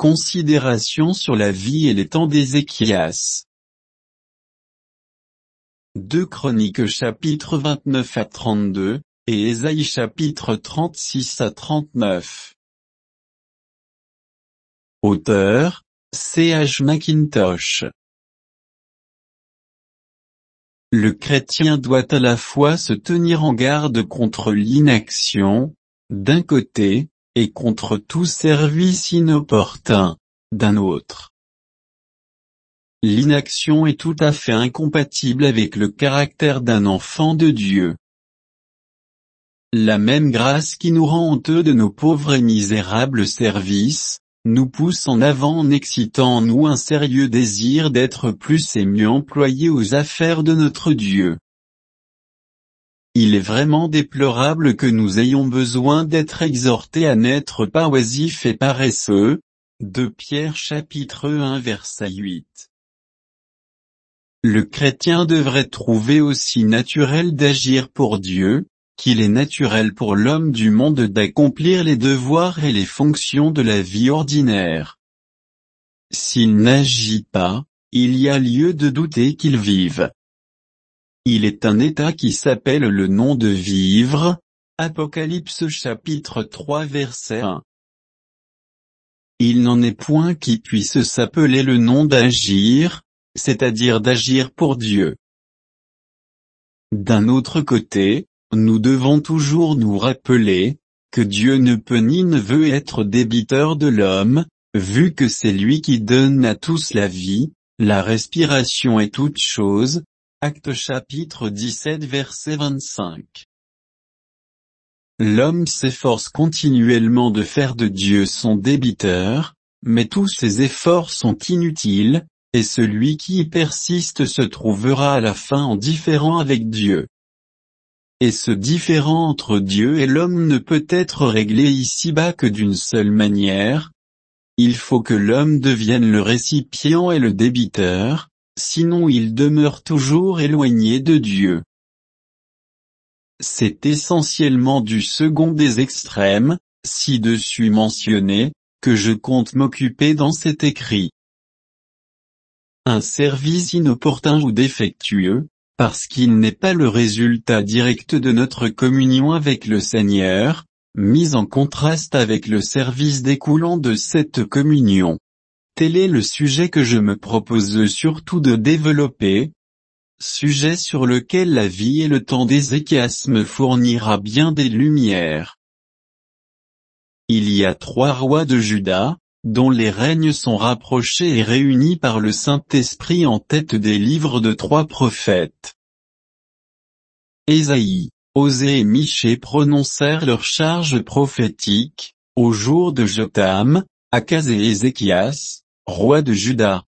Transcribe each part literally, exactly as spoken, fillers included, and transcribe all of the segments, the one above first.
Considération sur la vie et les temps d'Ézéchias. deux Chroniques chapitre vingt-neuf à trente-deux, et Ésaïe chapitre trente-six à trente-neuf. Auteur, C H Mackintosh. Le chrétien doit à la fois se tenir en garde contre l'inaction, d'un côté, et contre tout service inopportun, d'un autre. L'inaction est tout à fait incompatible avec le caractère d'un enfant de Dieu. La même grâce qui nous rend honteux de nos pauvres et misérables services, nous pousse en avant en excitant en nous un sérieux désir d'être plus et mieux employés aux affaires de notre Dieu. Il est vraiment déplorable que nous ayons besoin d'être exhortés à n'être pas oisifs et paresseux. deux Pierre chapitre un verset huit. Le chrétien devrait trouver aussi naturel d'agir pour Dieu, qu'il est naturel pour l'homme du monde d'accomplir les devoirs et les fonctions de la vie ordinaire. S'il n'agit pas, il y a lieu de douter qu'il vive. Il est un état qui s'appelle le nom de vivre, Apocalypse chapitre trois verset un. Il n'en est point qui puisse s'appeler le nom d'agir, c'est-à-dire d'agir pour Dieu. D'un autre côté, nous devons toujours nous rappeler, que Dieu ne peut ni ne veut être débiteur de l'homme, vu que c'est lui qui donne à tous la vie, la respiration et toutes choses. Actes chapitre dix-sept verset vingt-cinq. L'homme s'efforce continuellement de faire de Dieu son débiteur, mais tous ses efforts sont inutiles, et celui qui y persiste se trouvera à la fin en différend avec Dieu. Et ce différend entre Dieu et l'homme ne peut être réglé ici-bas que d'une seule manière. Il faut que l'homme devienne le récipient et le débiteur, sinon il demeure toujours éloigné de Dieu. C'est essentiellement du second des extrêmes, ci-dessus mentionné, que je compte m'occuper dans cet écrit. Un service inopportun ou défectueux, parce qu'il n'est pas le résultat direct de notre communion avec le Seigneur, mis en contraste avec le service découlant de cette communion. Tel est le sujet que je me propose surtout de développer, sujet sur lequel la vie et le temps d'Ézéchias me fournira bien des lumières. Il y a trois rois de Juda, dont les règnes sont rapprochés et réunis par le Saint-Esprit en tête des livres de trois prophètes. Ésaïe, Osée et Michée prononcèrent leur charge prophétique, au jour de Jotham, Akaz et Ézéchias, rois de Juda.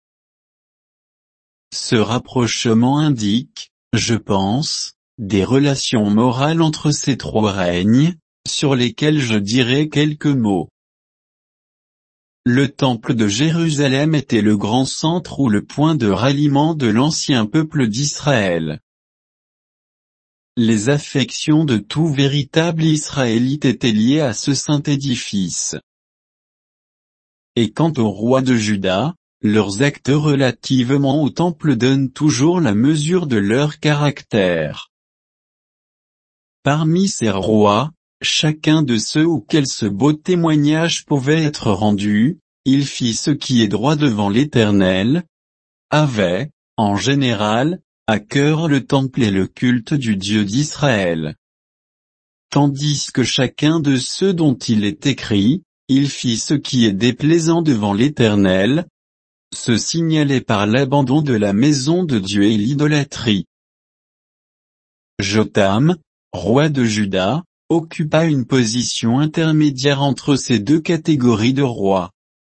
Ce rapprochement indique, je pense, des relations morales entre ces trois règnes, sur lesquels je dirai quelques mots. Le temple de Jérusalem était le grand centre ou le point de ralliement de l'ancien peuple d'Israël. Les affections de tout véritable Israélite étaient liées à ce saint édifice. Et quant aux rois de Juda, leurs actes relativement au temple donnent toujours la mesure de leur caractère. Parmi ces rois, chacun de ceux auxquels ce beau témoignage pouvait être rendu, il fit ce qui est droit devant l'Éternel, avait, en général, à cœur le temple et le culte du Dieu d'Israël. Tandis que chacun de ceux dont il est écrit, il fit ce qui est déplaisant devant l'Éternel, se signalait par l'abandon de la maison de Dieu et l'idolâtrie. Jotham, roi de Juda, occupa une position intermédiaire entre ces deux catégories de rois.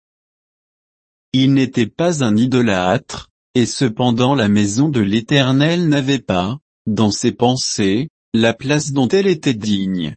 Il n'était pas un idolâtre, et cependant la maison de l'Éternel n'avait pas, dans ses pensées, la place dont elle était digne.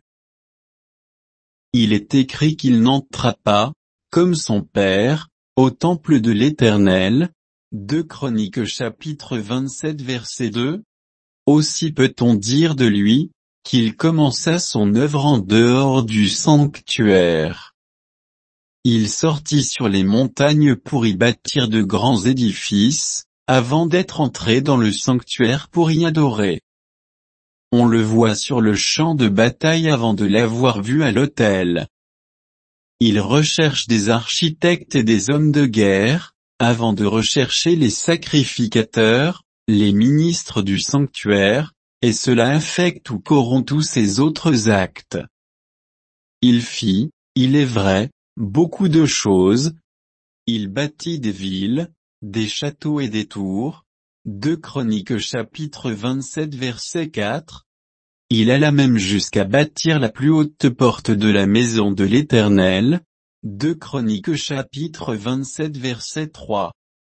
Il est écrit qu'il n'entra pas, comme son père, au temple de l'Éternel, deux Chroniques chapitre vingt-sept verset deux. Aussi peut-on dire de lui, qu'il commença son œuvre en dehors du sanctuaire. il sortit sur les montagnes pour y bâtir de grands édifices, avant d'être entré dans le sanctuaire pour y adorer. On le voit sur le champ de bataille avant de l'avoir vu à l'autel. Il recherche des architectes et des hommes de guerre, avant de rechercher les sacrificateurs, les ministres du sanctuaire, et cela infecte ou corrompt tous ses autres actes. Il fit, il est vrai, beaucoup de choses. Il bâtit des villes, des châteaux et des tours. deux Chroniques chapitre vingt-sept verset quatre. Il alla même jusqu'à bâtir la plus haute porte de la maison de l'Éternel. deux Chroniques chapitre vingt-sept verset trois.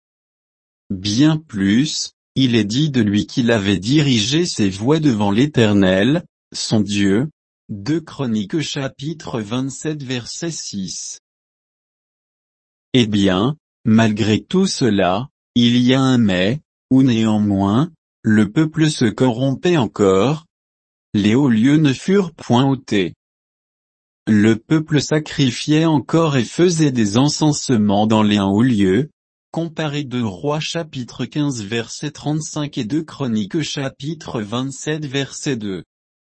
Bien plus, il est dit de lui qu'il avait dirigé ses voies devant l'Éternel, son Dieu. deux Chroniques chapitre vingt-sept verset six. Eh bien, malgré tout cela, il y a un mais, où néanmoins, le peuple se corrompait encore. Les hauts lieux ne furent point ôtés. Le peuple sacrifiait encore et faisait des encensements dans les hauts lieux. Comparez deux Rois chapitre quinze verset trente-cinq et deux Chroniques chapitre vingt-sept verset deux.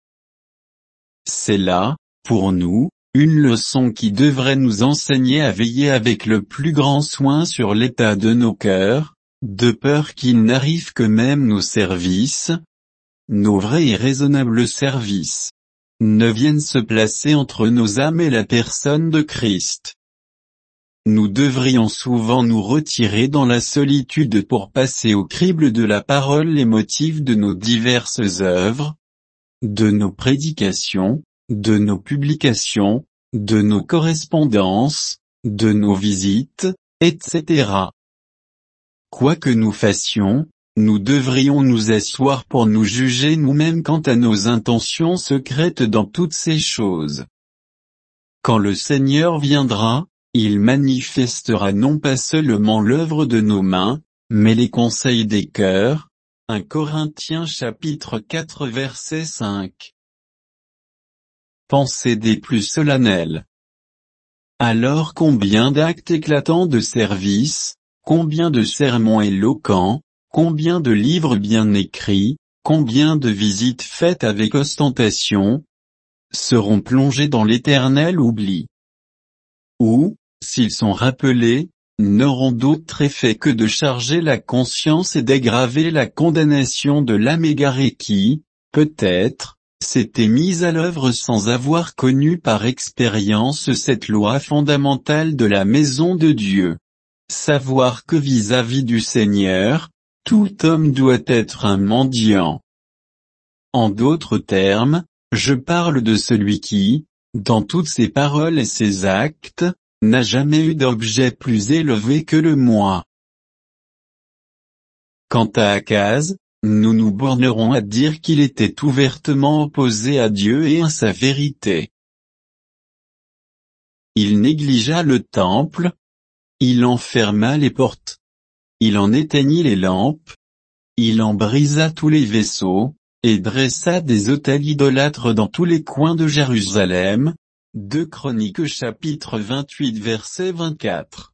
C'est là, pour nous, une leçon qui devrait nous enseigner à veiller avec le plus grand soin sur l'état de nos cœurs, de peur qu'il n'arrive que même nos services, nos vrais et raisonnables services, ne viennent se placer entre nos âmes et la personne de Christ. Nous devrions souvent nous retirer dans la solitude pour passer au crible de la parole les motifs de nos diverses œuvres, de nos prédications, de nos publications, de nos correspondances, de nos visites, et cetera. Quoi que nous fassions, nous devrions nous asseoir pour nous juger nous-mêmes quant à nos intentions secrètes dans toutes ces choses. Quand le Seigneur viendra, il manifestera non pas seulement l'œuvre de nos mains, mais les conseils des cœurs. un Corinthiens chapitre quatre verset cinq. Pensée des plus solennelles. Alors combien d'actes éclatants de service, combien de sermons éloquents, combien de livres bien écrits, combien de visites faites avec ostentation, seront plongés dans l'éternel oubli. Ou, s'ils sont rappelés, n'auront d'autre effet que de charger la conscience et d'aggraver la condamnation de l'âme égarée qui, peut-être, s'était mise à l'œuvre sans avoir connu par expérience cette loi fondamentale de la maison de Dieu. Savoir que vis-à-vis du Seigneur, tout homme doit être un mendiant. En d'autres termes, je parle de celui qui, dans toutes ses paroles et ses actes, n'a jamais eu d'objet plus élevé que le moi. Quant à Akaz, nous nous bornerons à dire qu'il était ouvertement opposé à Dieu et à sa vérité. Il négligea le temple, il en ferma les portes, il en éteignit les lampes, il en brisa tous les vaisseaux, et dressa des autels idolâtres dans tous les coins de Jérusalem. deux Chroniques chapitre vingt-huit verset vingt-quatre.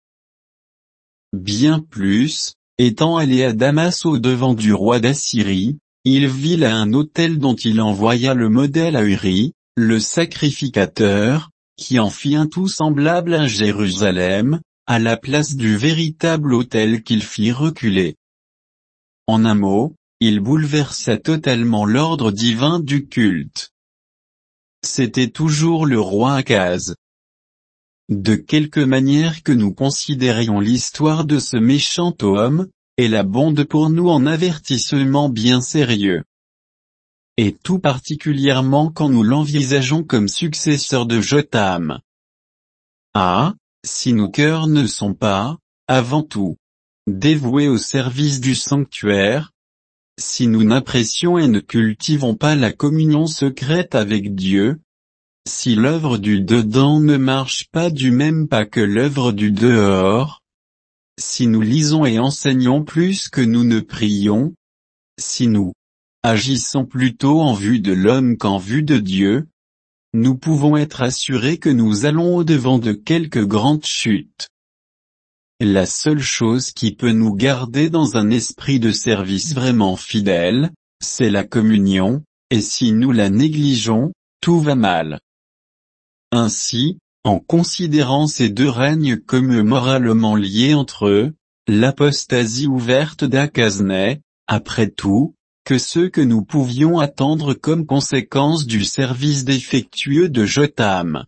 Bien plus, étant allé à Damas au devant du roi d'Assyrie, il vit là un autel dont il envoya le modèle à Uri, le sacrificateur, qui en fit un tout semblable à Jérusalem, à la place du véritable autel qu'il fit reculer. En un mot, il bouleversa totalement l'ordre divin du culte. C'était toujours le roi Akaz. De quelque manière que nous considérions l'histoire de ce méchant homme, elle abonde pour nous en avertissement bien sérieux. Et tout particulièrement quand nous l'envisageons comme successeur de Jotham. Ah, si nos cœurs ne sont pas, avant tout, dévoués au service du sanctuaire, si nous n'apprécions et ne cultivons pas la communion secrète avec Dieu, si l'œuvre du dedans ne marche pas du même pas que l'œuvre du dehors, si nous lisons et enseignons plus que nous ne prions, si nous agissons plutôt en vue de l'homme qu'en vue de Dieu, nous pouvons être assurés que nous allons au-devant de quelques grandes chutes. La seule chose qui peut nous garder dans un esprit de service vraiment fidèle, c'est la communion, et si nous la négligeons, tout va mal. Ainsi, en considérant ces deux règnes comme moralement liés entre eux, l'apostasie ouverte d'Achaz n'est, après tout, que ce que nous pouvions attendre comme conséquence du service défectueux de Jotham.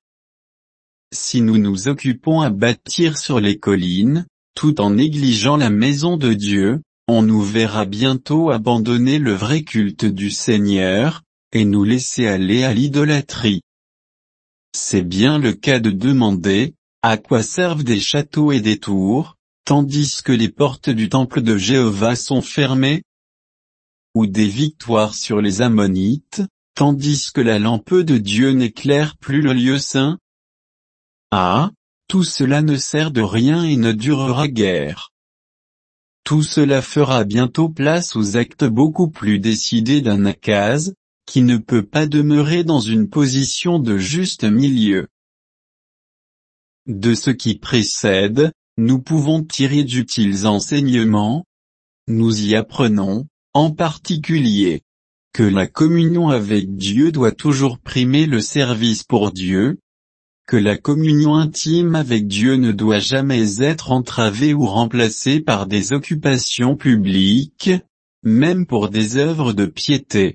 Si nous nous occupons à bâtir sur les collines, tout en négligeant la maison de Dieu, on nous verra bientôt abandonner le vrai culte du Seigneur, et nous laisser aller à l'idolâtrie. C'est bien le cas de demander, à quoi servent des châteaux et des tours, tandis que les portes du temple de Jéhovah sont fermées? Ou des victoires sur les Ammonites, tandis que la lampe de Dieu n'éclaire plus le lieu saint? Ah, tout cela ne sert de rien et ne durera guère. Tout cela fera bientôt place aux actes beaucoup plus décidés d'un Achaz, qui ne peut pas demeurer dans une position de juste milieu. De ce qui précède, nous pouvons tirer d'utiles enseignements. Nous y apprenons, en particulier, que la communion avec Dieu doit toujours primer le service pour Dieu, que la communion intime avec Dieu ne doit jamais être entravée ou remplacée par des occupations publiques, même pour des œuvres de piété.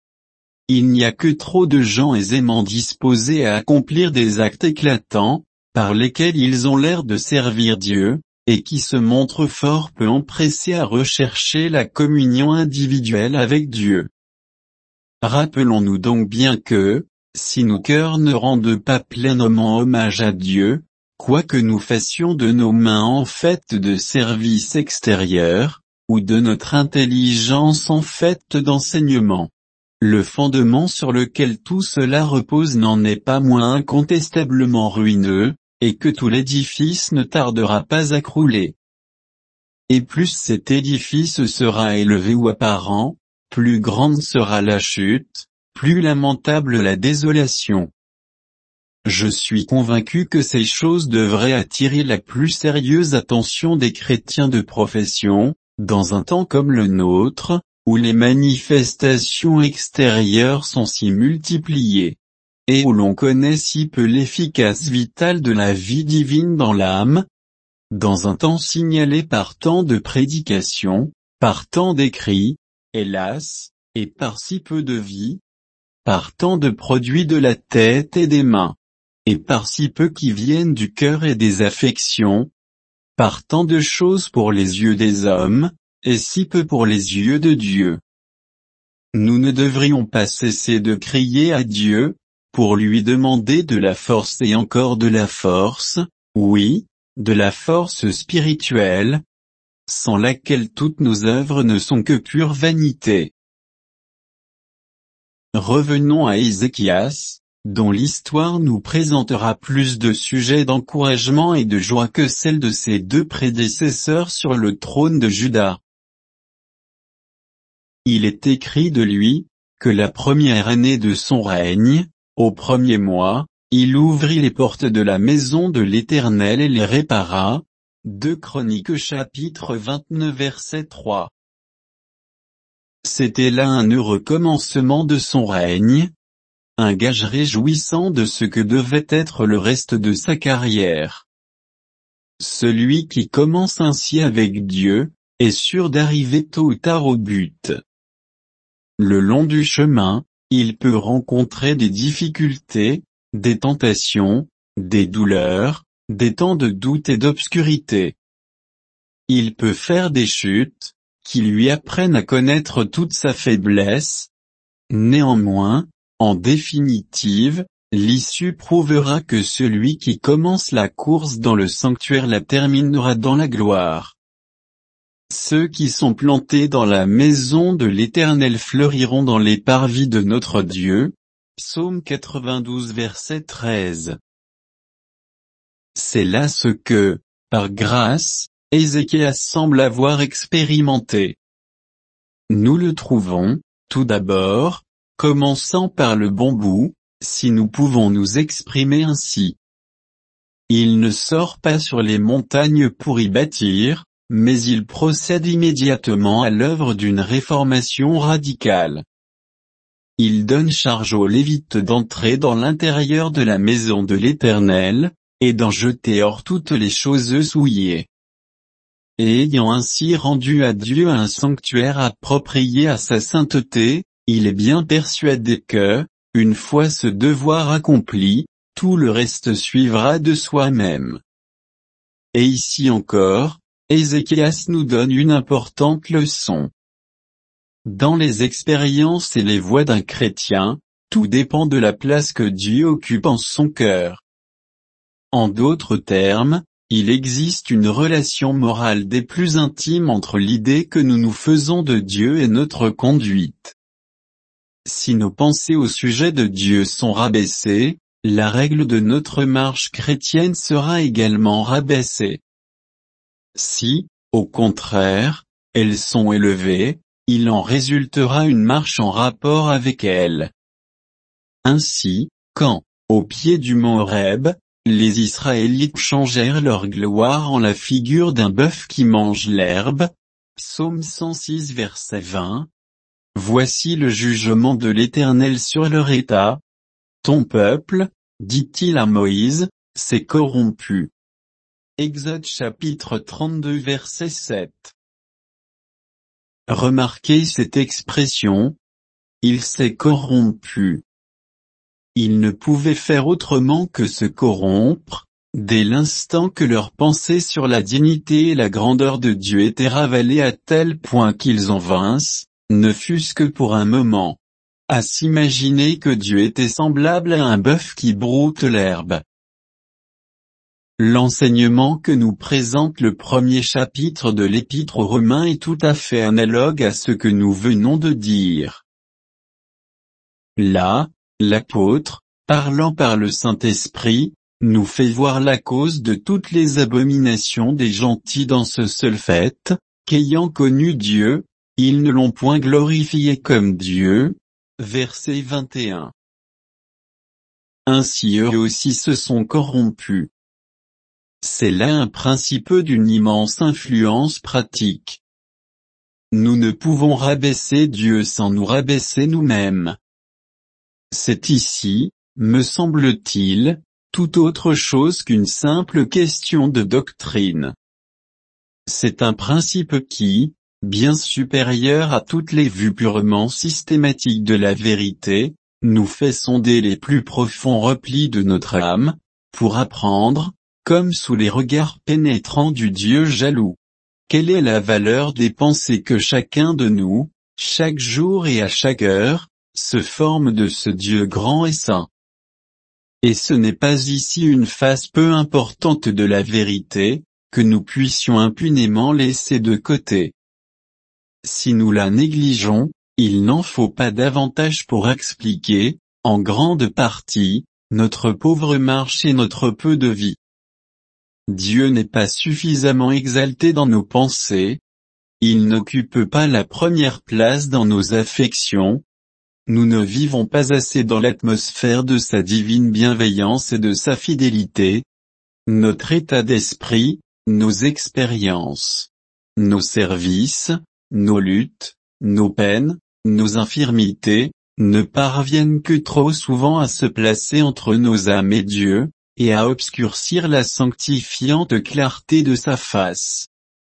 Il n'y a que trop de gens aisément disposés à accomplir des actes éclatants, par lesquels ils ont l'air de servir Dieu, et qui se montrent fort peu empressés à rechercher la communion individuelle avec Dieu. Rappelons-nous donc bien que, si nos cœurs ne rendent pas pleinement hommage à Dieu, quoi que nous fassions de nos mains en fait de service extérieur, ou de notre intelligence en fait d'enseignement, le fondement sur lequel tout cela repose n'en est pas moins incontestablement ruineux, et que tout l'édifice ne tardera pas à crouler. Et plus cet édifice sera élevé ou apparent, plus grande sera la chute, plus lamentable la désolation. Je suis convaincu que ces choses devraient attirer la plus sérieuse attention des chrétiens de profession, dans un temps comme le nôtre, où les manifestations extérieures sont si multipliées, et où l'on connaît si peu l'efficace vitale de la vie divine dans l'âme, dans un temps signalé par tant de prédications, par tant d'écrits, hélas, et par si peu de vie, par tant de produits de la tête et des mains, et par si peu qui viennent du cœur et des affections, par tant de choses pour les yeux des hommes, et si peu pour les yeux de Dieu. Nous ne devrions pas cesser de crier à Dieu, pour lui demander de la force et encore de la force, oui, de la force spirituelle, sans laquelle toutes nos œuvres ne sont que pure vanité. Revenons à Ézéchias, dont l'histoire nous présentera plus de sujets d'encouragement et de joie que celle de ses deux prédécesseurs sur le trône de Juda. Il est écrit de lui, que la première année de son règne, au premier mois, il ouvrit les portes de la maison de l'Éternel et les répara. deux Chroniques chapitre vingt-neuf verset trois. C'était là un heureux commencement de son règne, un gage réjouissant de ce que devait être le reste de sa carrière. Celui qui commence ainsi avec Dieu, est sûr d'arriver tôt ou tard au but. Le long du chemin, il peut rencontrer des difficultés, des tentations, des douleurs, des temps de doute et d'obscurité. Il peut faire des chutes, qui lui apprennent à connaître toute sa faiblesse. Néanmoins, en définitive, l'issue prouvera que celui qui commence la course dans le sanctuaire la terminera dans la gloire. Ceux qui sont plantés dans la maison de l'Éternel fleuriront dans les parvis de notre Dieu. Psaume quatre-vingt-douze verset treize. C'est là ce que, par grâce, Ézéchias semble avoir expérimenté. Nous le trouvons, tout d'abord, commençant par le bon bout, si nous pouvons nous exprimer ainsi. Il ne sort pas sur les montagnes pour y bâtir, mais il procède immédiatement à l'œuvre d'une réformation radicale. Il donne charge aux Lévites d'entrer dans l'intérieur de la maison de l'Éternel, et d'en jeter hors toutes les choses souillées. Et ayant ainsi rendu à Dieu un sanctuaire approprié à sa sainteté, il est bien persuadé que, une fois ce devoir accompli, tout le reste suivra de soi-même. Et ici encore, Ézéchias nous donne une importante leçon. Dans les expériences et les voies d'un chrétien, tout dépend de la place que Dieu occupe en son cœur. En d'autres termes, il existe une relation morale des plus intimes entre l'idée que nous nous faisons de Dieu et notre conduite. Si nos pensées au sujet de Dieu sont rabaissées, la règle de notre marche chrétienne sera également rabaissée. Si, au contraire, elles sont élevées, il en résultera une marche en rapport avec elles. Ainsi, quand, au pied du mont Horeb, les Israélites changèrent leur gloire en la figure d'un bœuf qui mange l'herbe, Psaume cent six verset vingt, voici le jugement de l'Éternel sur leur état. Ton peuple, dit-il à Moïse, s'est corrompu. Exode chapitre trente-deux verset sept. Remarquez cette expression. Il s'est corrompu. Ils ne pouvaient faire autrement que se corrompre, dès l'instant que leurs pensées sur la dignité et la grandeur de Dieu étaient ravalées à tel point qu'ils en vinssent, ne fût-ce que pour un moment, à s'imaginer que Dieu était semblable à un bœuf qui broute l'herbe. L'enseignement que nous présente le premier chapitre de l'Épître aux Romains est tout à fait analogue à ce que nous venons de dire. Là, l'apôtre, parlant par le Saint-Esprit, nous fait voir la cause de toutes les abominations des gentils dans ce seul fait, qu'ayant connu Dieu, ils ne l'ont point glorifié comme Dieu. Verset vingt et un. Ainsi eux aussi se sont corrompus. C'est là un principe d'une immense influence pratique. Nous ne pouvons rabaisser Dieu sans nous rabaisser nous-mêmes. C'est ici, me semble-t-il, tout autre chose qu'une simple question de doctrine. C'est un principe qui, bien supérieur à toutes les vues purement systématiques de la vérité, nous fait sonder les plus profonds replis de notre âme, pour apprendre, comme sous les regards pénétrants du Dieu jaloux, quelle est la valeur des pensées que chacun de nous, chaque jour et à chaque heure, se forme de ce Dieu grand et saint. Et ce n'est pas ici une face peu importante de la vérité, que nous puissions impunément laisser de côté. Si nous la négligeons, il n'en faut pas davantage pour expliquer, en grande partie, notre pauvre marche et notre peu de vie. Dieu n'est pas suffisamment exalté dans nos pensées. Il n'occupe pas la première place dans nos affections. Nous ne vivons pas assez dans l'atmosphère de sa divine bienveillance et de sa fidélité. Notre état d'esprit, nos expériences, nos services, nos luttes, nos peines, nos infirmités, ne parviennent que trop souvent à se placer entre nos âmes et Dieu, et à obscurcir la sanctifiante clarté de sa face.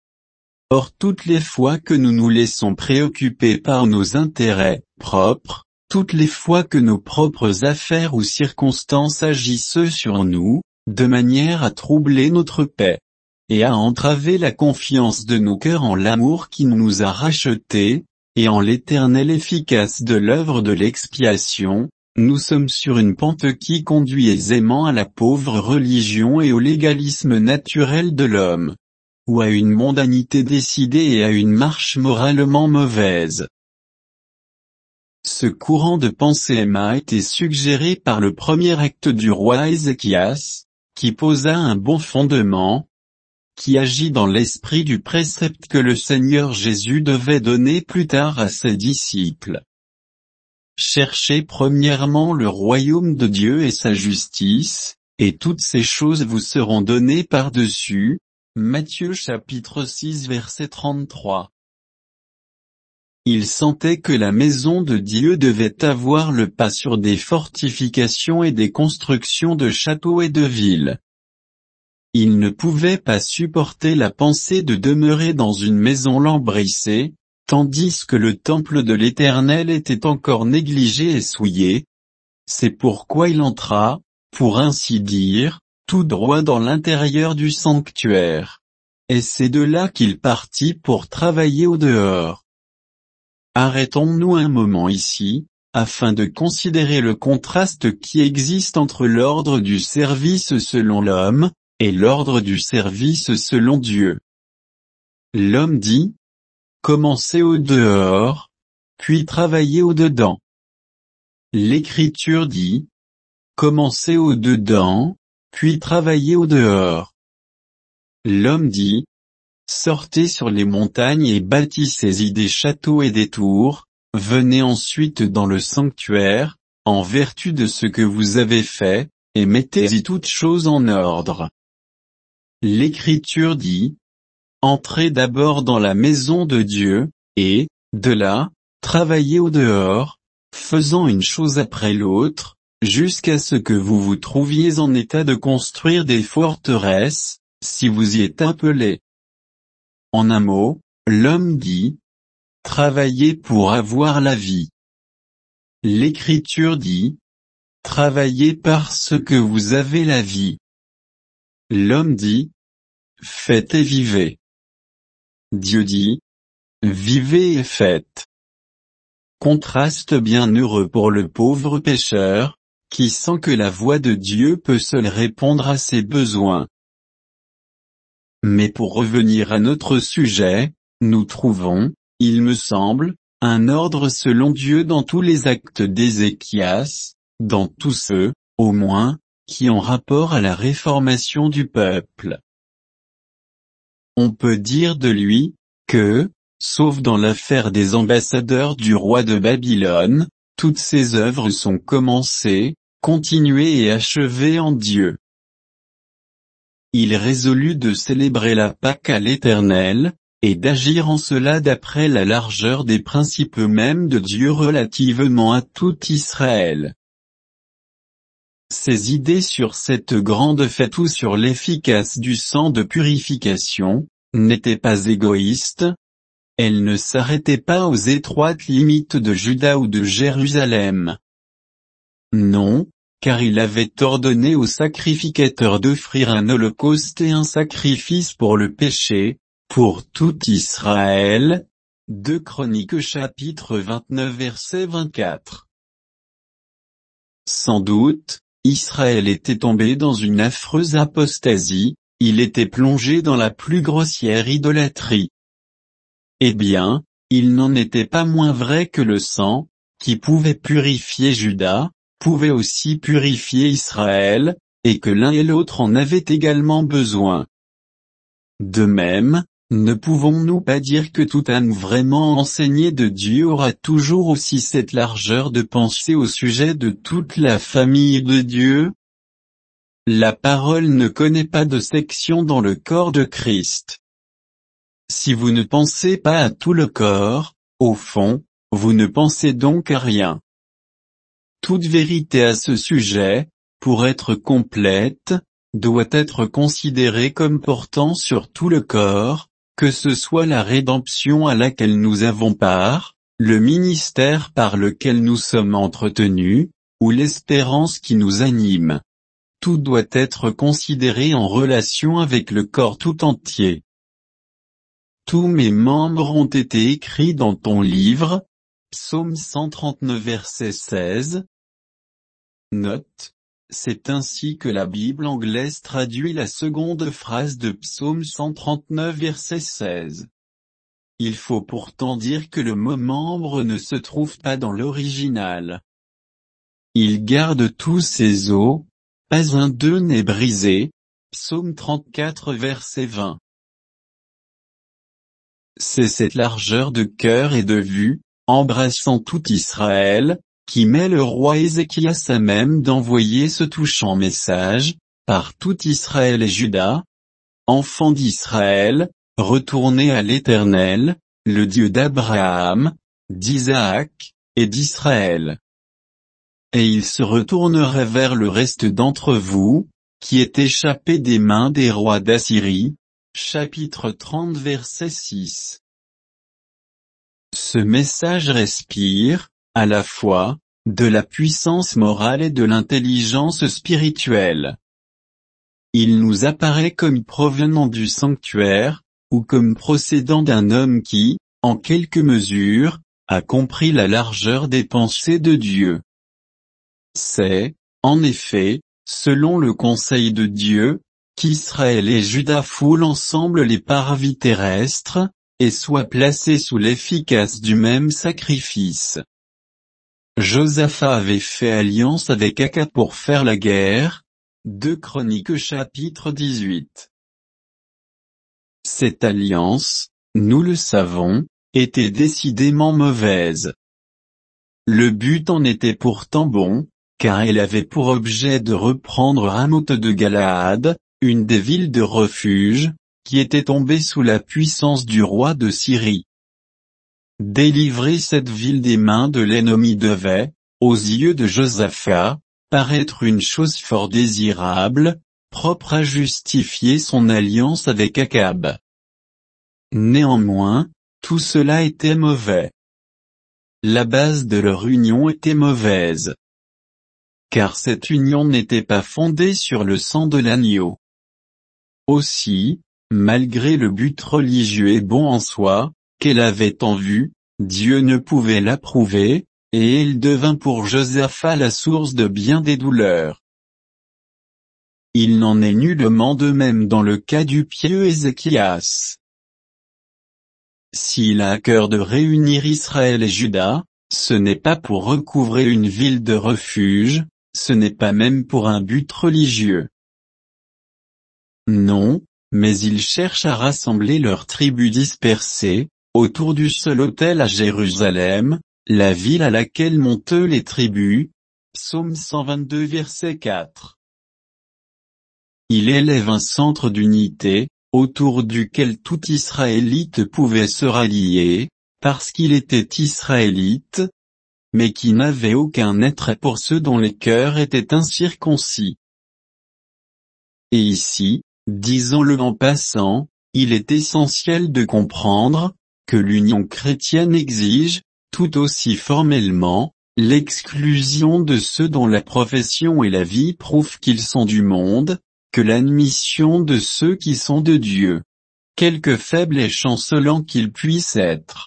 Or toutes les fois que nous nous laissons préoccuper par nos intérêts propres, toutes les fois que nos propres affaires ou circonstances agissent sur nous, de manière à troubler notre paix, et à entraver la confiance de nos cœurs en l'amour qui nous a rachetés, et en l'éternel efficace de l'œuvre de l'expiation, nous sommes sur une pente qui conduit aisément à la pauvre religion et au légalisme naturel de l'homme, ou à une mondanité décidée et à une marche moralement mauvaise. Ce courant de pensée m'a été suggéré par le premier acte du roi Ézéchias, qui posa un bon fondement, qui agit dans l'esprit du précepte que le Seigneur Jésus devait donner plus tard à ses disciples. cherchez premièrement le royaume de Dieu et sa justice, et toutes ces choses vous seront données par-dessus. Matthieu chapitre six verset trente-trois. Il sentait que la maison de Dieu devait avoir le pas sur des fortifications et des constructions de châteaux et de villes. Il ne pouvait pas supporter la pensée de demeurer dans une maison lambrissée, tandis que le temple de l'Éternel était encore négligé et souillé. C'est pourquoi il entra, pour ainsi dire, tout droit dans l'intérieur du sanctuaire. Et c'est de là qu'il partit pour travailler au dehors. Arrêtons-nous un moment ici, afin de considérer le contraste qui existe entre l'ordre du service selon l'homme, et l'ordre du service selon Dieu. L'homme dit, commencez au dehors, puis travaillez au dedans. L'Écriture dit, commencez au dedans, puis travaillez au dehors. L'homme dit, sortez sur les montagnes et bâtissez-y des châteaux et des tours, venez ensuite dans le sanctuaire, en vertu de ce que vous avez fait, et mettez-y toutes choses en ordre. L'Écriture dit, entrez d'abord dans la maison de Dieu, et, de là, travaillez au dehors, faisant une chose après l'autre, jusqu'à ce que vous vous trouviez en état de construire des forteresses, si vous y êtes appelés. En un mot, l'homme dit, travaillez pour avoir la vie. L'Écriture dit, travaillez parce que vous avez la vie. L'homme dit, faites et vivez. Dieu dit, vivez et faites. Contraste bienheureux pour le pauvre pécheur, qui sent que la voix de Dieu peut seule répondre à ses besoins. Mais pour revenir à notre sujet, nous trouvons, il me semble, un ordre selon Dieu dans tous les actes d'Ézéchias, dans tous ceux, au moins, qui ont rapport à la réformation du peuple. On peut dire de lui, que, sauf dans l'affaire des ambassadeurs du roi de Babylone, toutes ses œuvres sont commencées, continuées et achevées en Dieu. Il résolut de célébrer la Pâque à l'Éternel, et d'agir en cela d'après la largeur des principes mêmes de Dieu relativement à tout Israël. Ses idées sur cette grande fête ou sur l'efficace du sang de purification, n'étaient pas égoïstes. Elles ne s'arrêtaient pas aux étroites limites de Juda ou de Jérusalem. Non, car il avait ordonné aux sacrificateurs d'offrir un holocauste et un sacrifice pour le péché, pour tout Israël. deux Chroniques chapitre vingt-neuf verset vingt-quatre. Sans doute, Israël était tombé dans une affreuse apostasie, il était plongé dans la plus grossière idolâtrie. Eh bien, il n'en était pas moins vrai que le sang, qui pouvait purifier Juda, pouvait aussi purifier Israël, et que l'un et l'autre en avaient également besoin. De même, ne pouvons-nous pas dire que tout âme vraiment enseigné de Dieu aura toujours aussi cette largeur de pensée au sujet de toute la famille de Dieu? La parole ne connaît pas de section dans le corps de Christ. Si vous ne pensez pas à tout le corps, au fond, vous ne pensez donc à rien. Toute vérité à ce sujet, pour être complète, doit être considérée comme portant sur tout le corps, que ce soit la rédemption à laquelle nous avons part, le ministère par lequel nous sommes entretenus, ou l'espérance qui nous anime. Tout doit être considéré en relation avec le corps tout entier. Tous mes membres ont été écrits dans ton livre. Psaume cent trente-neuf verset seize. Note. C'est ainsi que la Bible anglaise traduit la seconde phrase de Psaume cent trente-neuf verset seize. Il faut pourtant dire que le mot membre ne se trouve pas dans l'original. Il garde tous ses os, pas un d'eux n'est brisé. Psaume trente-quatre verset vingt. C'est cette largeur de cœur et de vue, embrassant tout Israël, qui met le roi Ézéchias à même d'envoyer ce touchant message, par tout Israël et Juda. Enfants d'Israël, retournez à l'Éternel, le Dieu d'Abraham, d'Isaac, et d'Israël. Et il se retournerait vers le reste d'entre vous, qui est échappé des mains des rois d'Assyrie. Chapitre trente verset six. Ce message respire, à la fois, de la puissance morale et de l'intelligence spirituelle. Il nous apparaît comme provenant du sanctuaire, ou comme procédant d'un homme qui, en quelque mesure, a compris la largeur des pensées de Dieu. C'est, en effet, selon le conseil de Dieu, qu'Israël et Juda foulent ensemble les parvis terrestres, et soient placés sous l'efficace du même sacrifice. Josaphat avait fait alliance avec Akab pour faire la guerre. deux Chroniques chapitre dix-huit. Cette alliance, nous le savons, était décidément mauvaise. Le but en était pourtant bon, car elle avait pour objet de reprendre Ramoth de Galaad, une des villes de refuge, qui était tombée sous la puissance du roi de Syrie. Délivrer cette ville des mains de l'ennemi devait, aux yeux de Josaphat, paraître une chose fort désirable, propre à justifier son alliance avec Akab. Néanmoins, tout cela était mauvais. La base de leur union était mauvaise. Car cette union n'était pas fondée sur le sang de l'agneau. Aussi, malgré le but religieux et bon en soi, qu'elle avait en vue, Dieu ne pouvait l'approuver, et elle devint pour Josaphat la source de bien des douleurs. Il n'en est nullement de même dans le cas du pieux Ézéchias. S'il a à cœur de réunir Israël et Juda, ce n'est pas pour recouvrer une ville de refuge, ce n'est pas même pour un but religieux. Non, mais il cherche à rassembler leurs tribus dispersées, autour du seul autel à Jérusalem, la ville à laquelle montent les tribus. Psaume cent vingt-deux verset quatre. Il élève un centre d'unité, autour duquel tout Israélite pouvait se rallier, parce qu'il était Israélite, mais qui n'avait aucun attrait pour ceux dont les cœurs étaient incirconcis. Et ici, disons-le en passant, il est essentiel de comprendre, que l'union chrétienne exige, tout aussi formellement, l'exclusion de ceux dont la profession et la vie prouvent qu'ils sont du monde, que l'admission de ceux qui sont de Dieu. Quelque faible et chancelant qu'ils puissent être.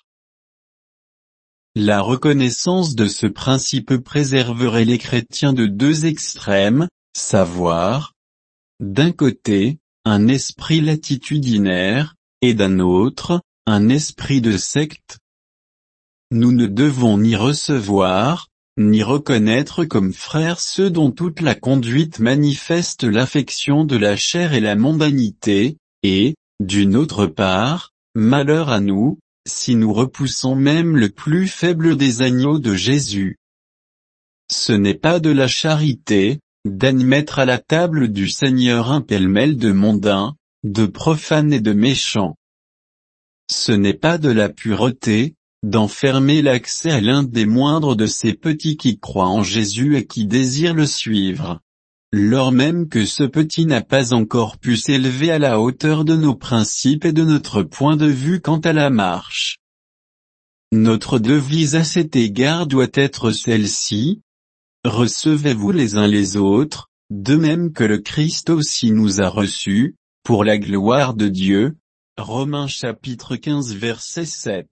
La reconnaissance de ce principe préserverait les chrétiens de deux extrêmes, savoir, d'un côté, un esprit latitudinaire, et d'un autre, un esprit de secte. Nous ne devons ni recevoir, ni reconnaître comme frères ceux dont toute la conduite manifeste l'affection de la chair et la mondanité, et, d'une autre part, malheur à nous, si nous repoussons même le plus faible des agneaux de Jésus. Ce n'est pas de la charité, d'admettre à la table du Seigneur un pêle-mêle de mondains, de profanes et de méchants. Ce n'est pas de la pureté, d'enfermer l'accès à l'un des moindres de ces petits qui croient en Jésus et qui désirent le suivre. Lors même que ce petit n'a pas encore pu s'élever à la hauteur de nos principes et de notre point de vue quant à la marche. Notre devise à cet égard doit être celle-ci. Recevez-vous les uns les autres, de même que le Christ aussi nous a reçus, pour la gloire de Dieu. Romains chapitre quinze verset sept.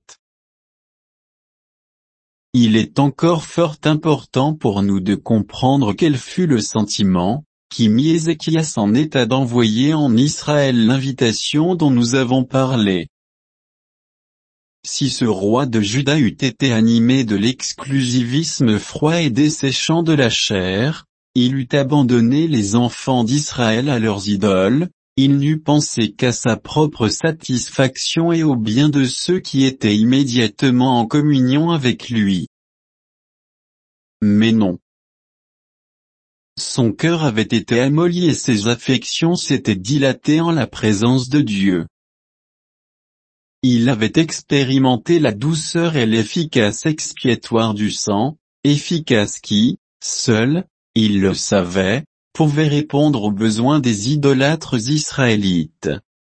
Il est encore fort important pour nous de comprendre quel fut le sentiment, qui mit Ézéchias en état d'envoyer en Israël l'invitation dont nous avons parlé. Si ce roi de Juda eût été animé de l'exclusivisme froid et desséchant de la chair, il eût abandonné les enfants d'Israël à leurs idoles, il n'eût pensé qu'à sa propre satisfaction et au bien de ceux qui étaient immédiatement en communion avec lui. mais non. Son cœur avait été amolli et ses affections s'étaient dilatées en la présence de Dieu. Il avait expérimenté la douceur et l'efficace expiatoire du sang, efficace qui, seul, il le savait, pouvait répondre aux besoins des idolâtres israélites.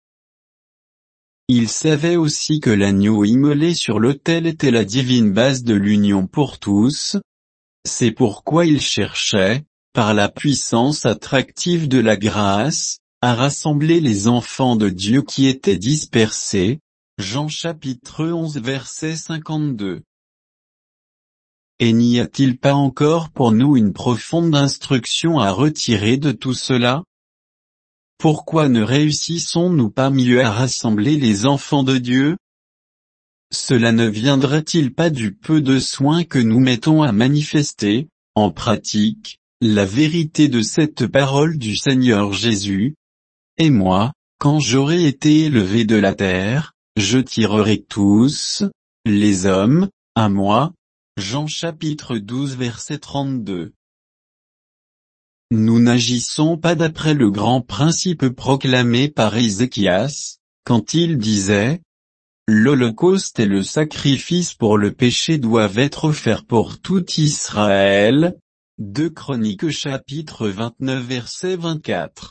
Il savait aussi que l'agneau immolé sur l'autel était la divine base de l'union pour tous. C'est pourquoi il cherchait, par la puissance attractive de la grâce, à rassembler les enfants de Dieu qui étaient dispersés. Jean chapitre onze verset cinquante-deux. Et n'y a-t-il pas encore pour nous une profonde instruction à retirer de tout cela? Pourquoi ne réussissons-nous pas mieux à rassembler les enfants de Dieu? Cela ne viendrait-il pas du peu de soin que nous mettons à manifester, en pratique, la vérité de cette parole du Seigneur Jésus? Et moi, quand j'aurai été élevé de la terre, je tirerai tous, les hommes, à moi. Jean chapitre douze verset trente-deux. Nous n'agissons pas d'après le grand principe proclamé par Ézéchias, quand il disait « L'Holocauste et le sacrifice pour le péché doivent être offerts pour tout Israël » deux Chroniques chapitre vingt-neuf verset vingt-quatre.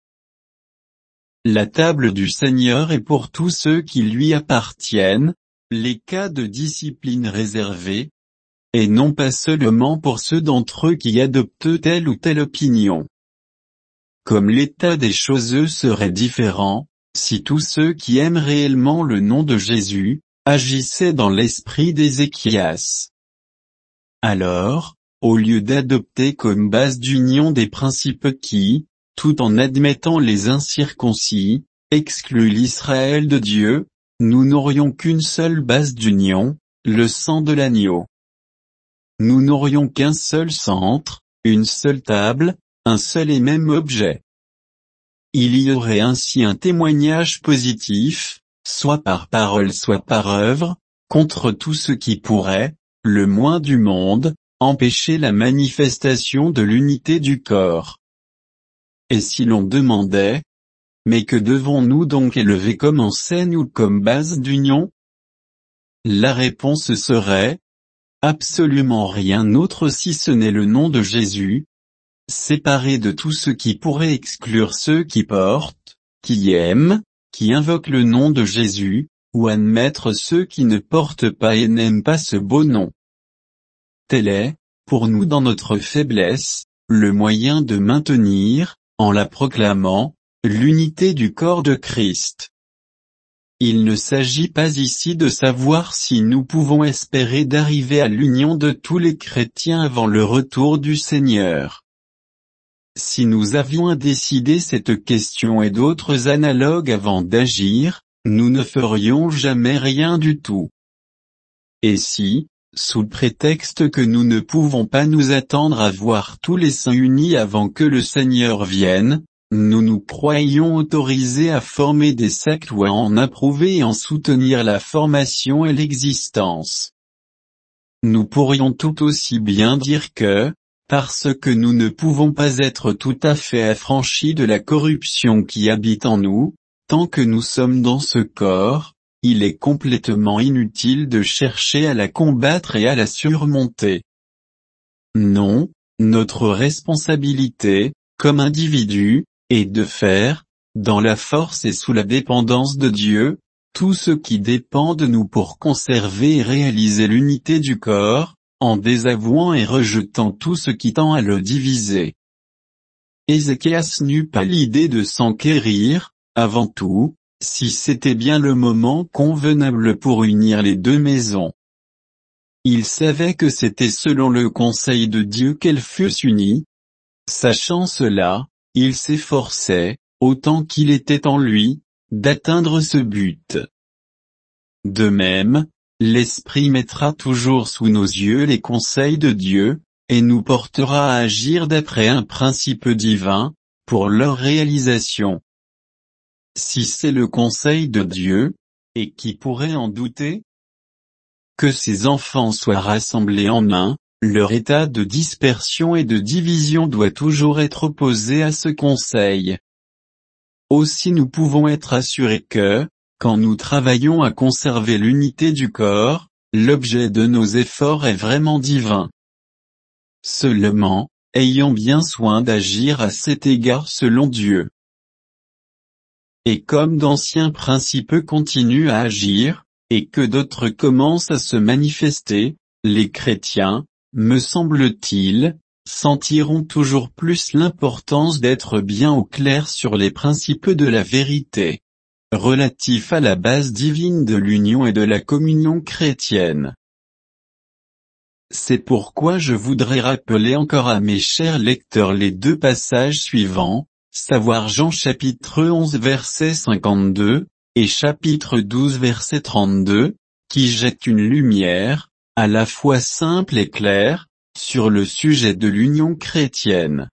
La table du Seigneur est pour tous ceux qui lui appartiennent, les cas de discipline réservés, et non pas seulement pour ceux d'entre eux qui adoptent telle ou telle opinion. Comme l'état des choses serait différent, si tous ceux qui aiment réellement le nom de Jésus, agissaient dans l'esprit d'Ézéchias. Alors, au lieu d'adopter comme base d'union des principes qui, tout en admettant les incirconcis, excluent l'Israël de Dieu, nous n'aurions qu'une seule base d'union, le sang de l'agneau. Nous n'aurions qu'un seul centre, une seule table, un seul et même objet. Il y aurait ainsi un témoignage positif, soit par parole soit par œuvre, contre tout ce qui pourrait, le moins du monde, empêcher la manifestation de l'unité du corps. Et si l'on demandait, mais que devons-nous donc élever comme enseigne ou comme base d'union? La réponse serait, absolument rien autre si ce n'est le nom de Jésus, séparé de tout ce qui pourrait exclure ceux qui portent, qui aiment, qui invoquent le nom de Jésus, ou admettre ceux qui ne portent pas et n'aiment pas ce beau nom. Tel est, pour nous dans notre faiblesse, le moyen de maintenir, en la proclamant, l'unité du corps de Christ. Il ne s'agit pas ici de savoir si nous pouvons espérer d'arriver à l'union de tous les chrétiens avant le retour du Seigneur. Si nous avions à décider cette question et d'autres analogues avant d'agir, nous ne ferions jamais rien du tout. Et si, sous prétexte que nous ne pouvons pas nous attendre à voir tous les saints unis avant que le Seigneur vienne, nous nous croyions autorisés à former des sectes ou à en approuver et en soutenir la formation et l'existence. Nous pourrions tout aussi bien dire que, parce que nous ne pouvons pas être tout à fait affranchis de la corruption qui habite en nous, tant que nous sommes dans ce corps, il est complètement inutile de chercher à la combattre et à la surmonter. Non, notre responsabilité, comme individus, est de faire, dans la force et sous la dépendance de Dieu, tout ce qui dépend de nous pour conserver et réaliser l'unité du corps, en désavouant et rejetant tout ce qui tend à le diviser. Ézéchias n'eut pas l'idée de s'enquérir, avant tout, si c'était bien le moment convenable pour unir les deux maisons. Il savait que c'était selon le conseil de Dieu qu'elles fussent unies. Sachant cela, il s'efforçait, autant qu'il était en lui, d'atteindre ce but. De même, l'Esprit mettra toujours sous nos yeux les conseils de Dieu, et nous portera à agir d'après un principe divin, pour leur réalisation. Si c'est le conseil de Dieu, et qui pourrait en douter? Que ses enfants soient rassemblés en un, leur état de dispersion et de division doit toujours être opposé à ce conseil. Aussi nous pouvons être assurés que, quand nous travaillons à conserver l'unité du corps, l'objet de nos efforts est vraiment divin. Seulement, ayons bien soin d'agir à cet égard selon Dieu. Et comme d'anciens principes continuent à agir, et que d'autres commencent à se manifester, les chrétiens, me semble-t-il, sentiront toujours plus l'importance d'être bien au clair sur les principes de la vérité, relatifs à la base divine de l'union et de la communion chrétienne. C'est pourquoi je voudrais rappeler encore à mes chers lecteurs les deux passages suivants, savoir Jean chapitre onze verset cinquante-deux, et chapitre douze verset trente-deux, qui jettent une lumière, à la fois simple et claire, sur le sujet de l'union chrétienne.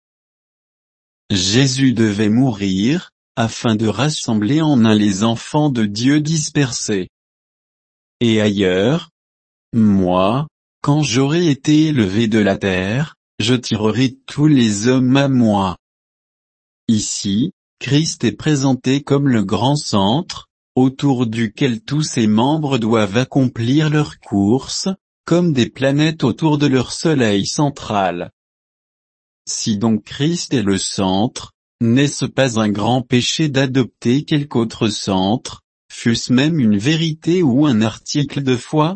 Jésus devait mourir, afin de rassembler en un les enfants de Dieu dispersés. Et ailleurs, moi, quand j'aurai été élevé de la terre, je tirerai tous les hommes à moi. Ici, Christ est présenté comme le grand centre, autour duquel tous ses membres doivent accomplir leur course, comme des planètes autour de leur soleil central. Si donc Christ est le centre, n'est-ce pas un grand péché d'adopter quelque autre centre, fût-ce même une vérité ou un article de foi?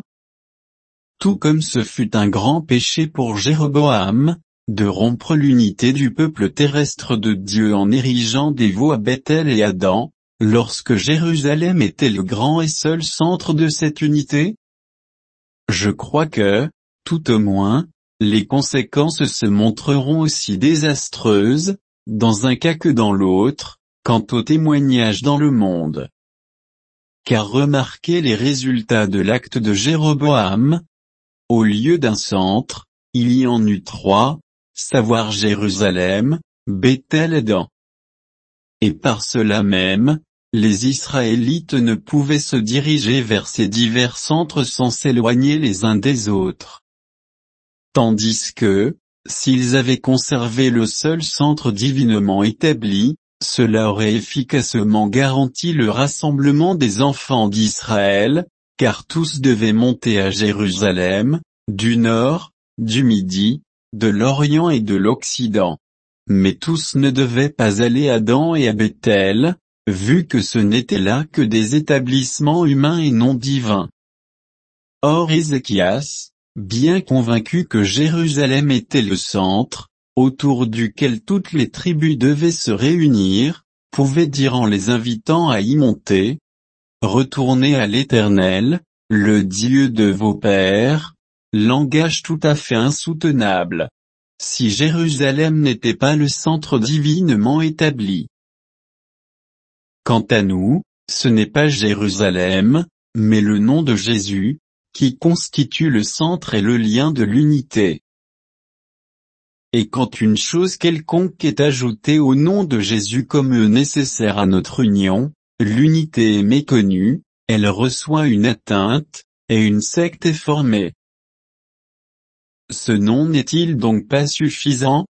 Tout comme ce fut un grand péché pour Jéroboam, de rompre l'unité du peuple terrestre de Dieu en érigeant des veaux à Bethel et à Dan, lorsque Jérusalem était le grand et seul centre de cette unité? Je crois que, tout au moins, les conséquences se montreront aussi désastreuses, dans un cas que dans l'autre, quant au témoignage dans le monde. Car remarquez les résultats de l'acte de Jéroboam. Au lieu d'un centre, il y en eut trois, savoir Jérusalem, Bethel et Dan. Et par cela même, les Israélites ne pouvaient se diriger vers ces divers centres sans s'éloigner les uns des autres. Tandis que, s'ils avaient conservé le seul centre divinement établi, cela aurait efficacement garanti le rassemblement des enfants d'Israël, car tous devaient monter à Jérusalem, du nord, du midi, de l'Orient et de l'Occident. Mais tous ne devaient pas aller à Dan et à Bethel, vu que ce n'étaient là que des établissements humains et non divins. Or Ézéchias, bien convaincu que Jérusalem était le centre, autour duquel toutes les tribus devaient se réunir, pouvait dire en les invitant à y monter: Retournez à l'Éternel, le Dieu de vos pères, langage tout à fait insoutenable. Si Jérusalem n'était pas le centre divinement établi. Quant à nous, ce n'est pas Jérusalem, mais le nom de Jésus, qui constitue le centre et le lien de l'unité. Et quand une chose quelconque est ajoutée au nom de Jésus comme nécessaire à notre union, l'unité est méconnue, elle reçoit une atteinte, et une secte est formée. Ce nom n'est-il donc pas suffisant?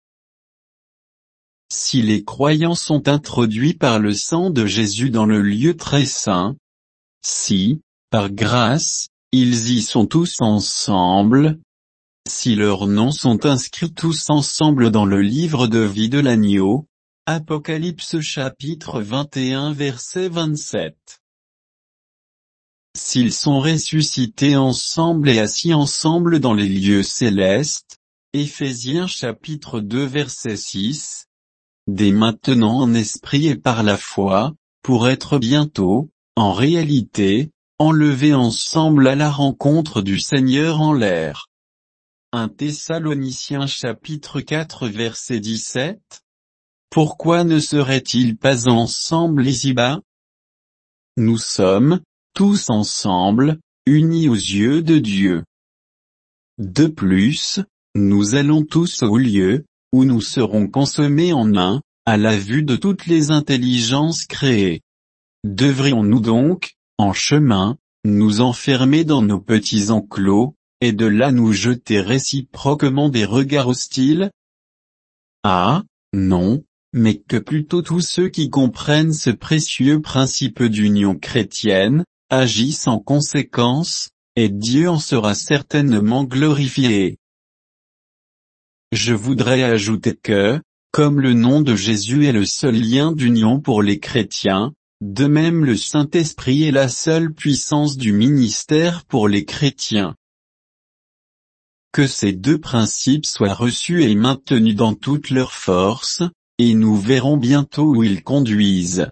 Si les croyants sont introduits par le sang de Jésus dans le lieu très saint, si, par grâce, ils y sont tous ensemble, si leurs noms sont inscrits tous ensemble dans le livre de vie de l'agneau, Apocalypse chapitre vingt et un verset vingt-sept. S'ils sont ressuscités ensemble et assis ensemble dans les lieux célestes, Éphésiens chapitre deux verset six, dès maintenant en esprit et par la foi, pour être bientôt, en réalité, enlevés ensemble à la rencontre du Seigneur en l'air. un Thessaloniciens chapitre quatre verset dix-sept. Pourquoi ne seraient-ils pas ensemble ici-bas? Nous sommes, tous ensemble, unis aux yeux de Dieu. De plus, nous allons tous au lieu, où nous serons consommés en un, à la vue de toutes les intelligences créées. Devrions-nous donc, en chemin, nous enfermer dans nos petits enclos, et de là nous jeter réciproquement des regards hostiles? Ah, non, mais que plutôt tous ceux qui comprennent ce précieux principe d'union chrétienne, agissent en conséquence, et Dieu en sera certainement glorifié. Je voudrais ajouter que, comme le nom de Jésus est le seul lien d'union pour les chrétiens, de même le Saint-Esprit est la seule puissance du ministère pour les chrétiens. Que ces deux principes soient reçus et maintenus dans toute leur force, et nous verrons bientôt où ils conduisent.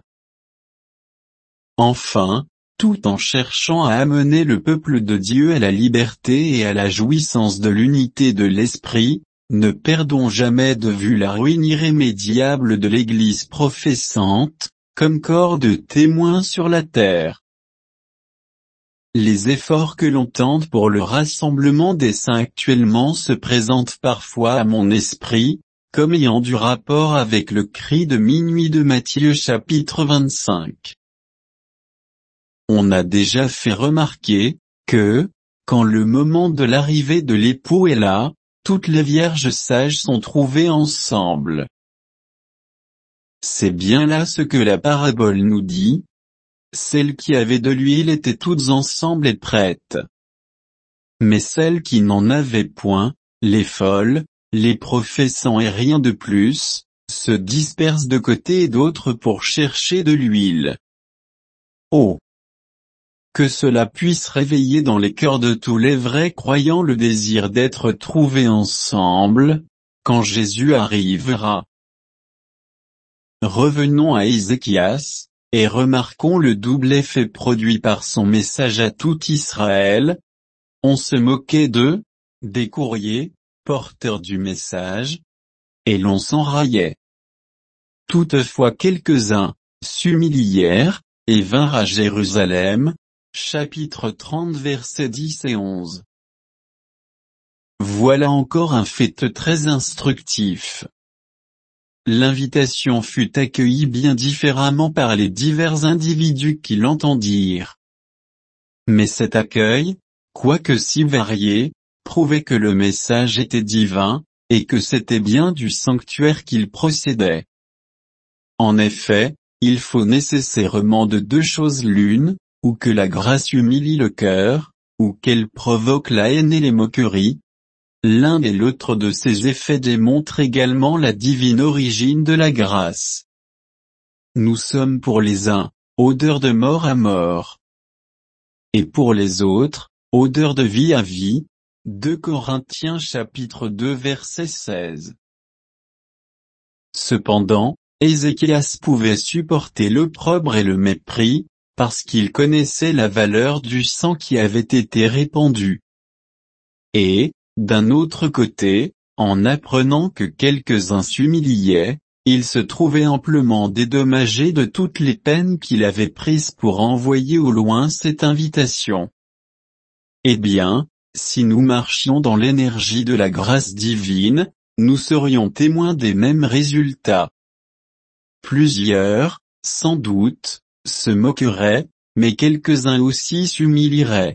Enfin, tout en cherchant à amener le peuple de Dieu à la liberté et à la jouissance de l'unité de l'Esprit, ne perdons jamais de vue la ruine irrémédiable de l'Église professante, comme corps de témoin sur la terre. Les efforts que l'on tente pour le rassemblement des saints actuellement se présentent parfois à mon esprit, comme ayant du rapport avec le cri de minuit de Matthieu chapitre vingt-cinq. On a déjà fait remarquer, que, quand le moment de l'arrivée de l'époux est là, toutes les vierges sages sont trouvées ensemble. C'est bien là ce que la parabole nous dit. Celles qui avaient de l'huile étaient toutes ensemble et prêtes. Mais celles qui n'en avaient point, les folles, les professant et rien de plus, se dispersent de côté et d'autre pour chercher de l'huile. Oh! Que cela puisse réveiller dans les cœurs de tous les vrais croyants le désir d'être trouvés ensemble, quand Jésus arrivera. Revenons à Ézéchias, et remarquons le double effet produit par son message à tout Israël. On se moquait d'eux, des courriers, porteurs du message, et l'on s'en raillait. Toutefois quelques-uns s'humilièrent, et vinrent à Jérusalem, chapitre trente versets dix et onze. Voilà encore un fait très instructif. L'invitation fut accueillie bien différemment par les divers individus qui l'entendirent. Mais cet accueil, quoique si varié, prouvait que le message était divin, et que c'était bien du sanctuaire qu'il procédait. En effet, il faut nécessairement de deux choses l'une, ou que la grâce humilie le cœur, ou qu'elle provoque la haine et les moqueries. L'un et l'autre de ces effets démontrent également la divine origine de la grâce. Nous sommes pour les uns, odeur de mort à mort. Et pour les autres, odeur de vie à vie. deux Corinthiens chapitre deux verset seize. Cependant, Ézéchias pouvait supporter l'opprobre et le mépris, parce qu'il connaissait la valeur du sang qui avait été répandu. Et, d'un autre côté, en apprenant que quelques-uns s'humiliaient, il se trouvait amplement dédommagé de toutes les peines qu'il avait prises pour envoyer au loin cette invitation. Eh bien, si nous marchions dans l'énergie de la grâce divine, nous serions témoins des mêmes résultats. Plusieurs, sans doute, se moqueraient, mais quelques-uns aussi s'humilieraient.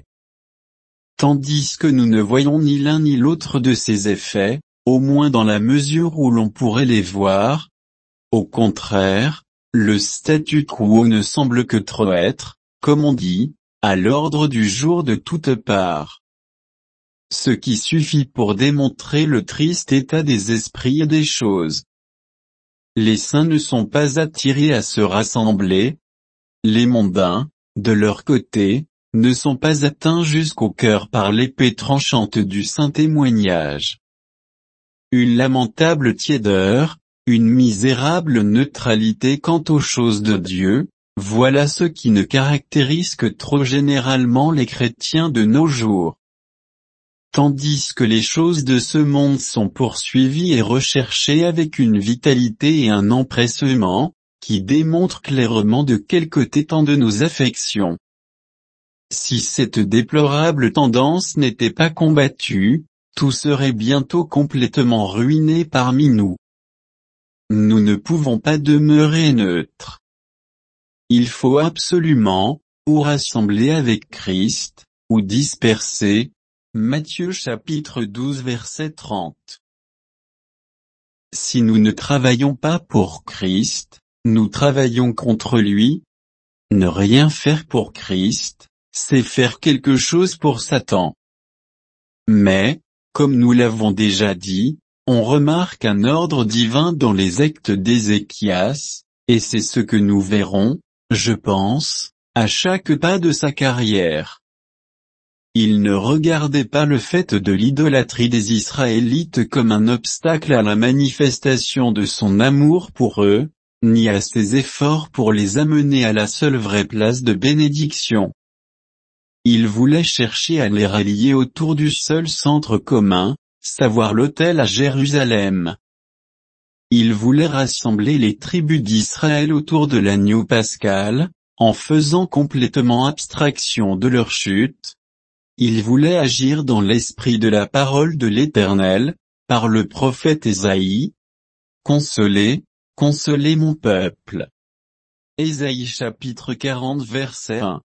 Tandis que nous ne voyons ni l'un ni l'autre de ces effets, au moins dans la mesure où l'on pourrait les voir. Au contraire, le statu quo ne semble que trop être, comme on dit, à l'ordre du jour de toutes parts. Ce qui suffit pour démontrer le triste état des esprits et des choses. Les saints ne sont pas attirés à se rassembler. Les mondains, de leur côté, ne sont pas atteints jusqu'au cœur par l'épée tranchante du saint témoignage. Une lamentable tiédeur, une misérable neutralité quant aux choses de Dieu, voilà ce qui ne caractérise que trop généralement les chrétiens de nos jours. Tandis que les choses de ce monde sont poursuivies et recherchées avec une vitalité et un empressement, qui démontrent clairement de quel côté tendent nos affections. Si cette déplorable tendance n'était pas combattue, tout serait bientôt complètement ruiné parmi nous. Nous ne pouvons pas demeurer neutres. Il faut absolument, ou rassembler avec Christ, ou disperser, Matthieu chapitre douze verset trente. Si nous ne travaillons pas pour Christ, nous travaillons contre lui. Ne rien faire pour Christ, c'est faire quelque chose pour Satan. Mais, comme nous l'avons déjà dit, on remarque un ordre divin dans les actes d'Ézéchias, et c'est ce que nous verrons, je pense, à chaque pas de sa carrière. Il ne regardait pas le fait de l'idolâtrie des Israélites comme un obstacle à la manifestation de son amour pour eux, ni à ses efforts pour les amener à la seule vraie place de bénédiction. Il voulait chercher à les rallier autour du seul centre commun, savoir l'autel à Jérusalem. Il voulait rassembler les tribus d'Israël autour de l'agneau pascal, en faisant complètement abstraction de leur chute. Il voulait agir dans l'esprit de la parole de l'Éternel, par le prophète Ésaïe. Consolez, consolez mon peuple. Ésaïe chapitre quarante verset un.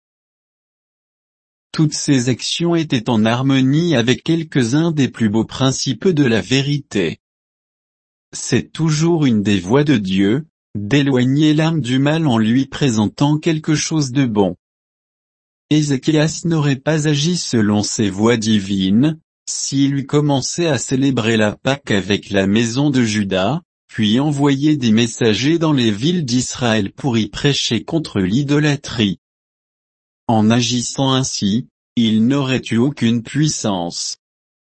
Toutes ces actions étaient en harmonie avec quelques-uns des plus beaux principes de la vérité. C'est toujours une des voies de Dieu, d'éloigner l'âme du mal en lui présentant quelque chose de bon. Ézéchias n'aurait pas agi selon ces voies divines, s'il eût commencé à célébrer la Pâque avec la maison de Juda, puis envoyé des messagers dans les villes d'Israël pour y prêcher contre l'idolâtrie. En agissant ainsi, il n'aurait eu aucune puissance.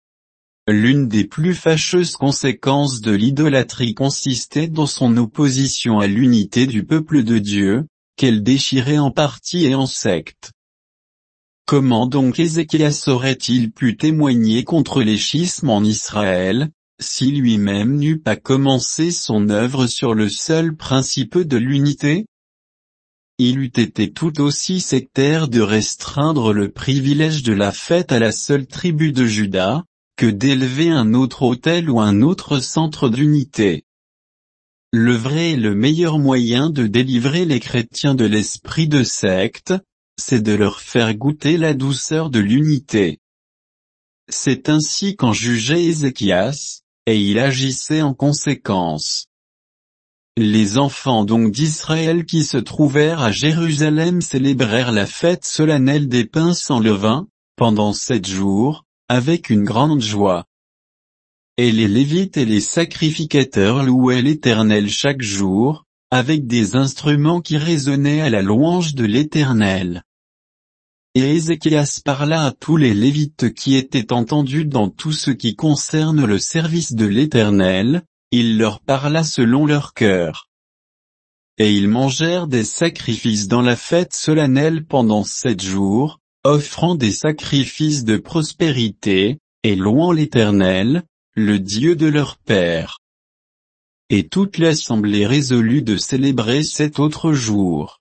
L'une des plus fâcheuses conséquences de l'idolâtrie consistait dans son opposition à l'unité du peuple de Dieu, qu'elle déchirait en parties et en sectes. Comment donc Ézéchias aurait-il pu témoigner contre les schismes en Israël, si lui-même n'eût pas commencé son œuvre sur le seul principe de l'unité? Il eût été tout aussi sectaire de restreindre le privilège de la fête à la seule tribu de Juda, que d'élever un autre autel ou un autre centre d'unité. Le vrai et le meilleur moyen de délivrer les chrétiens de l'esprit de secte, c'est de leur faire goûter la douceur de l'unité. C'est ainsi qu'en jugeait Ézéchias, et il agissait en conséquence. Les enfants donc d'Israël qui se trouvèrent à Jérusalem célébrèrent la fête solennelle des pains sans levain, pendant sept jours, avec une grande joie. Et les Lévites et les sacrificateurs louaient l'Éternel chaque jour, avec des instruments qui résonnaient à la louange de l'Éternel. Et Ézéchias parla à tous les Lévites qui étaient entendus dans tout ce qui concerne le service de l'Éternel, il leur parla selon leur cœur. Et ils mangèrent des sacrifices dans la fête solennelle pendant sept jours, offrant des sacrifices de prospérité, et louant l'Éternel, le Dieu de leur père. Et toute l'assemblée résolut de célébrer cet autre jour.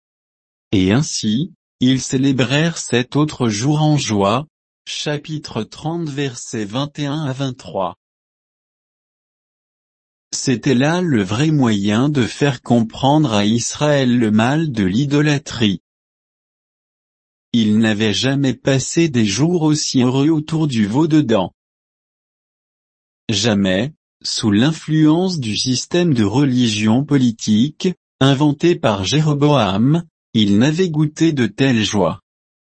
Et ainsi, ils célébrèrent cet autre jour en joie. Chapitre trente versets vingt et un à vingt-trois. C'était là le vrai moyen de faire comprendre à Israël le mal de l'idolâtrie. Il n'avait jamais passé des jours aussi heureux autour du veau-dedans. Jamais, sous l'influence du système de religion politique, inventé par Jéroboam, il n'avait goûté de telle joie.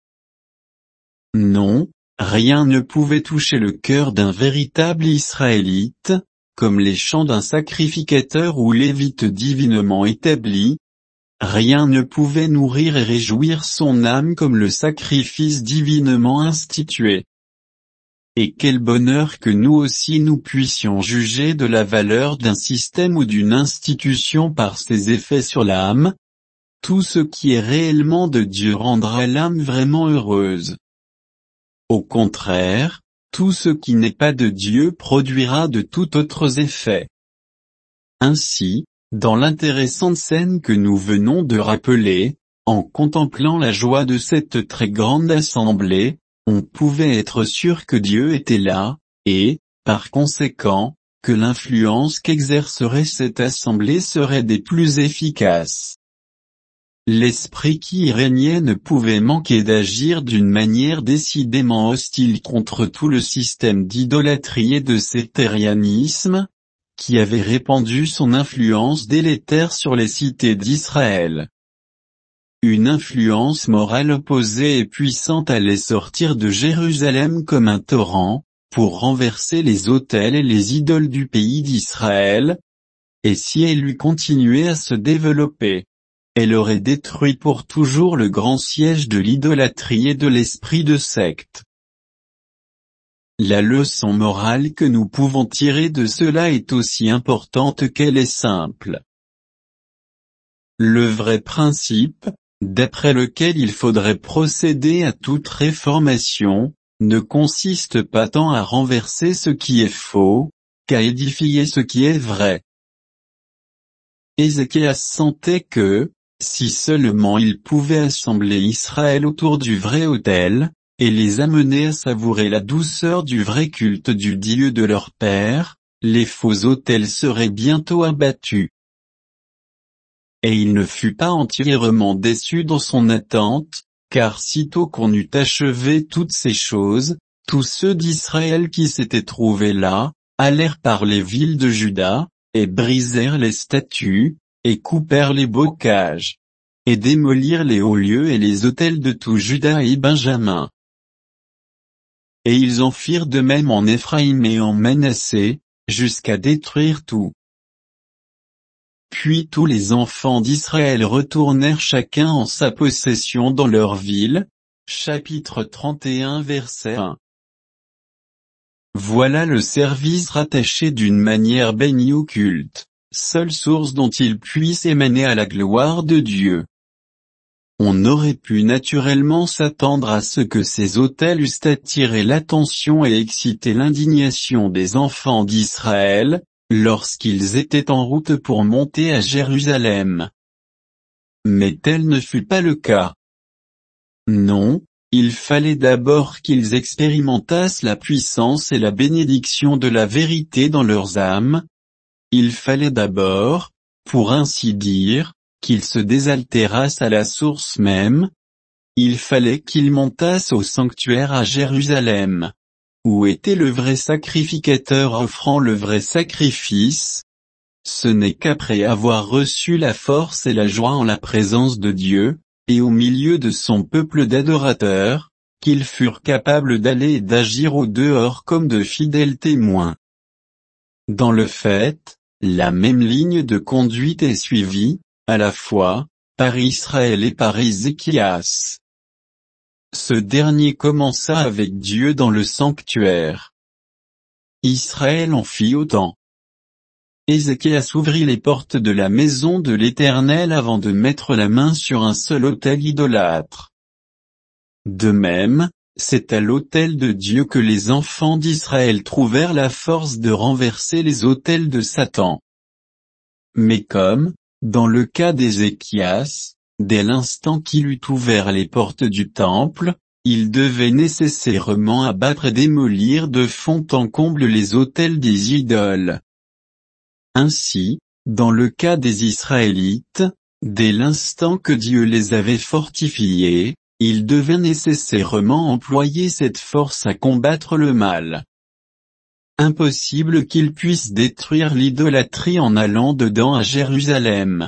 Non, rien ne pouvait toucher le cœur d'un véritable Israélite, comme les chants d'un sacrificateur ou lévite divinement établi. Rien ne pouvait nourrir et réjouir son âme comme le sacrifice divinement institué. Et quel bonheur que nous aussi nous puissions juger de la valeur d'un système ou d'une institution par ses effets sur l'âme. Tout ce qui est réellement de Dieu rendra l'âme vraiment heureuse. Au contraire, tout ce qui n'est pas de Dieu produira de tout autres effets. Ainsi, dans l'intéressante scène que nous venons de rappeler, en contemplant la joie de cette très grande assemblée, on pouvait être sûr que Dieu était là, et, par conséquent, que l'influence qu'exercerait cette assemblée serait des plus efficaces. l'esprit qui y régnait ne pouvait manquer d'agir d'une manière décidément hostile contre tout le système d'idolâtrie et de sectarianisme, qui avait répandu son influence délétère sur les cités d'Israël. Une influence morale opposée et puissante allait sortir de Jérusalem comme un torrent, pour renverser les autels et les idoles du pays d'Israël, et si elle eût continué à se développer, elle aurait détruit pour toujours le grand siège de l'idolâtrie et de l'esprit de secte. La leçon morale que nous pouvons tirer de cela est aussi importante qu'elle est simple. Le vrai principe, d'après lequel il faudrait procéder à toute réformation, ne consiste pas tant à renverser ce qui est faux, qu'à édifier ce qui est vrai. Ézéchias sentait que, si seulement il pouvait assembler Israël autour du vrai autel, et les amener à savourer la douceur du vrai culte du Dieu de leur père, les faux autels seraient bientôt abattus. Et il ne fut pas entièrement déçu dans son attente, car sitôt qu'on eut achevé toutes ces choses, tous ceux d'Israël qui s'étaient trouvés là, allèrent par les villes de Juda, et brisèrent les statues, et coupèrent les bocages, et démolirent les hauts lieux et les autels de tout Juda et Benjamin. Et ils en firent de même en Éphraïm et en Manassé, jusqu'à détruire tout. Puis tous les enfants d'Israël retournèrent chacun en sa possession dans leur ville. Chapitre trente et un verset un. Voilà le service rattaché d'une manière bénie au culte, seule source dont il puisse émaner à la gloire de Dieu. On aurait pu naturellement s'attendre à ce que ces autels eussent attiré l'attention et excité l'indignation des enfants d'Israël, lorsqu'ils étaient en route pour monter à Jérusalem. Mais tel ne fut pas le cas. Non, il fallait d'abord qu'ils expérimentassent la puissance et la bénédiction de la vérité dans leurs âmes. Il fallait d'abord, pour ainsi dire, qu'ils se désaltérassent à la source même. Il fallait qu'ils montassent au sanctuaire à Jérusalem, où était le vrai sacrificateur offrant le vrai sacrifice. Ce n'est qu'après avoir reçu la force et la joie en la présence de Dieu, et au milieu de son peuple d'adorateurs, qu'ils furent capables d'aller et d'agir au dehors comme de fidèles témoins. Dans le fait, la même ligne de conduite est suivie, à la fois, par Israël et par Ézéchias. Ce dernier commença avec Dieu dans le sanctuaire. Israël en fit autant. Ézéchias ouvrit les portes de la maison de l'Éternel avant de mettre la main sur un seul autel idolâtre. De même, c'est à l'autel de Dieu que les enfants d'Israël trouvèrent la force de renverser les autels de Satan. Mais comme, dans le cas d'Ézéchias, dès l'instant qu'il eut ouvert les portes du temple, il devait nécessairement abattre et démolir de fond en comble les autels des idoles. Ainsi, dans le cas des Israélites, dès l'instant que Dieu les avait fortifiés, il devait nécessairement employer cette force à combattre le mal. Impossible qu'ils puissent détruire l'idolâtrie en allant dedans à Jérusalem.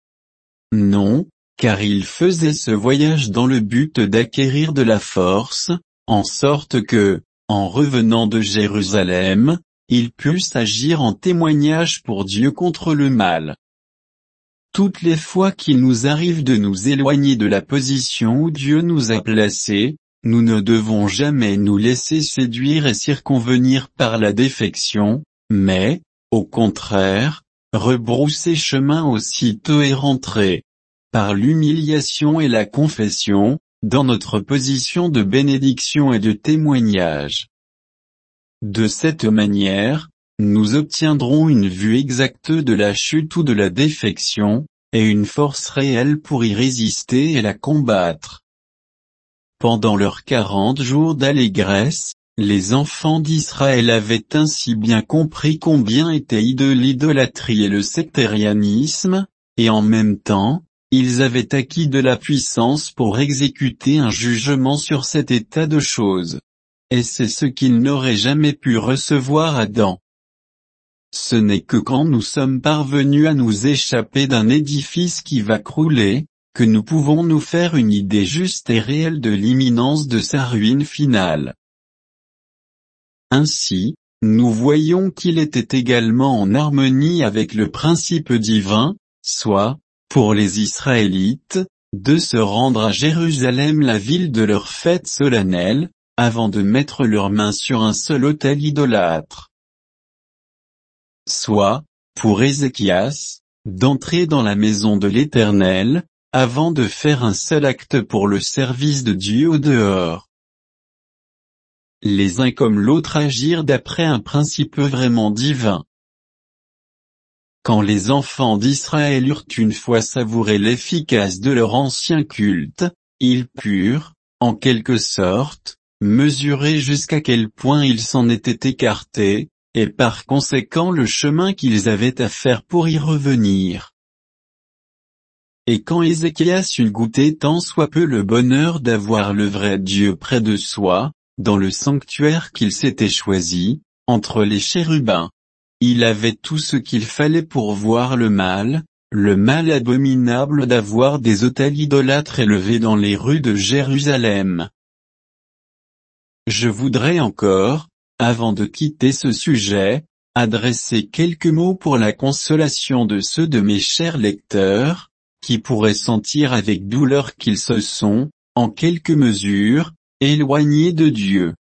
Non, car ils faisaient ce voyage dans le but d'acquérir de la force, en sorte que, en revenant de Jérusalem, ils puissent agir en témoignage pour Dieu contre le mal. Toutes les fois qu'il nous arrive de nous éloigner de la position où Dieu nous a placés, nous ne devons jamais nous laisser séduire et circonvenir par la défection, mais, au contraire, rebrousser chemin aussitôt et rentrer, par l'humiliation et la confession, dans notre position de bénédiction et de témoignage. De cette manière, nous obtiendrons une vue exacte de la chute ou de la défection, et une force réelle pour y résister et la combattre. Pendant leurs quarante jours d'allégresse, les enfants d'Israël avaient ainsi bien compris combien était hideux l'idolâtrie et le sectarianisme, et en même temps, ils avaient acquis de la puissance pour exécuter un jugement sur cet état de choses. Et c'est ce qu'ils n'auraient jamais pu recevoir Adam. Ce n'est que quand nous sommes parvenus à nous échapper d'un édifice qui va crouler, que nous pouvons nous faire une idée juste et réelle de l'imminence de sa ruine finale. Ainsi, nous voyons qu'il était également en harmonie avec le principe divin, soit, pour les Israélites, de se rendre à Jérusalem, la ville de leur fête solennelle, avant de mettre leurs mains sur un seul autel idolâtre. Soit, pour Ézéchias, d'entrer dans la maison de l'Éternel, avant de faire un seul acte pour le service de Dieu au dehors. Les uns comme l'autre agirent d'après un principe vraiment divin. Quand les enfants d'Israël eurent une fois savouré l'efficace de leur ancien culte, ils purent, en quelque sorte, mesurer jusqu'à quel point ils s'en étaient écartés, et par conséquent le chemin qu'ils avaient à faire pour y revenir. Et quand Ézéchias eut goûté tant soit peu le bonheur d'avoir le vrai Dieu près de soi, dans le sanctuaire qu'il s'était choisi, entre les chérubins, il avait tout ce qu'il fallait pour voir le mal, le mal abominable d'avoir des autels idolâtres élevés dans les rues de Jérusalem. Je voudrais encore, avant de quitter ce sujet, adresser quelques mots pour la consolation de ceux de mes chers lecteurs, qui pourraient sentir avec douleur qu'ils se sont, en quelque mesure, éloignés de Dieu.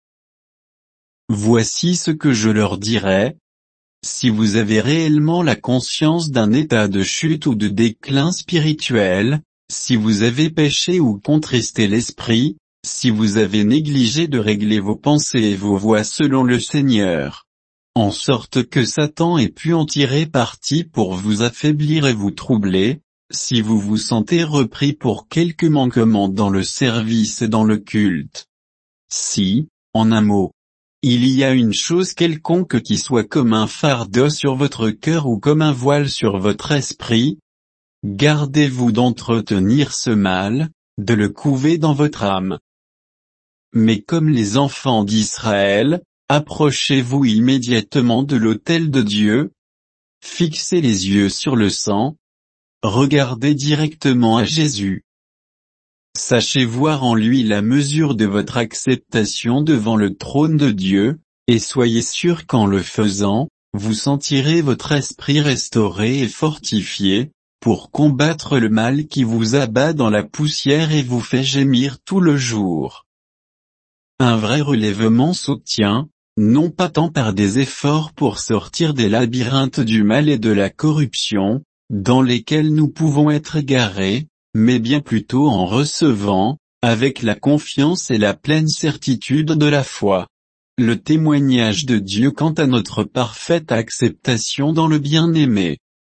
Voici ce que je leur dirai. Si vous avez réellement la conscience d'un état de chute ou de déclin spirituel, si vous avez péché ou contristé l'esprit, si vous avez négligé de régler vos pensées et vos voies selon le Seigneur, en sorte que Satan ait pu en tirer parti pour vous affaiblir et vous troubler, si vous vous sentez repris pour quelque manquement dans le service et dans le culte. Si, en un mot, il y a une chose quelconque qui soit comme un fardeau sur votre cœur ou comme un voile sur votre esprit, gardez-vous d'entretenir ce mal, de le couver dans votre âme. Mais comme les enfants d'Israël, approchez-vous immédiatement de l'autel de Dieu, fixez les yeux sur le sang, regardez directement à Jésus. Sachez voir en lui la mesure de votre acceptation devant le trône de Dieu, et soyez sûr qu'en le faisant, vous sentirez votre esprit restauré et fortifié, pour combattre le mal qui vous abat dans la poussière et vous fait gémir tout le jour. Un vrai relèvement s'obtient, non pas tant par des efforts pour sortir des labyrinthes du mal et de la corruption, dans lesquels nous pouvons être égarés, mais bien plutôt en recevant, avec la confiance et la pleine certitude de la foi, le témoignage de Dieu quant à notre parfaite acceptation dans le bien-aimé.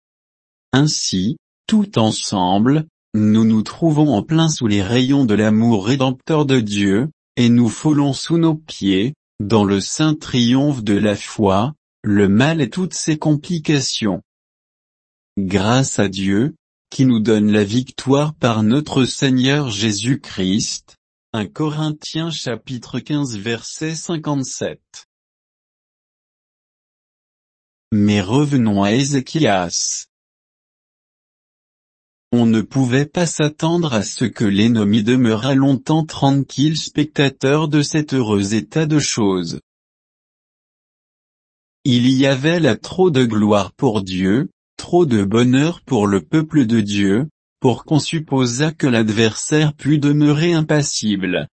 Ainsi, tout ensemble, nous nous trouvons en plein sous les rayons de l'amour rédempteur de Dieu, et nous foulons sous nos pieds, dans le saint triomphe de la foi, le mal et toutes ses complications. Grâce à Dieu, qui nous donne la victoire par notre Seigneur Jésus-Christ. un Corinthiens chapitre quinze verset cinquante-sept. Mais revenons à Ézéchias. On ne pouvait pas s'attendre à ce que l'ennemi demeurât longtemps tranquille spectateur de cet heureux état de choses. Il y avait là trop de gloire pour Dieu, trop de bonheur pour le peuple de Dieu, pour qu'on supposât que l'adversaire pût demeurer impassible.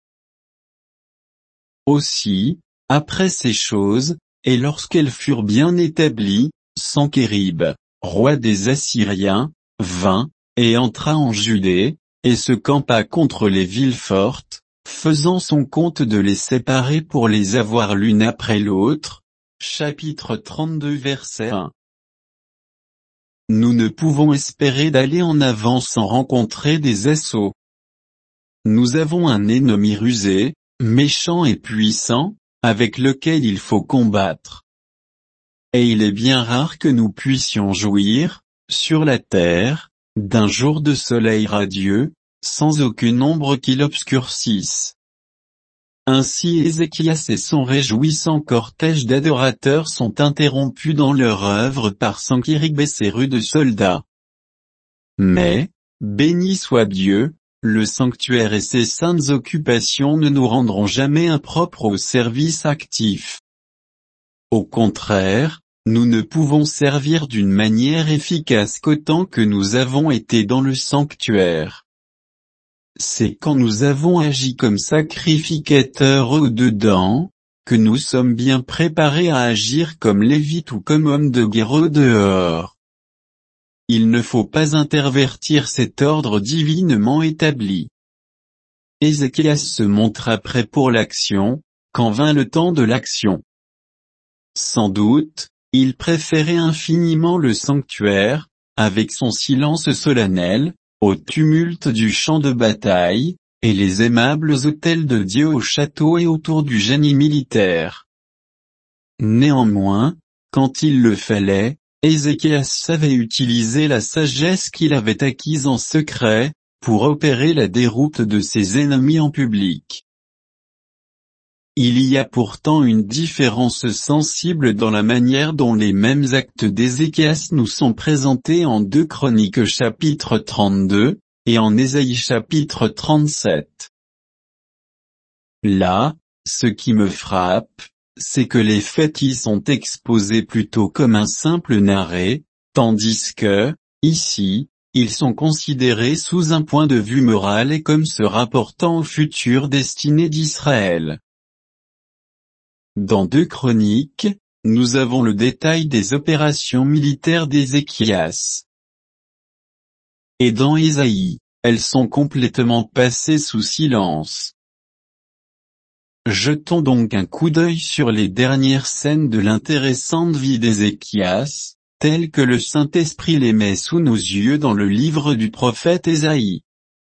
Aussi, après ces choses, et lorsqu'elles furent bien établies, Sanchérib, roi des Assyriens, vint, et entra en Judée, et se campa contre les villes fortes, faisant son compte de les séparer pour les avoir l'une après l'autre. Chapitre trente-deux verset un. Nous ne pouvons espérer d'aller en avant sans rencontrer des assauts. Nous avons un ennemi rusé, méchant et puissant, avec lequel il faut combattre. Et il est bien rare que nous puissions jouir, sur la terre, d'un jour de soleil radieux, sans aucune ombre qui l'obscurcisse. Ainsi Ézéchias et son réjouissant cortège d'adorateurs sont interrompus dans leur œuvre par Sennacherib et ses rudes soldats. Mais, béni soit Dieu, le sanctuaire et ses saintes occupations ne nous rendront jamais impropres au service actif. Au contraire, nous ne pouvons servir d'une manière efficace qu'autant que nous avons été dans le sanctuaire. C'est quand nous avons agi comme sacrificateurs au-dedans, que nous sommes bien préparés à agir comme lévites ou comme hommes de guerre au-dehors. Il ne faut pas intervertir cet ordre divinement établi. Ézéchias se montra prêt pour l'action, quand vint le temps de l'action. Sans doute, il préférait infiniment le sanctuaire, avec son silence solennel, au tumulte du champ de bataille, et les aimables hôtels de Dieu au château et autour du génie militaire. Néanmoins, quand il le fallait, Ézéchias savait utiliser la sagesse qu'il avait acquise en secret, pour opérer la déroute de ses ennemis en public. Il y a pourtant une différence sensible dans la manière dont les mêmes actes d'Ézéchias nous sont présentés en deux Chroniques chapitre trente-deux, et en Ésaïe chapitre trente-sept. Là, ce qui me frappe, c'est que les faits y sont exposés plutôt comme un simple narré, tandis que, ici, ils sont considérés sous un point de vue moral et comme se rapportant aux futures destinées d'Israël. Dans deux Chroniques, nous avons le détail des opérations militaires d'Ézéchias. Et dans Ésaïe, elles sont complètement passées sous silence. Jetons donc un coup d'œil sur les dernières scènes de l'intéressante vie d'Ézéchias, telles que le Saint-Esprit les met sous nos yeux dans le livre du prophète Ésaïe.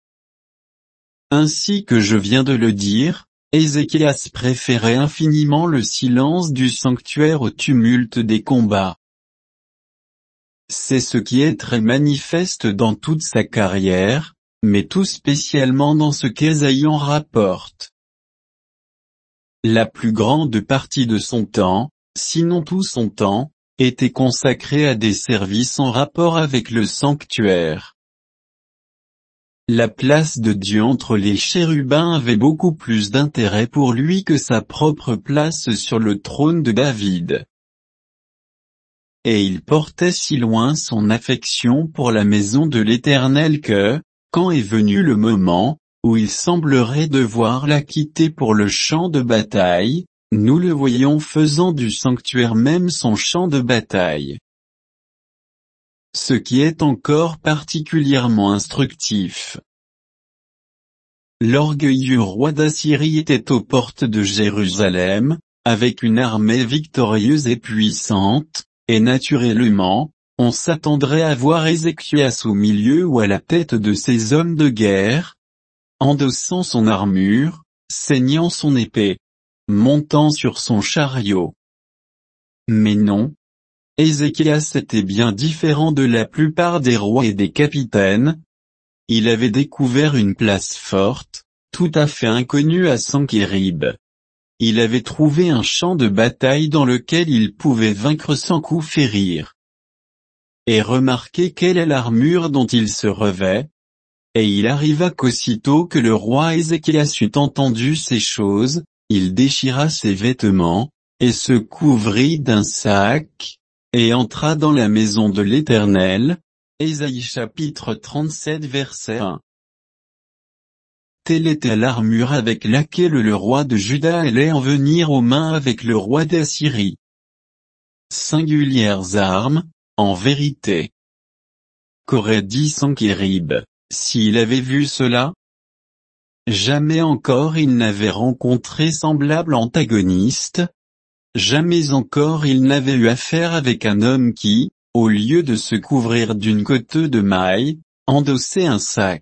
Ainsi que je viens de le dire, Ézéchias préférait infiniment le silence du sanctuaire au tumulte des combats. C'est ce qui est très manifeste dans toute sa carrière, mais tout spécialement dans ce qu'Ésaïe en rapporte. La plus grande partie de son temps, sinon tout son temps, était consacrée à des services en rapport avec le sanctuaire. La place de Dieu entre les chérubins avait beaucoup plus d'intérêt pour lui que sa propre place sur le trône de David. Et il portait si loin son affection pour la maison de l'Éternel que, quand est venu le moment, où il semblerait devoir la quitter pour le champ de bataille, nous le voyons faisant du sanctuaire même son champ de bataille. Ce qui est encore particulièrement instructif. L'orgueilleux roi d'Assyrie était aux portes de Jérusalem, avec une armée victorieuse et puissante, et naturellement, on s'attendrait à voir Ézéchias au milieu ou à la tête de ses hommes de guerre, endossant son armure, saignant son épée, montant sur son chariot. Mais non. Ézéchias était bien différent de la plupart des rois et des capitaines. Il avait découvert une place forte, tout à fait inconnue à Sennacherib. Il avait trouvé un champ de bataille dans lequel il pouvait vaincre sans coup férir. Et remarquez quelle est l'armure dont il se revêt. Et il arriva qu'aussitôt que le roi Ézéchias eut entendu ces choses, il déchira ses vêtements, et se couvrit d'un sac, et entra dans la maison de l'Éternel. Ésaïe chapitre trente-sept verset un. Telle était l'armure avec laquelle le roi de Juda allait en venir aux mains avec le roi d'Assyrie. Singulières armes, en vérité. Qu'aurait dit Sennacherib, s'il avait vu cela? Jamais encore il n'avait rencontré semblable antagoniste. Jamais encore il n'avait eu affaire avec un homme qui, au lieu de se couvrir d'une cotte de mailles, endossait un sac.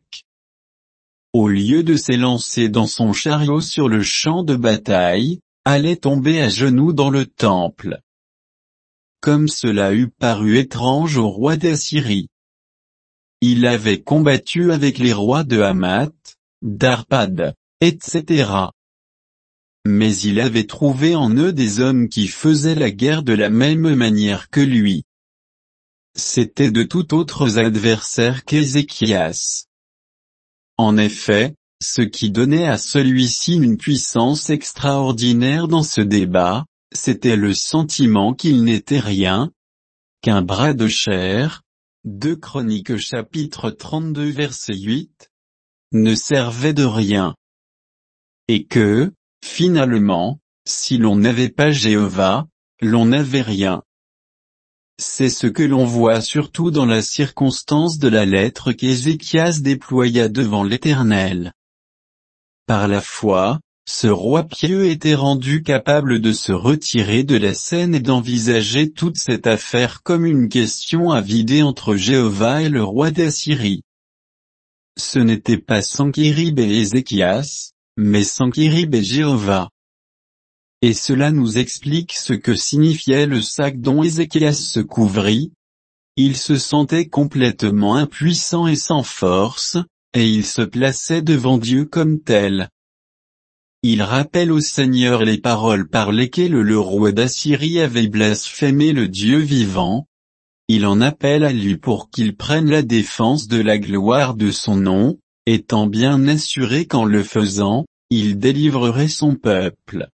Au lieu de s'élancer dans son chariot sur le champ de bataille, allait tomber à genoux dans le temple. Comme cela eût paru étrange au roi d'Assyrie. il avait combattu avec les rois de Hamath, d'Arpad, et cetera. Mais il avait trouvé en eux des hommes qui faisaient la guerre de la même manière que lui. C'étaient de tout autres adversaires qu'Ézéchias. En effet, ce qui donnait à celui-ci une puissance extraordinaire dans ce débat, c'était le sentiment qu'il n'était rien, qu'un bras de chair, deux Chroniques chapitre trente-deux verset huit, ne servait de rien. Et que, finalement, si l'on n'avait pas Jéhovah, l'on n'avait rien. C'est ce que l'on voit surtout dans la circonstance de la lettre qu'Ézéchias déploya devant l'Éternel. Par la foi, ce roi pieux était rendu capable de se retirer de la scène et d'envisager toute cette affaire comme une question à vider entre Jéhovah et le roi d'Assyrie. Ce n'était pas Sanchérib et Ézéchias, mais Sanchérib et Jéhovah. Et cela nous explique ce que signifiait le sac dont Ézéchias se couvrit. Il se sentait complètement impuissant et sans force, et il se plaçait devant Dieu comme tel. Il rappelle au Seigneur les paroles par lesquelles le roi d'Assyrie avait blasphémé le Dieu vivant. Il en appelle à lui pour qu'il prenne la défense de la gloire de son nom, étant bien assuré qu'en le faisant, il délivrerait son peuple.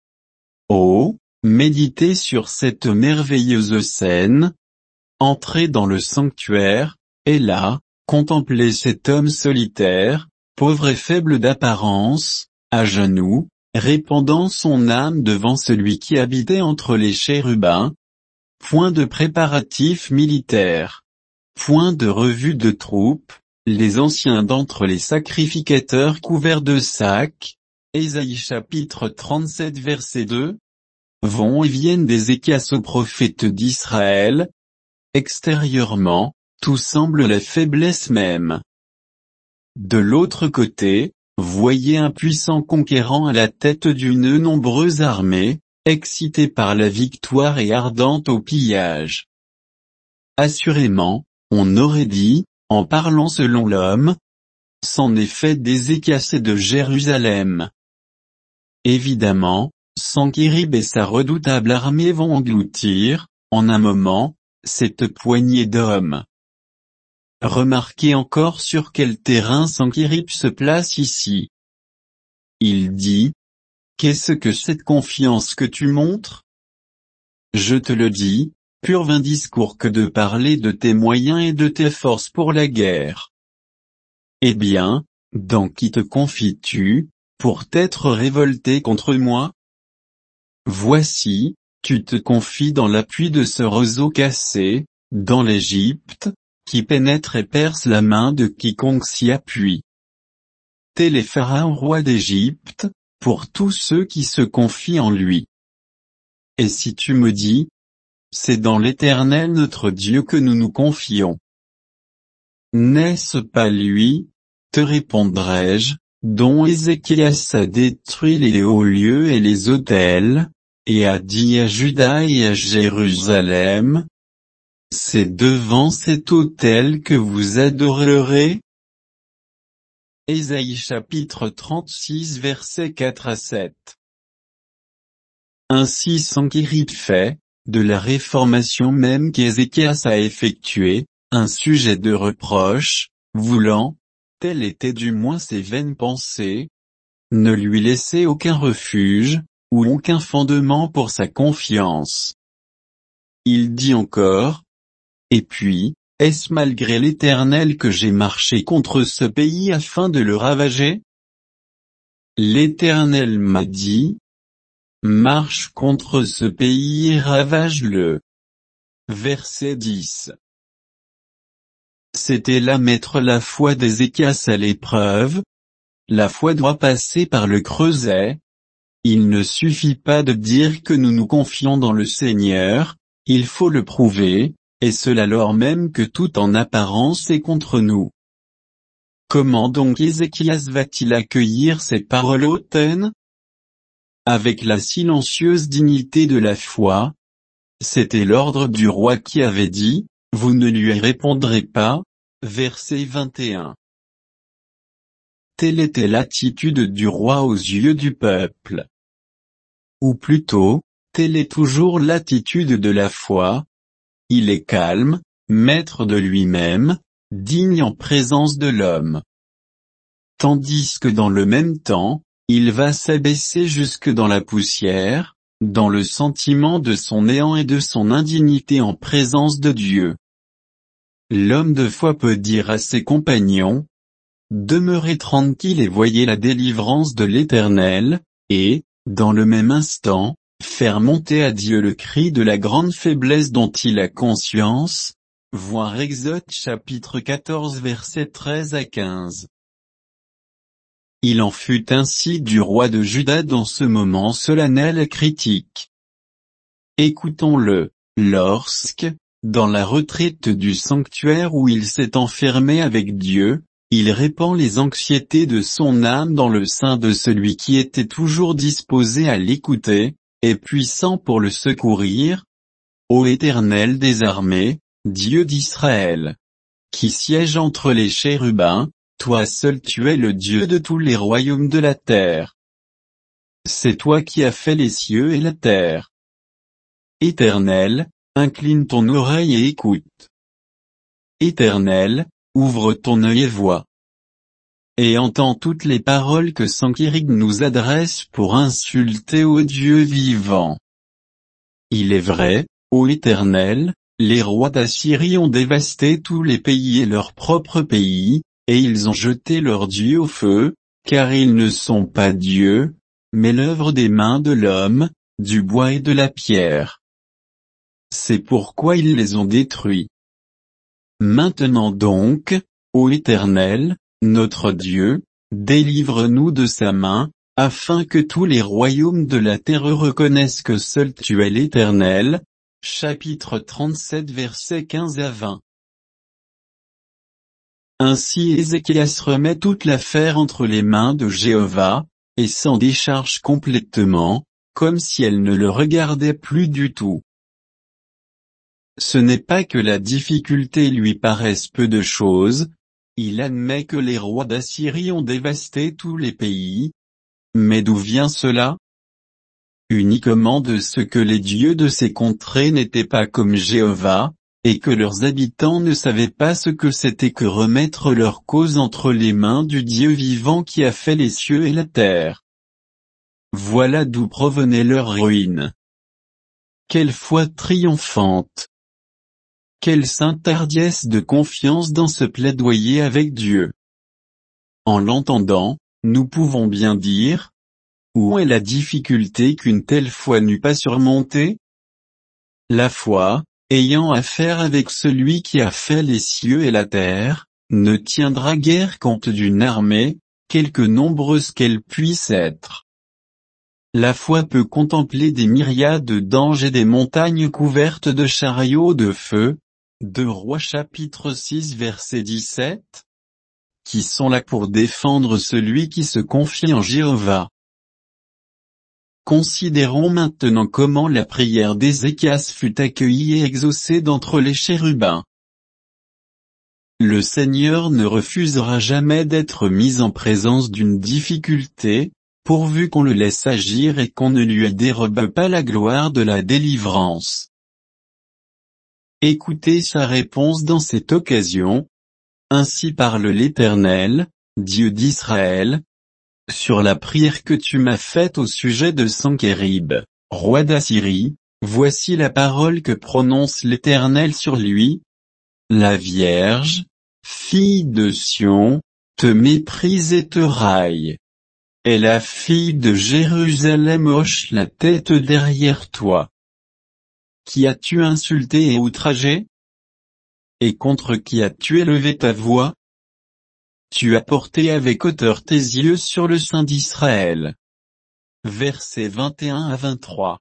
Oh, méditez sur cette merveilleuse scène. Entrez dans le sanctuaire, et là, contemplez cet homme solitaire, pauvre et faible d'apparence, à genoux, répandant son âme devant celui qui habitait entre les chérubins. Point de préparatifs militaires. Point de revue de troupes, les anciens d'entre les sacrificateurs couverts de sacs. Ésaïe chapitre trente-sept verset deux. Vont et viennent d'Ézéchias au prophète d'Israël. Extérieurement, tout semble la faiblesse même. De l'autre côté, voyez un puissant conquérant à la tête d'une nombreuse armée, excité par la victoire et ardente au pillage. Assurément, on aurait dit, en parlant selon l'homme, c'en est fait d'Ézéchias et de Jérusalem. Évidemment, Sanchérib et sa redoutable armée vont engloutir, en un moment, cette poignée d'hommes. Remarquez encore sur quel terrain Sanchérib se place ici. Il dit, « Qu'est-ce que cette confiance que tu montres ? Je te le dis, pur vain discours que de parler de tes moyens et de tes forces pour la guerre. Eh bien, dans qui te confies-tu, pour t'être révolté contre moi ? Voici, tu te confies dans l'appui de ce roseau cassé, dans l'Égypte, qui pénètre et perce la main de quiconque s'y appuie. Tel est Pharaon roi d'Égypte, pour tous ceux qui se confient en lui. Et si tu me dis, c'est dans l'Éternel notre Dieu que nous nous confions. N'est-ce pas lui, te répondrai-je, dont Ézéchias a détruit les hauts lieux et les autels, et a dit à Juda et à Jérusalem, c'est devant cet autel que vous adorerez ? Ésaïe chapitre trente-six versets quatre à sept. Ainsi Sanchérib fait, de la réformation même qu'Ézéchias a effectuée, un sujet de reproche, voulant, telles étaient du moins ses vaines pensées, ne lui laisser aucun refuge, ou aucun fondement pour sa confiance. Il dit encore, et puis, est-ce malgré l'Éternel que j'ai marché contre ce pays afin de le ravager ? L'Éternel m'a dit, marche contre ce pays et ravage-le. Verset dix. C'était là mettre la foi d'Ézéchias à l'épreuve. La foi doit passer par le creuset. Il ne suffit pas de dire que nous nous confions dans le Seigneur, il faut le prouver, et cela alors même que tout en apparence est contre nous. Comment donc Ézéchias va-t-il accueillir ces paroles hautaines ? Avec la silencieuse dignité de la foi. C'était l'ordre du roi qui avait dit, vous ne lui répondrez pas. verset vingt et un. Telle était l'attitude du roi aux yeux du peuple. Ou plutôt, telle est toujours l'attitude de la foi. Il est calme, maître de lui-même, digne en présence de l'homme. Tandis que dans le même temps, il va s'abaisser jusque dans la poussière, dans le sentiment de son néant et de son indignité en présence de Dieu. L'homme de foi peut dire à ses compagnons: demeurez tranquilles et voyez la délivrance de l'Éternel, et, dans le même instant, faire monter à Dieu le cri de la grande faiblesse dont il a conscience. Voir Exode chapitre quatorze versets treize à quinze. Il en fut ainsi du roi de Juda dans ce moment solennel et critique. Écoutons-le, lorsque, dans la retraite du sanctuaire où il s'est enfermé avec Dieu, il répand les anxiétés de son âme dans le sein de celui qui était toujours disposé à l'écouter, et puissant pour le secourir. Ô Éternel des armées, Dieu d'Israël, qui siège entre les chérubins, toi seul tu es le Dieu de tous les royaumes de la terre. C'est toi qui as fait les cieux et la terre. Éternel, incline ton oreille et écoute. Éternel, ouvre ton œil et vois. Et entends toutes les paroles que Sanchéribe nous adresse pour insulter ô Dieu vivant. Il est vrai, ô Éternel, les rois d'Assyrie ont dévasté tous les pays et leur propre pays, et ils ont jeté leurs dieux au feu, car ils ne sont pas dieux, mais l'œuvre des mains de l'homme, du bois et de la pierre. C'est pourquoi ils les ont détruits. Maintenant donc, ô Éternel, notre Dieu, délivre-nous de sa main, afin que tous les royaumes de la terre reconnaissent que seul tu es l'Éternel. Chapitre trente-sept versets quinze à vingt. Ainsi Ézéchias remet toute l'affaire entre les mains de Jéhovah, et s'en décharge complètement, comme si elle ne le regardait plus du tout. Ce n'est pas que la difficulté lui paraisse peu de choses, il admet que les rois d'Assyrie ont dévasté tous les pays. Mais d'où vient cela? Uniquement de ce que les dieux de ces contrées n'étaient pas comme Jéhovah, et que leurs habitants ne savaient pas ce que c'était que remettre leur cause entre les mains du Dieu vivant qui a fait les cieux et la terre. Voilà d'où provenait leur ruine. Quelle foi triomphante! Quelle sainte hardiesse de confiance dans ce plaidoyer avec Dieu! En l'entendant, nous pouvons bien dire: où est la difficulté qu'une telle foi n'eût pas surmontée? La foi, ayant affaire avec celui qui a fait les cieux et la terre, ne tiendra guère compte d'une armée, quelque nombreuse qu'elle puisse être. La foi peut contempler des myriades d'anges et des montagnes couvertes de chariots de feu, deux Rois chapitre six verset dix-sept, qui sont là pour défendre celui qui se confie en Jéhovah. Considérons maintenant comment la prière d'Ézéchias fut accueillie et exaucée d'entre les chérubins. Le Seigneur ne refusera jamais d'être mis en présence d'une difficulté, pourvu qu'on le laisse agir et qu'on ne lui dérobe pas la gloire de la délivrance. Écoutez sa réponse dans cette occasion. Ainsi parle l'Éternel, Dieu d'Israël, sur la prière que tu m'as faite au sujet de Sanchéribe, roi d'Assyrie, voici la parole que prononce l'Éternel sur lui. La Vierge, fille de Sion, te méprise et te raille. Et la fille de Jérusalem hoche la tête derrière toi. Qui as-tu insulté et outragé? Et contre qui as-tu élevé ta voix? Tu as porté avec hauteur tes yeux sur le sein d'Israël. Versets vingt et un à vingt-trois.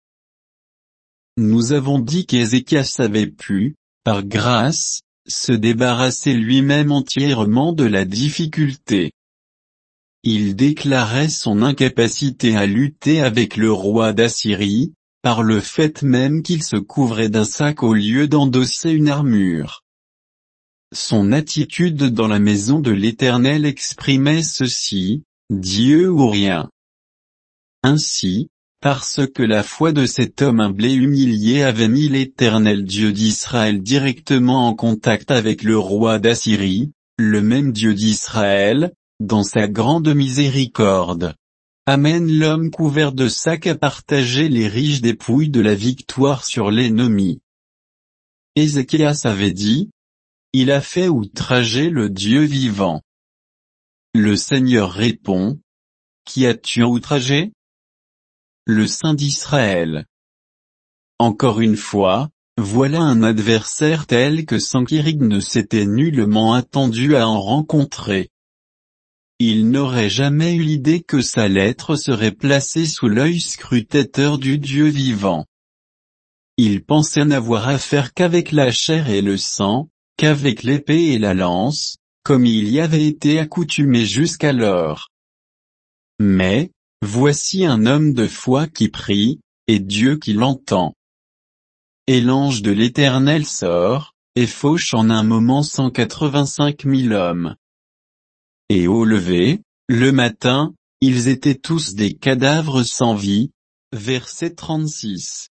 Nous avons dit qu'Ézéchias avait pu, par grâce, se débarrasser lui-même entièrement de la difficulté. Il déclarait son incapacité à lutter avec le roi d'Assyrie, par le fait même qu'il se couvrait d'un sac au lieu d'endosser une armure. Son attitude dans la maison de l'Éternel exprimait ceci: Dieu ou rien. Ainsi, parce que la foi de cet homme humble et humilié avait mis l'Éternel Dieu d'Israël directement en contact avec le roi d'Assyrie, le même Dieu d'Israël, dans sa grande miséricorde, amène l'homme couvert de sacs à partager les riches dépouilles de la victoire sur l'ennemi. Ézéchias avait dit: Il a fait outrager le Dieu vivant. Le Seigneur répond: Qui as-tu outragé? Le Saint d'Israël. Encore une fois, voilà un adversaire tel que Sanchérib ne s'était nullement attendu à en rencontrer. Il n'aurait jamais eu l'idée que sa lettre serait placée sous l'œil scrutateur du Dieu vivant. Il pensait n'avoir affaire qu'avec la chair et le sang, qu'avec l'épée et la lance, comme il y avait été accoutumé jusqu'alors. Mais, voici un homme de foi qui prie, et Dieu qui l'entend. Et l'ange de l'Éternel sort, et fauche en un moment cent quatre-vingt-cinq mille hommes. Et au lever, le matin, ils étaient tous des cadavres sans vie. Verset trente-six.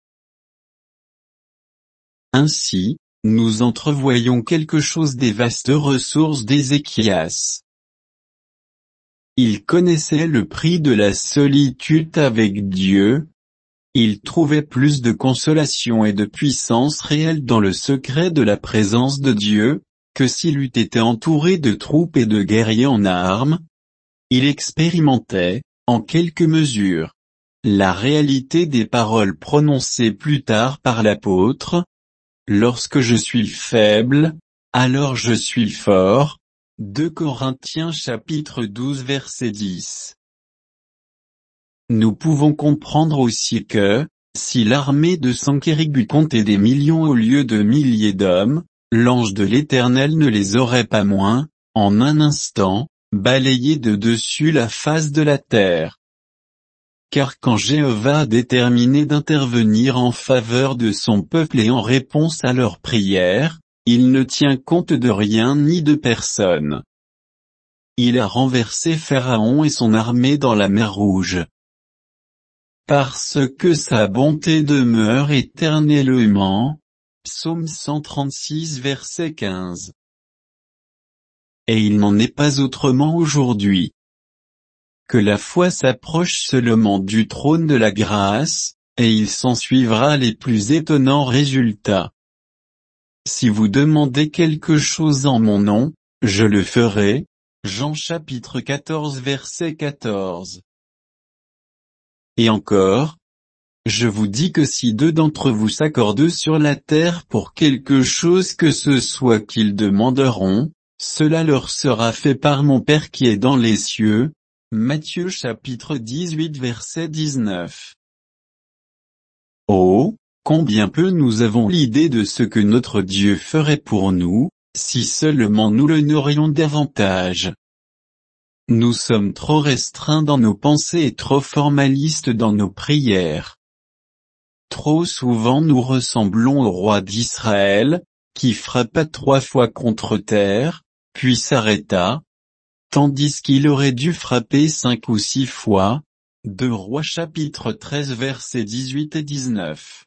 Ainsi, nous entrevoyons quelque chose des vastes ressources d'Ézéchias. Il connaissait le prix de la solitude avec Dieu. Il trouvait plus de consolation et de puissance réelle dans le secret de la présence de Dieu, que s'il eût été entouré de troupes et de guerriers en armes. Il expérimentait, en quelque mesure, la réalité des paroles prononcées plus tard par l'apôtre. Lorsque je suis faible, alors je suis fort. deux Corinthiens chapitre douze verset dix. Nous pouvons comprendre aussi que, si l'armée de Sanchérib eût compté des millions au lieu de milliers d'hommes, l'ange de l'Éternel ne les aurait pas moins, en un instant, balayés de dessus la face de la terre. Car quand Jéhovah a déterminé d'intervenir en faveur de son peuple et en réponse à leurs prières, il ne tient compte de rien ni de personne. Il a renversé Pharaon et son armée dans la mer Rouge. Parce que sa bonté demeure éternellement. Psaume cent trente-six verset quinze. Et il n'en est pas autrement aujourd'hui. Que la foi s'approche seulement du trône de la grâce, et il s'ensuivra les plus étonnants résultats. Si vous demandez quelque chose en mon nom, je le ferai. Jean chapitre quatorze verset quatorze. Et encore, je vous dis que si deux d'entre vous s'accordent sur la terre pour quelque chose que ce soit qu'ils demanderont, cela leur sera fait par mon Père qui est dans les cieux. Matthieu chapitre dix-huit verset dix-neuf. Oh, combien peu nous avons l'idée de ce que notre Dieu ferait pour nous, si seulement nous le n'aurions davantage. Nous sommes trop restreints dans nos pensées et trop formalistes dans nos prières. Trop souvent nous ressemblons au roi d'Israël, qui frappa trois fois contre terre, puis s'arrêta, tandis qu'il aurait dû frapper cinq ou six fois. deux Rois chapitre treize versets dix-huit et dix-neuf.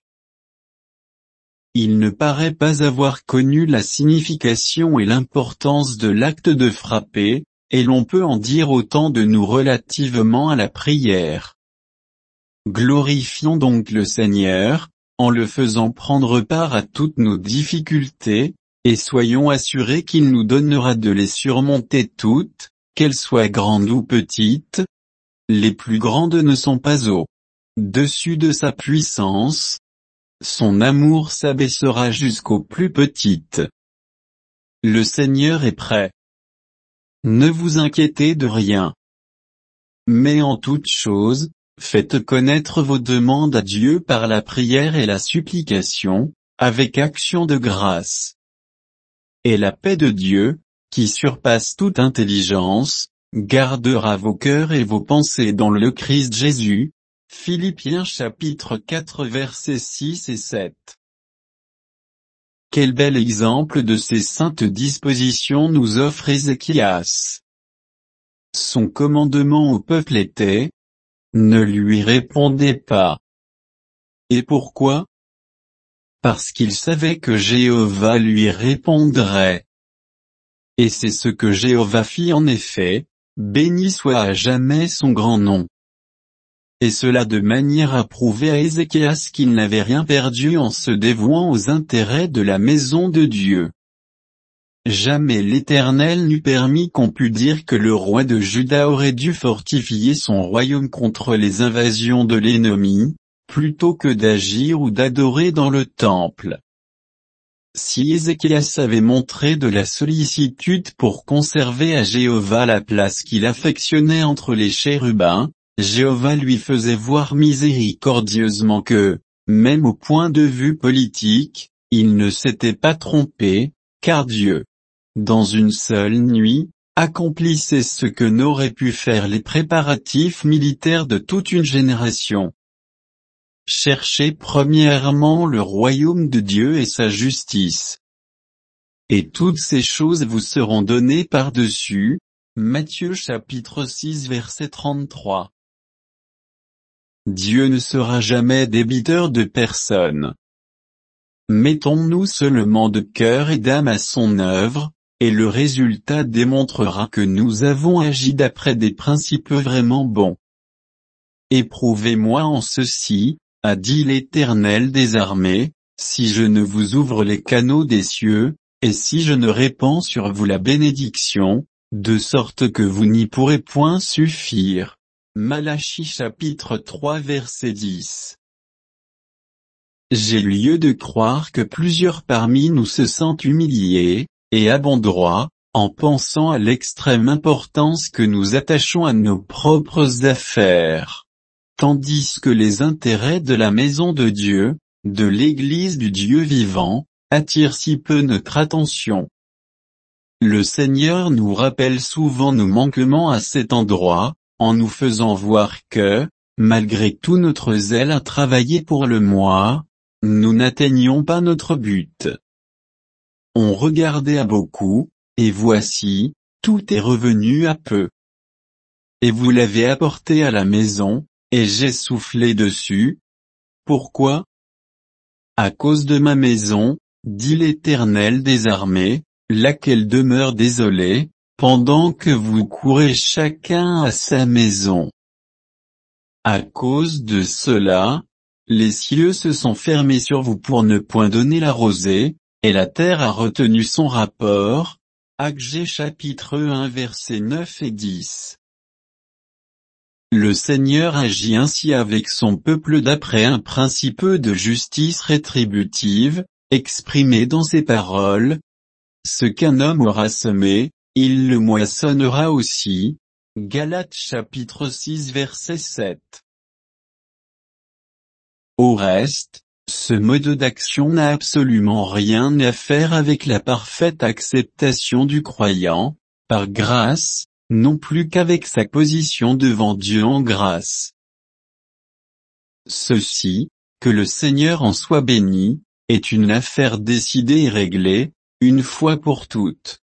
Il ne paraît pas avoir connu la signification et l'importance de l'acte de frapper, et l'on peut en dire autant de nous relativement à la prière. Glorifions donc le Seigneur, en le faisant prendre part à toutes nos difficultés, et soyons assurés qu'il nous donnera de les surmonter toutes, qu'elles soient grandes ou petites. Les plus grandes ne sont pas au-dessus de sa puissance. Son amour s'abaissera jusqu'aux plus petites. Le Seigneur est prêt. Ne vous inquiétez de rien. Mais en toute chose, faites connaître vos demandes à Dieu par la prière et la supplication, avec action de grâce. Et la paix de Dieu, qui surpasse toute intelligence, gardera vos cœurs et vos pensées dans le Christ Jésus. Philippiens chapitre quatre versets six et sept. quel bel exemple de ces saintes dispositions nous offre Ézéchias. Son commandement au peuple était « Ne lui répondez pas ». Et pourquoi? Parce qu'il savait que Jéhovah lui répondrait. Et c'est ce que Jéhovah fit en effet, béni soit à jamais son grand nom. Et cela de manière à prouver à Ézéchias qu'il n'avait rien perdu en se dévouant aux intérêts de la maison de Dieu. Jamais l'Éternel n'eût permis qu'on pût dire que le roi de Juda aurait dû fortifier son royaume contre les invasions de l'ennemi, plutôt que d'agir ou d'adorer dans le temple. Si Ézéchias avait montré de la sollicitude pour conserver à Jéhovah la place qu'il affectionnait entre les chérubins, Jéhovah lui faisait voir miséricordieusement que, même au point de vue politique, il ne s'était pas trompé, car Dieu, dans une seule nuit, accomplissait ce que n'auraient pu faire les préparatifs militaires de toute une génération. Cherchez premièrement le royaume de Dieu et sa justice. Et toutes ces choses vous seront données par-dessus. Matthieu chapitre six verset trente-trois. Dieu ne sera jamais débiteur de personne. Mettons-nous seulement de cœur et d'âme à son œuvre, et le résultat démontrera que nous avons agi d'après des principes vraiment bons. Éprouvez-moi en ceci, a dit l'Éternel des armées, si je ne vous ouvre les canaux des cieux, et si je ne répands sur vous la bénédiction, de sorte que vous n'y pourrez point suffire. Malachie chapitre trois verset dix. J'ai lieu de croire que plusieurs parmi nous se sentent humiliés, et à bon droit, en pensant à l'extrême importance que nous attachons à nos propres affaires. Tandis que les intérêts de la maison de Dieu, de l'Église du Dieu vivant, attirent si peu notre attention. Le Seigneur nous rappelle souvent nos manquements à cet endroit, en nous faisant voir que, malgré tout notre zèle à travailler pour le moi, nous n'atteignons pas notre but. On regardait à beaucoup, et voici, tout est revenu à peu. Et vous l'avez apporté à la maison, et j'ai soufflé dessus. Pourquoi? À cause de ma maison, dit l'Éternel des armées, laquelle demeure désolée, pendant que vous courez chacun à sa maison. À cause de cela, les cieux se sont fermés sur vous pour ne point donner la rosée, et la terre a retenu son rapport. Agé chapitre un versets neuf et dix. Le Seigneur agit ainsi avec son peuple d'après un principe de justice rétributive, exprimé dans ces paroles. Ce qu'un homme aura semé, il le moissonnera aussi. Galates chapitre six verset sept. Au reste, ce mode d'action n'a absolument rien à faire avec la parfaite acceptation du croyant, par grâce, non plus qu'avec sa position devant Dieu en grâce. Ceci, que le Seigneur en soit béni, est une affaire décidée et réglée, une fois pour toutes.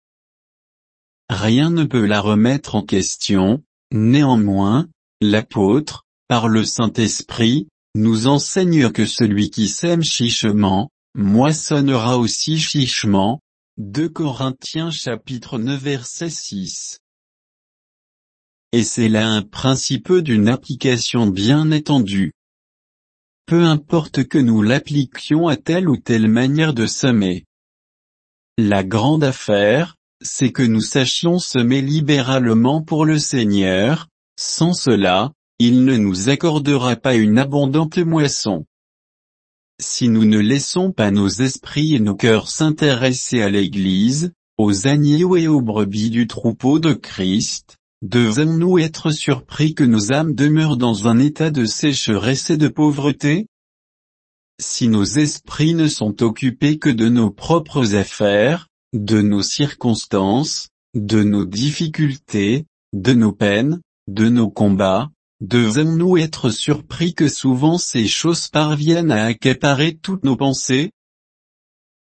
Rien ne peut la remettre en question. Néanmoins, l'apôtre, par le Saint-Esprit, nous enseigne que celui qui sème chichement, moissonnera aussi chichement. deux Corinthiens chapitre neuf verset six. Et c'est là un principe d'une application bien étendue. Peu importe que nous l'appliquions à telle ou telle manière de semer. La grande affaire, c'est que nous sachions semer libéralement pour le Seigneur. Sans cela, il ne nous accordera pas une abondante moisson. Si nous ne laissons pas nos esprits et nos cœurs s'intéresser à l'Église, aux agneaux et aux brebis du troupeau de Christ, devons-nous être surpris que nos âmes demeurent dans un état de sécheresse et de pauvreté? Si nos esprits ne sont occupés que de nos propres affaires, de nos circonstances, de nos difficultés, de nos peines, de nos combats, devons-nous être surpris que souvent ces choses parviennent à accaparer toutes nos pensées?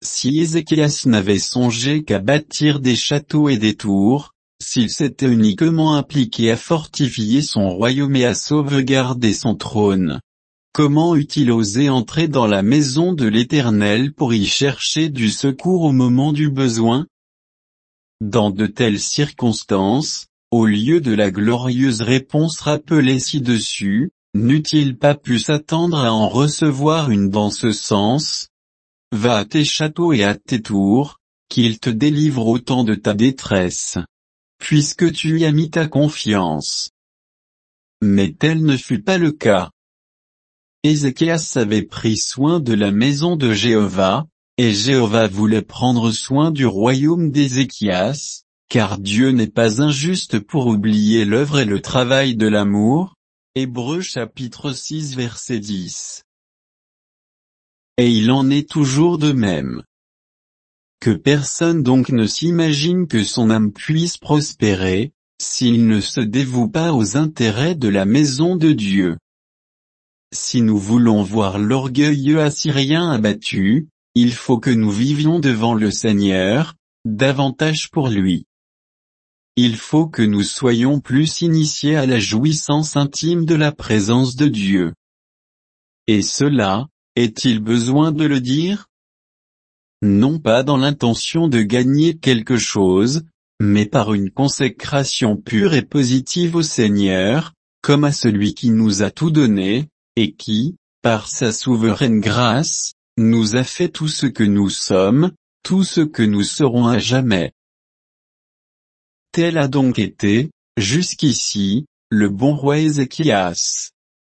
Si Ézéchias n'avait songé qu'à bâtir des châteaux et des tours, s'il s'était uniquement impliqué à fortifier son royaume et à sauvegarder son trône, comment eût-il osé entrer dans la maison de l'Éternel pour y chercher du secours au moment du besoin? Dans de telles circonstances, au lieu de la glorieuse réponse rappelée ci-dessus, n'eût-il pas pu s'attendre à en recevoir une dans ce sens? Va à tes châteaux et à tes tours, qu'ils te délivrent au temps de ta détresse, puisque tu y as mis ta confiance. Mais tel ne fut pas le cas. Ézéchias avait pris soin de la maison de Jéhovah, et Jéhovah voulait prendre soin du royaume d'Ézéchias, car Dieu n'est pas injuste pour oublier l'œuvre et le travail de l'amour. Hébreux chapitre six verset dix. Et il en est toujours de même. Que personne donc ne s'imagine que son âme puisse prospérer, s'il ne se dévoue pas aux intérêts de la maison de Dieu. Si nous voulons voir l'orgueilleux assyrien abattu, il faut que nous vivions devant le Seigneur, davantage pour lui. Il faut que nous soyons plus initiés à la jouissance intime de la présence de Dieu. Et cela, est-il besoin de le dire? Non pas dans l'intention de gagner quelque chose, mais par une consécration pure et positive au Seigneur, comme à celui qui nous a tout donné, et qui, par sa souveraine grâce, nous a fait tout ce que nous sommes, tout ce que nous serons à jamais. Tel a donc été, jusqu'ici, le bon roi Ézéchias.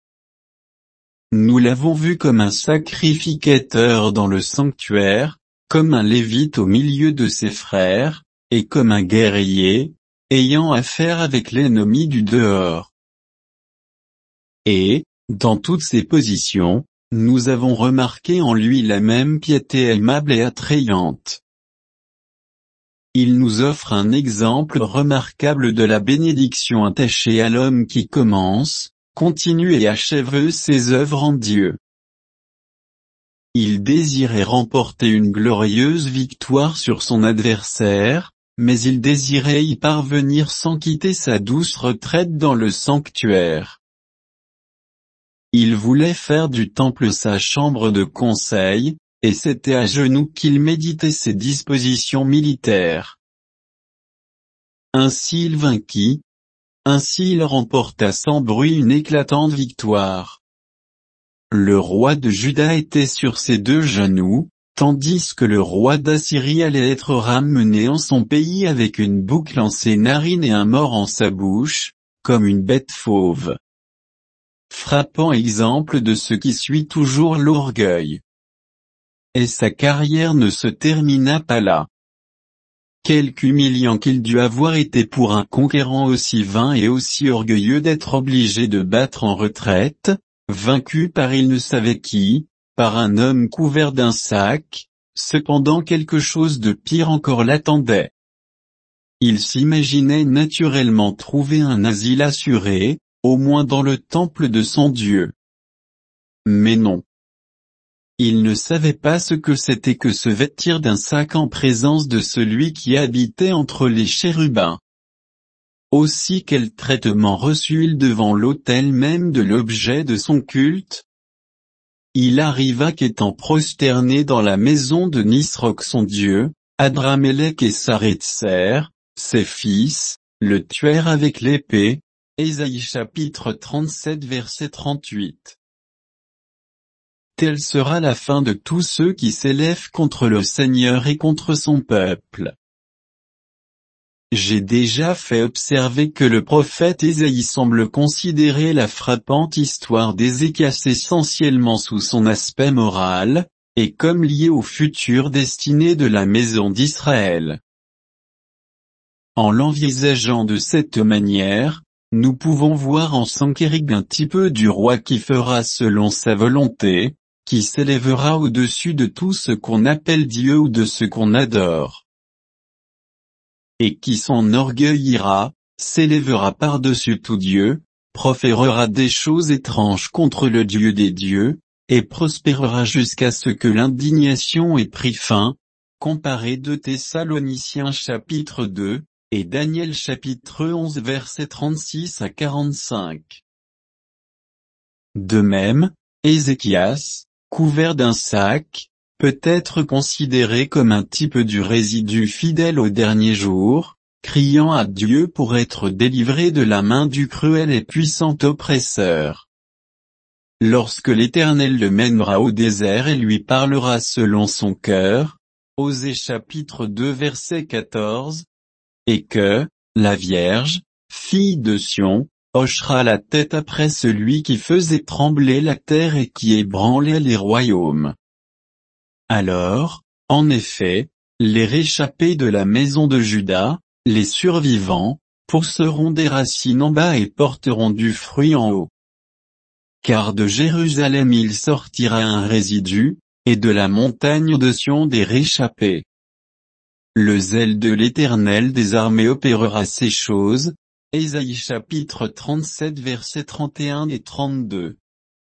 Nous l'avons vu comme un sacrificateur dans le sanctuaire, comme un lévite au milieu de ses frères, et comme un guerrier, ayant affaire avec l'ennemi du dehors. Et, dans toutes ces positions, nous avons remarqué en lui la même piété aimable et attrayante. Il nous offre un exemple remarquable de la bénédiction attachée à l'homme qui commence, continue et achève ses œuvres en Dieu. Il désirait remporter une glorieuse victoire sur son adversaire, mais il désirait y parvenir sans quitter sa douce retraite dans le sanctuaire. Il voulait faire du temple sa chambre de conseil, et c'était à genoux qu'il méditait ses dispositions militaires. Ainsi il vainquit. Ainsi il remporta sans bruit une éclatante victoire. Le roi de Juda était sur ses deux genoux, tandis que le roi d'Assyrie allait être ramené en son pays avec une boucle en ses narines et un mors en sa bouche, comme une bête fauve. Frappant exemple de ce qui suit toujours l'orgueil. Et sa carrière ne se termina pas là. Quelque humiliant qu'il dût avoir été pour un conquérant aussi vain et aussi orgueilleux d'être obligé de battre en retraite, vaincu par il ne savait qui, par un homme couvert d'un sac, cependant quelque chose de pire encore l'attendait. Il s'imaginait naturellement trouver un asile assuré, au moins dans le temple de son Dieu. Mais non. Il ne savait pas ce que c'était que se vêtir d'un sac en présence de celui qui habitait entre les chérubins. Aussi quel traitement reçut-il devant l'autel même de l'objet de son culte? Il arriva qu'étant prosterné dans la maison de Nisroch son dieu, Adramélec et Sarétser, ses fils, le tuèrent avec l'épée. Ésaïe chapitre trente-sept verset trente-huit. Telle sera la fin de tous ceux qui s'élèvent contre le Seigneur et contre son peuple. J'ai déjà fait observer que le prophète Ésaïe semble considérer la frappante histoire d'Ézéchias essentiellement sous son aspect moral, et comme liée au futur destiné de la maison d'Israël. En l'envisageant de cette manière, nous pouvons voir en Sanchéribe un petit peu du roi qui fera selon sa volonté, qui s'élèvera au-dessus de tout ce qu'on appelle Dieu ou de ce qu'on adore. Et qui s'enorgueillira, s'élèvera par-dessus tout Dieu, proférera des choses étranges contre le Dieu des dieux, et prospérera jusqu'à ce que l'indignation ait pris fin. Comparez deux Thessaloniciens chapitre deux, et Daniel chapitre onze versets trente-six à quarante-cinq. De même, Ézéchias, couvert d'un sac, peut être considéré comme un type du résidu fidèle au dernier jour, criant à Dieu pour être délivré de la main du cruel et puissant oppresseur. Lorsque l'Éternel le mènera au désert et lui parlera selon son cœur, Osée chapitre deux verset quatorze, et que, la Vierge, fille de Sion, hochera la tête après celui qui faisait trembler la terre et qui ébranlait les royaumes. Alors, en effet, les réchappés de la maison de Juda, les survivants, pousseront des racines en bas et porteront du fruit en haut. Car de Jérusalem il sortira un résidu, et de la montagne de Sion des réchappés. Le zèle de l'Éternel des armées opérera ces choses. Ésaïe chapitre trente-sept versets trente et un et trente-deux.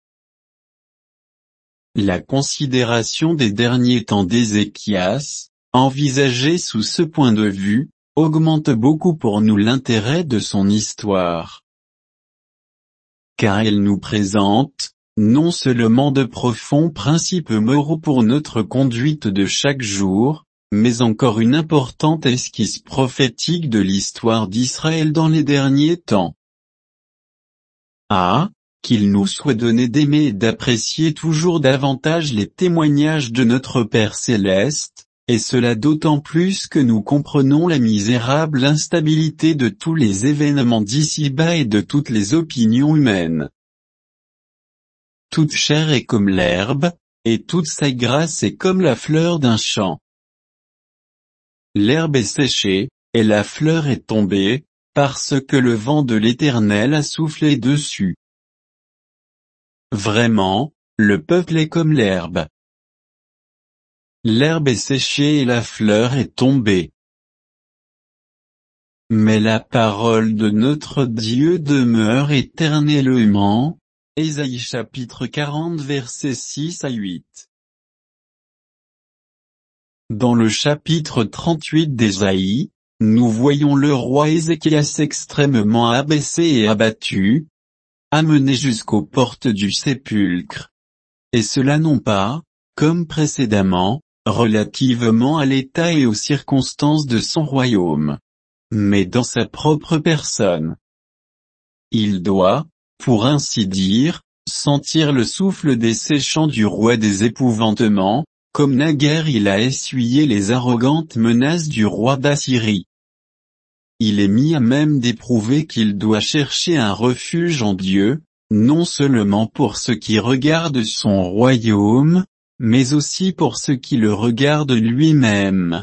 La considération des derniers temps d'Ézéchias, envisagée sous ce point de vue, augmente beaucoup pour nous l'intérêt de son histoire. Car elle nous présente, non seulement de profonds principes moraux pour notre conduite de chaque jour, mais encore une importante esquisse prophétique de l'histoire d'Israël dans les derniers temps. Ah, qu'il nous soit donné d'aimer et d'apprécier toujours davantage les témoignages de notre Père Céleste, et cela d'autant plus que nous comprenons la misérable instabilité de tous les événements d'ici-bas et de toutes les opinions humaines. Toute chair est comme l'herbe, et toute sa grâce est comme la fleur d'un champ. L'herbe est séchée, et la fleur est tombée, parce que le vent de l'Éternel a soufflé dessus. Vraiment, le peuple est comme l'herbe. L'herbe est séchée et la fleur est tombée. Mais la parole de notre Dieu demeure éternellement. Ésaïe chapitre quarante versets six à huit. Dans le chapitre trente-huit d'Ésaïe, nous voyons le roi Ézéchias extrêmement abaissé et abattu, amené jusqu'aux portes du sépulcre. Et cela non pas, comme précédemment, relativement à l'état et aux circonstances de son royaume, mais dans sa propre personne. Il doit, pour ainsi dire, sentir le souffle desséchant du roi des épouvantements, comme naguère il a essuyé les arrogantes menaces du roi d'Assyrie. Il est mis à même d'éprouver qu'il doit chercher un refuge en Dieu, non seulement pour ceux qui regardent son royaume, mais aussi pour ceux qui le regardent lui-même.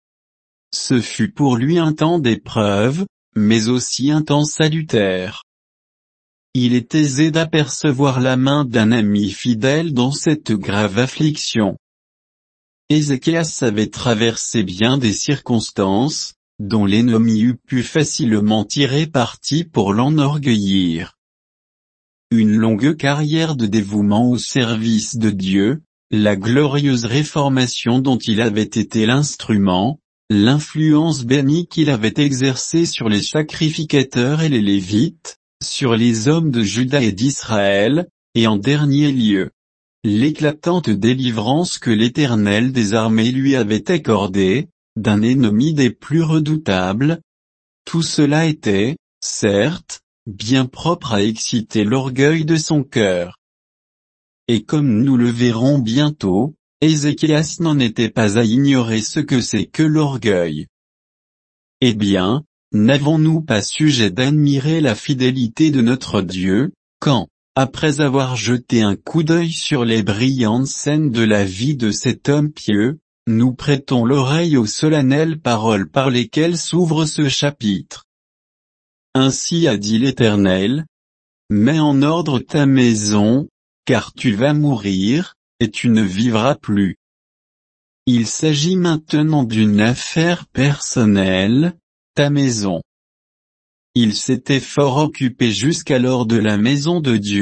Ce fut pour lui un temps d'épreuve, mais aussi un temps salutaire. Il est aisé d'apercevoir la main d'un ami fidèle dans cette grave affliction. Ézéchias avait traversé bien des circonstances, dont l'ennemi eût pu facilement tirer parti pour l'enorgueillir. Une longue carrière de dévouement au service de Dieu, la glorieuse réformation dont il avait été l'instrument, l'influence bénie qu'il avait exercée sur les sacrificateurs et les Lévites, sur les hommes de Juda et d'Israël, et en dernier lieu, l'éclatante délivrance que l'Éternel des armées lui avait accordée, d'un ennemi des plus redoutables. Tout cela était, certes, bien propre à exciter l'orgueil de son cœur. Et comme nous le verrons bientôt, Ézéchias n'en était pas à ignorer ce que c'est que l'orgueil. Eh bien, n'avons-nous pas sujet d'admirer la fidélité de notre Dieu, quand, après avoir jeté un coup d'œil sur les brillantes scènes de la vie de cet homme pieux, nous prêtons l'oreille aux solennelles paroles par lesquelles s'ouvre ce chapitre. Ainsi a dit l'Éternel, « Mets en ordre ta maison, car tu vas mourir, et tu ne vivras plus. » Il s'agit maintenant d'une affaire personnelle, ta maison. Il s'était fort occupé jusqu'alors de la maison de Dieu,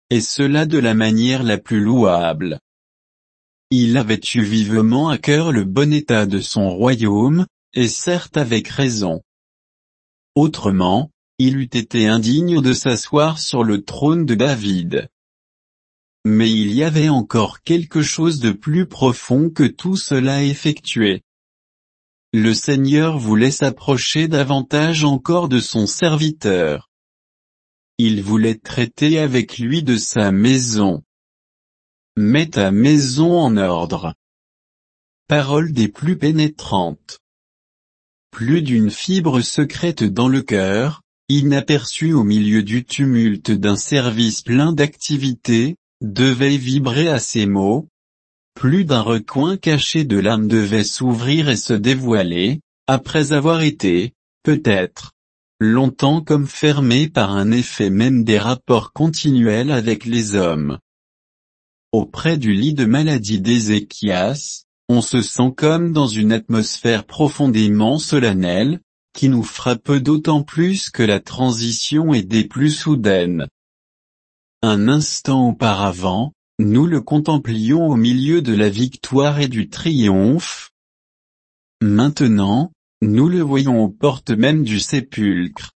et cela de la manière la plus louable. Il avait eu vivement à cœur le bon état de son royaume, et certes avec raison. Autrement, il eût été indigne de s'asseoir sur le trône de David. Mais il y avait encore quelque chose de plus profond que tout cela effectué. Le Seigneur voulait s'approcher davantage encore de son serviteur. Il voulait traiter avec lui de sa maison. Mets ta maison en ordre. Parole des plus pénétrantes. Plus d'une fibre secrète dans le cœur, inaperçue au milieu du tumulte d'un service plein d'activité, devait vibrer à ces mots. Plus d'un recoin caché de l'âme devait s'ouvrir et se dévoiler, après avoir été, peut-être, longtemps comme fermé par un effet même des rapports continuels avec les hommes. Auprès du lit de maladie d'Ézéchias, on se sent comme dans une atmosphère profondément solennelle, qui nous frappe d'autant plus que la transition est des plus soudaines. Un instant auparavant, nous le contemplions au milieu de la victoire et du triomphe. Maintenant, nous le voyons aux portes mêmes du sépulcre.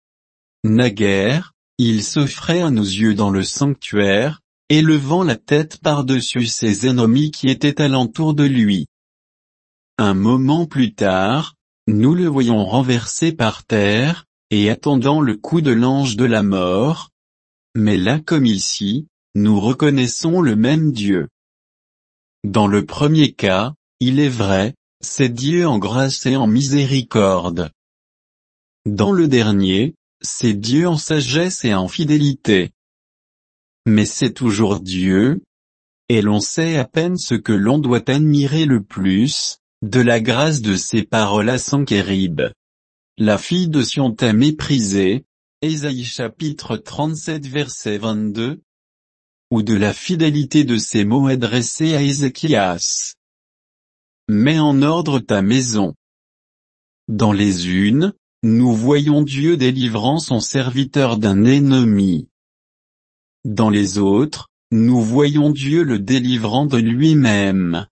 Naguère, il s'offrait à nos yeux dans le sanctuaire, élevant la tête par-dessus ses ennemis qui étaient alentour de lui. Un moment plus tard, nous le voyons renversé par terre, et attendant le coup de l'ange de la mort. Mais là comme ici, nous reconnaissons le même Dieu. Dans le premier cas, il est vrai, c'est Dieu en grâce et en miséricorde. Dans le dernier, c'est Dieu en sagesse et en fidélité. Mais c'est toujours Dieu, et l'on sait à peine ce que l'on doit admirer le plus, de la grâce de ses paroles à Sanchérib. La fille de Sion t'a méprisé, Ésaïe chapitre trente-sept verset vingt-deux, ou de la fidélité de ses mots adressés à Ézéchias. Mets en ordre ta maison. Dans les unes, nous voyons Dieu délivrant son serviteur d'un ennemi. Dans les autres, nous voyons Dieu le délivrant de lui-même.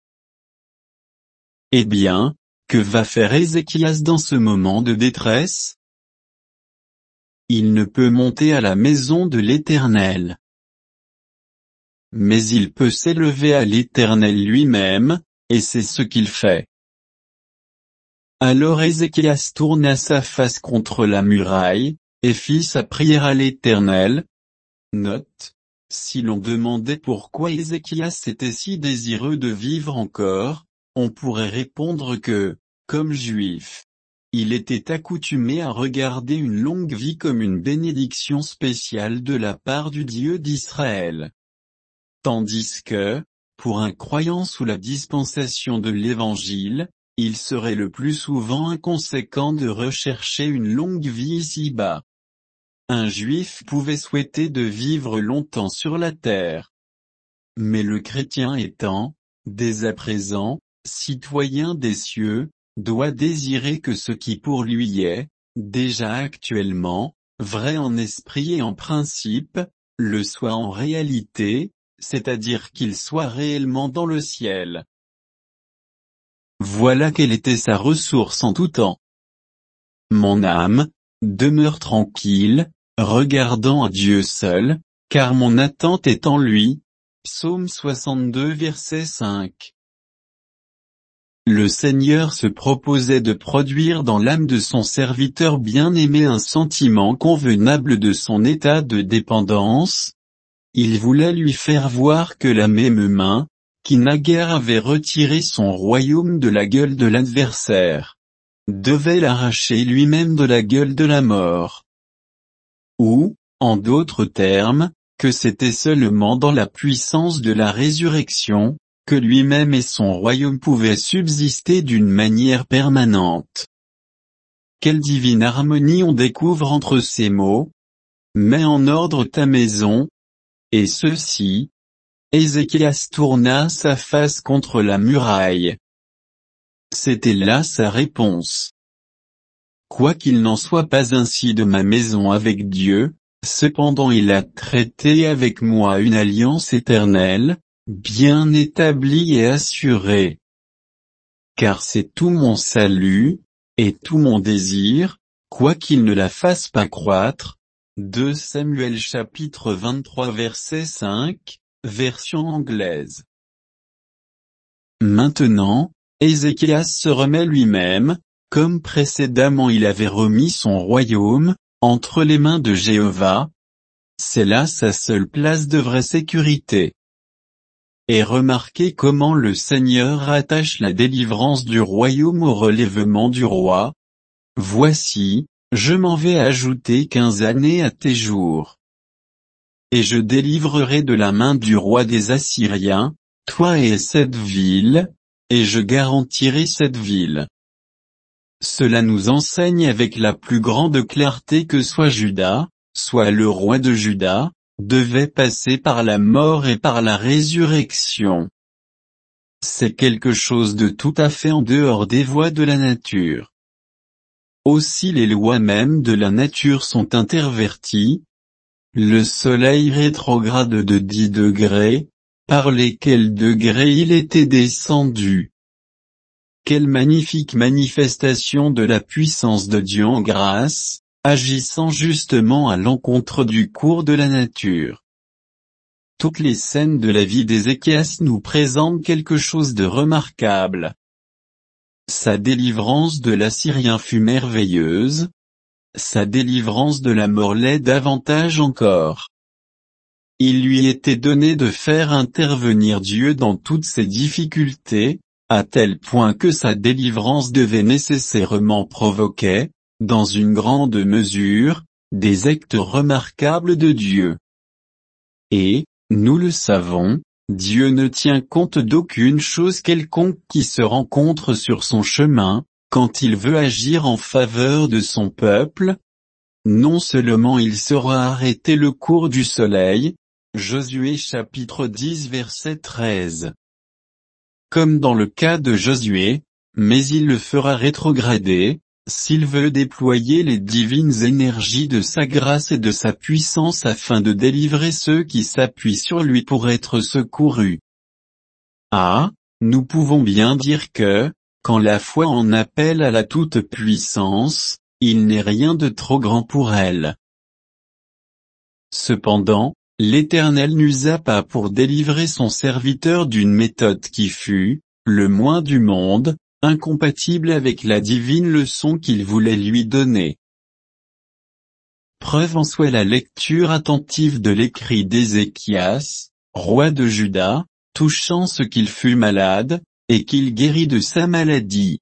Eh bien, que va faire Ézéchias dans ce moment de détresse? Il ne peut monter à la maison de l'Éternel. Mais il peut s'élever à l'Éternel lui-même, et c'est ce qu'il fait. Alors Ézéchias tourna sa face contre la muraille, et fit sa prière à l'Éternel. Note, si l'on demandait pourquoi Ézéchias était si désireux de vivre encore, on pourrait répondre que, comme juif, il était accoutumé à regarder une longue vie comme une bénédiction spéciale de la part du Dieu d'Israël. Tandis que, pour un croyant sous la dispensation de l'Évangile, il serait le plus souvent inconséquent de rechercher une longue vie ici-bas. Un juif pouvait souhaiter de vivre longtemps sur la terre. Mais le chrétien étant, dès à présent, citoyen des cieux, doit désirer que ce qui pour lui est, déjà actuellement, vrai en esprit et en principe, le soit en réalité, c'est-à-dire qu'il soit réellement dans le ciel. Voilà quelle était sa ressource en tout temps. Mon âme, demeure tranquille, regardant à Dieu seul, car mon attente est en lui. Psaume soixante-deux verset cinq. Le Seigneur se proposait de produire dans l'âme de son serviteur bien-aimé un sentiment convenable de son état de dépendance. Il voulait lui faire voir que la même main, qui naguère avait retiré son royaume de la gueule de l'adversaire, devait l'arracher lui-même de la gueule de la mort. Ou, en d'autres termes, que c'était seulement dans la puissance de la résurrection, que lui-même et son royaume pouvaient subsister d'une manière permanente. Quelle divine harmonie on découvre entre ces mots. Mets en ordre ta maison. Et ceci. Ézéchias tourna sa face contre la muraille. C'était là sa réponse. Quoi qu'il n'en soit pas ainsi de ma maison avec Dieu, cependant il a traité avec moi une alliance éternelle, bien établie et assurée. Car c'est tout mon salut, et tout mon désir, quoiqu'il ne la fasse pas croître. deux Samuel chapitre vingt-trois verset cinq, version anglaise. Maintenant, Ézéchias se remet lui-même, comme précédemment il avait remis son royaume, entre les mains de Jéhovah. C'est là sa seule place de vraie sécurité. Et remarquez comment le Seigneur attache la délivrance du royaume au relèvement du roi. Voici, je m'en vais ajouter quinze années à tes jours. Et je délivrerai de la main du roi des Assyriens, toi et cette ville, et je garantirai cette ville. Cela nous enseigne avec la plus grande clarté que soit Juda, soit le roi de Juda, devait passer par la mort et par la résurrection. C'est quelque chose de tout à fait en dehors des voies de la nature. Aussi les lois mêmes de la nature sont interverties. Le soleil rétrograde de dix degrés, par lesquels degrés il était descendu. Quelle magnifique manifestation de la puissance de Dieu en grâce, agissant justement à l'encontre du cours de la nature. Toutes les scènes de la vie d'Ézéchias nous présentent quelque chose de remarquable. Sa délivrance de l'Assyrien fut merveilleuse. Sa délivrance de la mort l'est davantage encore. Il lui était donné de faire intervenir Dieu dans toutes ses difficultés, à tel point que sa délivrance devait nécessairement provoquer, dans une grande mesure, des actes remarquables de Dieu. Et, nous le savons, Dieu ne tient compte d'aucune chose quelconque qui se rencontre sur son chemin, quand il veut agir en faveur de son peuple. Non seulement il saura arrêter le cours du soleil, Josué chapitre dix verset treize. Comme dans le cas de Josué, mais il le fera rétrograder, s'il veut déployer les divines énergies de sa grâce et de sa puissance afin de délivrer ceux qui s'appuient sur lui pour être secourus. Ah, nous pouvons bien dire que, quand la foi en appelle à la toute-puissance, il n'est rien de trop grand pour elle. Cependant, l'Éternel n'usa pas pour délivrer son serviteur d'une méthode qui fut, le moins du monde, incompatible avec la divine leçon qu'il voulait lui donner. Preuve en soit la lecture attentive de l'écrit d'Ézéchias, roi de Juda, touchant ce qu'il fut malade, et qu'il guérit de sa maladie.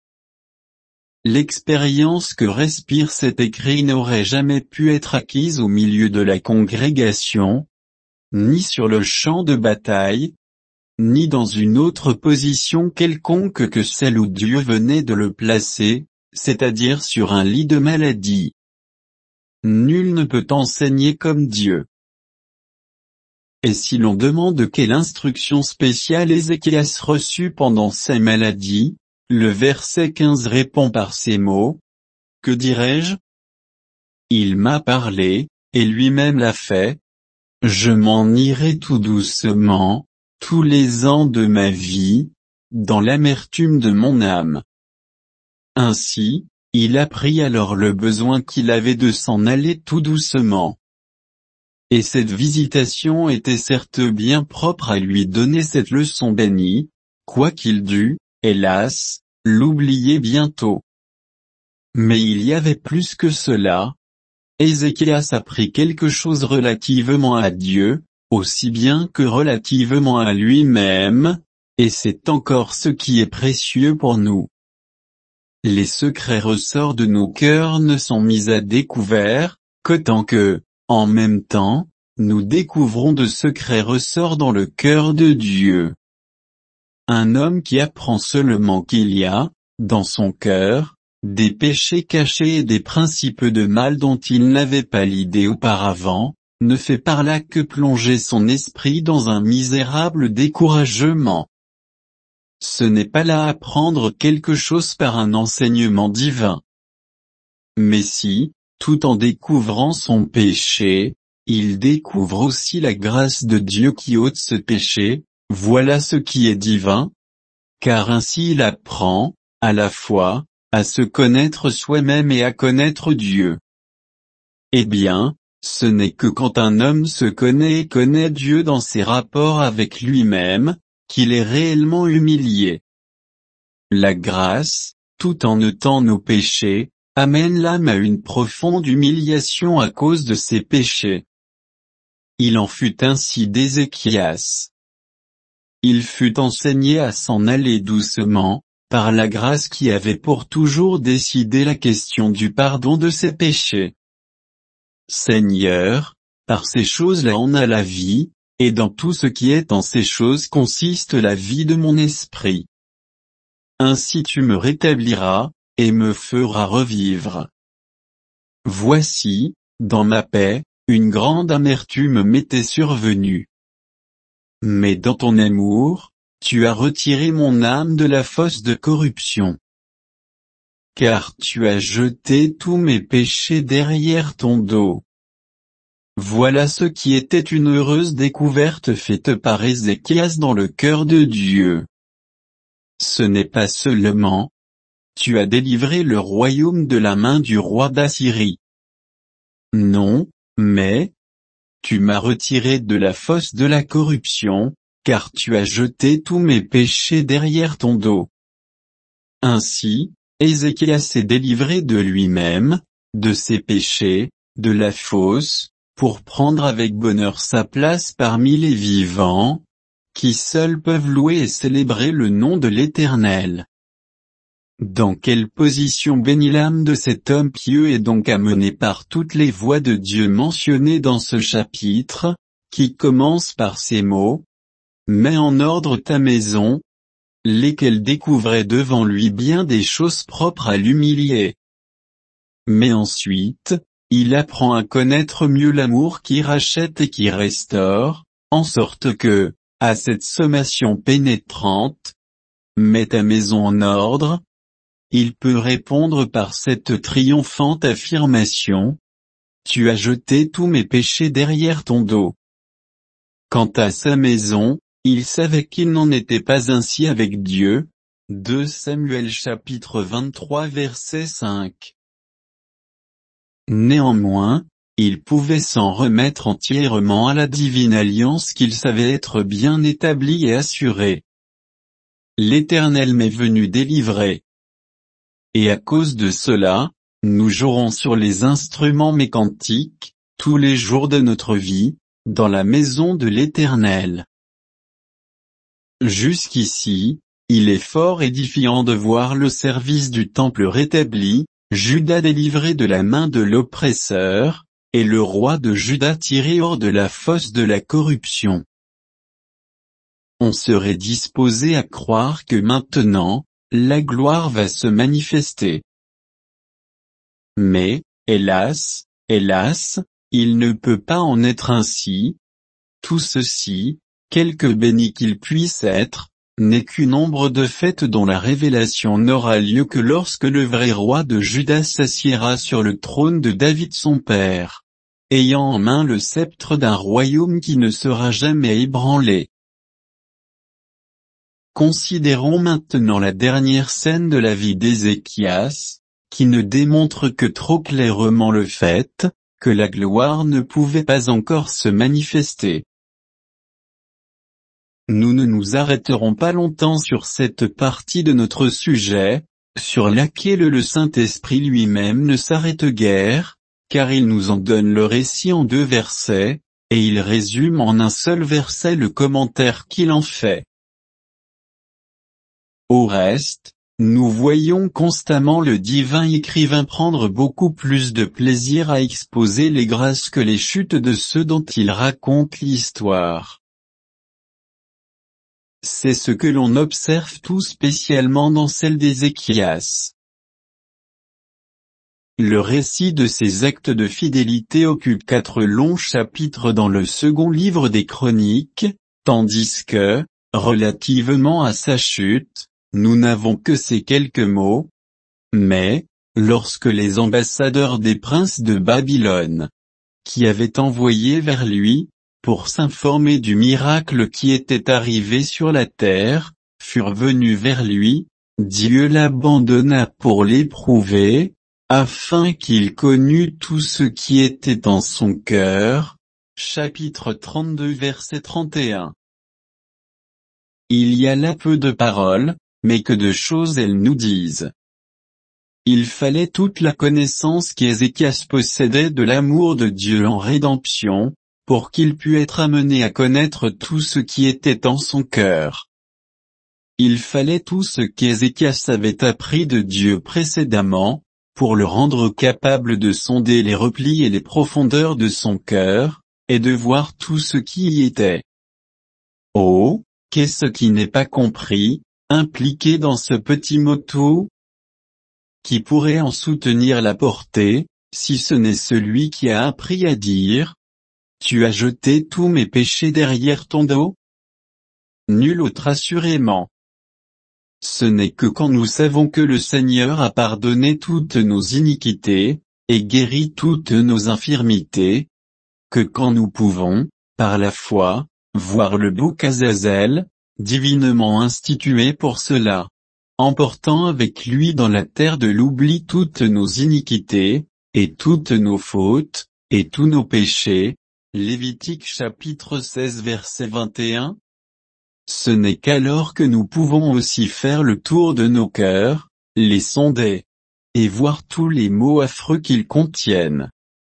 L'expérience que respire cet écrit n'aurait jamais pu être acquise au milieu de la congrégation, ni sur le champ de bataille, ni dans une autre position quelconque que celle où Dieu venait de le placer, c'est-à-dire sur un lit de maladie. Nul ne peut enseigner comme Dieu. Et si l'on demande quelle instruction spéciale Ézéchias reçut pendant sa maladie, le verset quinze répond par ces mots. Que dirais-je? Il m'a parlé, et lui-même l'a fait. Je m'en irai tout doucement, tous les ans de ma vie, dans l'amertume de mon âme. Ainsi, il apprit alors le besoin qu'il avait de s'en aller tout doucement. Et cette visitation était certes bien propre à lui donner cette leçon bénie, quoiqu'il dût, hélas, l'oublier bientôt. Mais il y avait plus que cela. Ézéchias apprit quelque chose relativement à Dieu, aussi bien que relativement à lui-même, et c'est encore ce qui est précieux pour nous. Les secrets ressorts de nos cœurs ne sont mis à découvert, qu'autant que, en même temps, nous découvrons de secrets ressorts dans le cœur de Dieu. Un homme qui apprend seulement qu'il y a, dans son cœur, des péchés cachés et des principes de mal dont il n'avait pas l'idée auparavant, ne fait par là que plonger son esprit dans un misérable découragement. Ce n'est pas là apprendre quelque chose par un enseignement divin. Mais si, tout en découvrant son péché, il découvre aussi la grâce de Dieu qui ôte ce péché. Voilà ce qui est divin. Car ainsi il apprend, à la fois, à se connaître soi-même et à connaître Dieu. Eh bien, ce n'est que quand un homme se connaît et connaît Dieu dans ses rapports avec lui-même, qu'il est réellement humilié. La grâce, tout en ôtant nos péchés, amène l'âme à une profonde humiliation à cause de ses péchés. Il en fut ainsi d'Ézéchias. Il fut enseigné à s'en aller doucement, par la grâce qui avait pour toujours décidé la question du pardon de ses péchés. Seigneur, par ces choses-là on a la vie, et dans tout ce qui est en ces choses consiste la vie de mon esprit. Ainsi tu me rétabliras, et me feras revivre. Voici, dans ma paix, une grande amertume m'était survenue. Mais dans ton amour, tu as retiré mon âme de la fosse de corruption. Car tu as jeté tous mes péchés derrière ton dos. Voilà ce qui était une heureuse découverte faite par Ézéchias dans le cœur de Dieu. Ce n'est pas seulement, tu as délivré le royaume de la main du roi d'Assyrie. Non, mais, tu m'as retiré de la fosse de la corruption, car tu as jeté tous mes péchés derrière ton dos. Ainsi, Ézéchias est délivré de lui-même, de ses péchés, de la fosse, pour prendre avec bonheur sa place parmi les vivants, qui seuls peuvent louer et célébrer le nom de l'Éternel. Dans quelle position bénie l'âme de cet homme pieux est donc amenée par toutes les voies de Dieu mentionnées dans ce chapitre, qui commence par ces mots, « Mets en ordre ta maison », lesquels découvraient devant lui bien des choses propres à l'humilier. Mais ensuite, il apprend à connaître mieux l'amour qui rachète et qui restaure, en sorte que, à cette sommation pénétrante, « Mets ta maison en ordre », il peut répondre par cette triomphante affirmation, « Tu as jeté tous mes péchés derrière ton dos ». Quant à sa maison, il savait qu'il n'en était pas ainsi avec Dieu. deux Samuel chapitre vingt-trois verset cinq. Néanmoins, il pouvait s'en remettre entièrement à la divine alliance qu'il savait être bien établie et assurée. L'Éternel m'est venu délivrer. Et à cause de cela, nous jouerons sur les instruments mécantiques, tous les jours de notre vie, dans la maison de l'Éternel. Jusqu'ici, il est fort édifiant de voir le service du temple rétabli, Juda délivré de la main de l'oppresseur, et le roi de Juda tiré hors de la fosse de la corruption. On serait disposé à croire que maintenant, la gloire va se manifester. Mais, hélas, hélas, il ne peut pas en être ainsi. Tout ceci, quelque béni qu'il puisse être, n'est qu'une ombre de fait dont la révélation n'aura lieu que lorsque le vrai roi de Juda s'assiera sur le trône de David son père, ayant en main le sceptre d'un royaume qui ne sera jamais ébranlé. Considérons maintenant la dernière scène de la vie d'Ézéchias, qui ne démontre que trop clairement le fait, que la gloire ne pouvait pas encore se manifester. Nous ne nous arrêterons pas longtemps sur cette partie de notre sujet, sur laquelle le Saint-Esprit lui-même ne s'arrête guère, car il nous en donne le récit en deux versets, et il résume en un seul verset le commentaire qu'il en fait. Au reste, nous voyons constamment le divin écrivain prendre beaucoup plus de plaisir à exposer les grâces que les chutes de ceux dont il raconte l'histoire. C'est ce que l'on observe tout spécialement dans celle d'Ézéchias. Le récit de ces actes de fidélité occupe quatre longs chapitres dans le second livre des Chroniques, tandis que, relativement à sa chute, nous n'avons que ces quelques mots. Mais, lorsque les ambassadeurs des princes de Babylone, qui avaient envoyé vers lui, pour s'informer du miracle qui était arrivé sur la terre, furent venus vers lui, Dieu l'abandonna pour l'éprouver, afin qu'il connût tout ce qui était en son cœur. Chapitre trente-deux verset trente et un. Il y a là peu de paroles, mais que de choses elles nous disent. Il fallait toute la connaissance qu'Ézéchias possédait de l'amour de Dieu en rédemption, pour qu'il pût être amené à connaître tout ce qui était en son cœur. Il fallait tout ce qu'Ézéchias avait appris de Dieu précédemment, pour le rendre capable de sonder les replis et les profondeurs de son cœur, et de voir tout ce qui y était. Oh, qu'est-ce qui n'est pas compris, impliqué dans ce petit mot tout ? Qui pourrait en soutenir la portée, si ce n'est celui qui a appris à dire : tu as jeté tous mes péchés derrière ton dos ? Nul autre assurément. Ce n'est que quand nous savons que le Seigneur a pardonné toutes nos iniquités, et guéri toutes nos infirmités, que quand nous pouvons, par la foi, voir le bouc Azazel, divinement institué pour cela, emportant avec lui dans la terre de l'oubli toutes nos iniquités, et toutes nos fautes, et tous nos péchés. Lévitique chapitre seize verset vingt et un. Ce n'est qu'alors que nous pouvons aussi faire le tour de nos cœurs, les sonder, et voir tous les maux affreux qu'ils contiennent.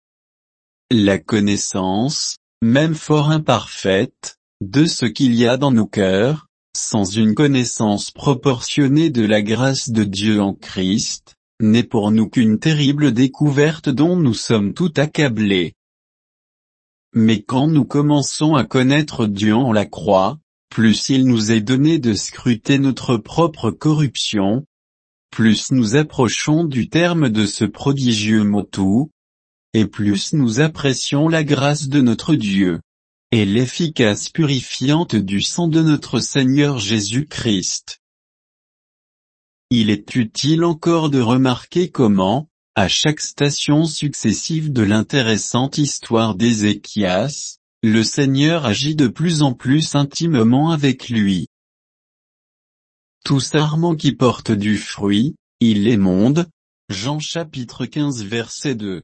La connaissance, même fort imparfaite, de ce qu'il y a dans nos cœurs, sans une connaissance proportionnée de la grâce de Dieu en Christ, n'est pour nous qu'une terrible découverte dont nous sommes tout accablés. Mais quand nous commençons à connaître Dieu en la croix, plus il nous est donné de scruter notre propre corruption, plus nous approchons du terme de ce prodigieux mot tout, et plus nous apprécions la grâce de notre Dieu, et l'efficace purifiante du sang de notre Seigneur Jésus-Christ. Il est utile encore de remarquer comment, à chaque station successive de l'intéressante histoire d'Ézéchias, le Seigneur agit de plus en plus intimement avec lui. Tout sarment qui porte du fruit, il l'émonde. Jean chapitre quinze verset deux.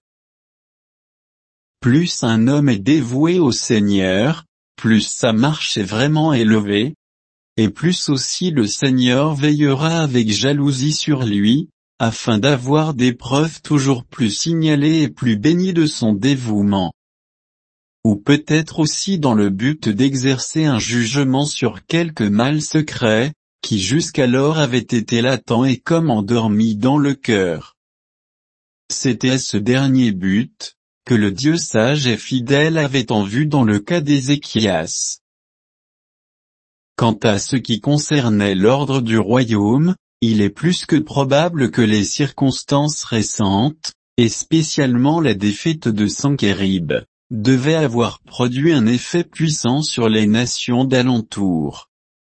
Plus un homme est dévoué au Seigneur, plus sa marche est vraiment élevée, et plus aussi le Seigneur veillera avec jalousie sur lui, afin d'avoir des preuves toujours plus signalées et plus bénies de son dévouement. Ou peut-être aussi dans le but d'exercer un jugement sur quelque mal secret, qui jusqu'alors avait été latent et comme endormi dans le cœur. C'était à ce dernier but, que le Dieu sage et fidèle avait en vue dans le cas d'Ézéchias. Quant à ce qui concernait l'ordre du royaume, il est plus que probable que les circonstances récentes, et spécialement la défaite de Sanchérib, devaient avoir produit un effet puissant sur les nations d'alentour.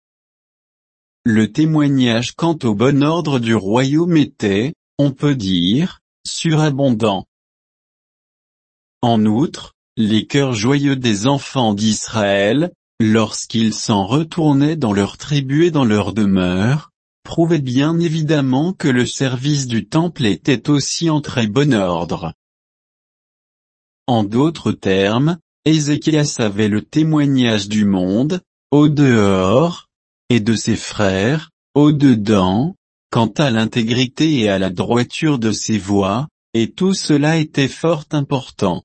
Le témoignage quant au bon ordre du royaume était, on peut dire, surabondant. En outre, les cœurs joyeux des enfants d'Israël, lorsqu'ils s'en retournaient dans leurs tribus et dans leurs demeures, prouvaient bien évidemment que le service du temple était aussi en très bon ordre. En d'autres termes, Ézéchias avait le témoignage du monde, au dehors, et de ses frères, au dedans, quant à l'intégrité et à la droiture de ses voies, et tout cela était fort important.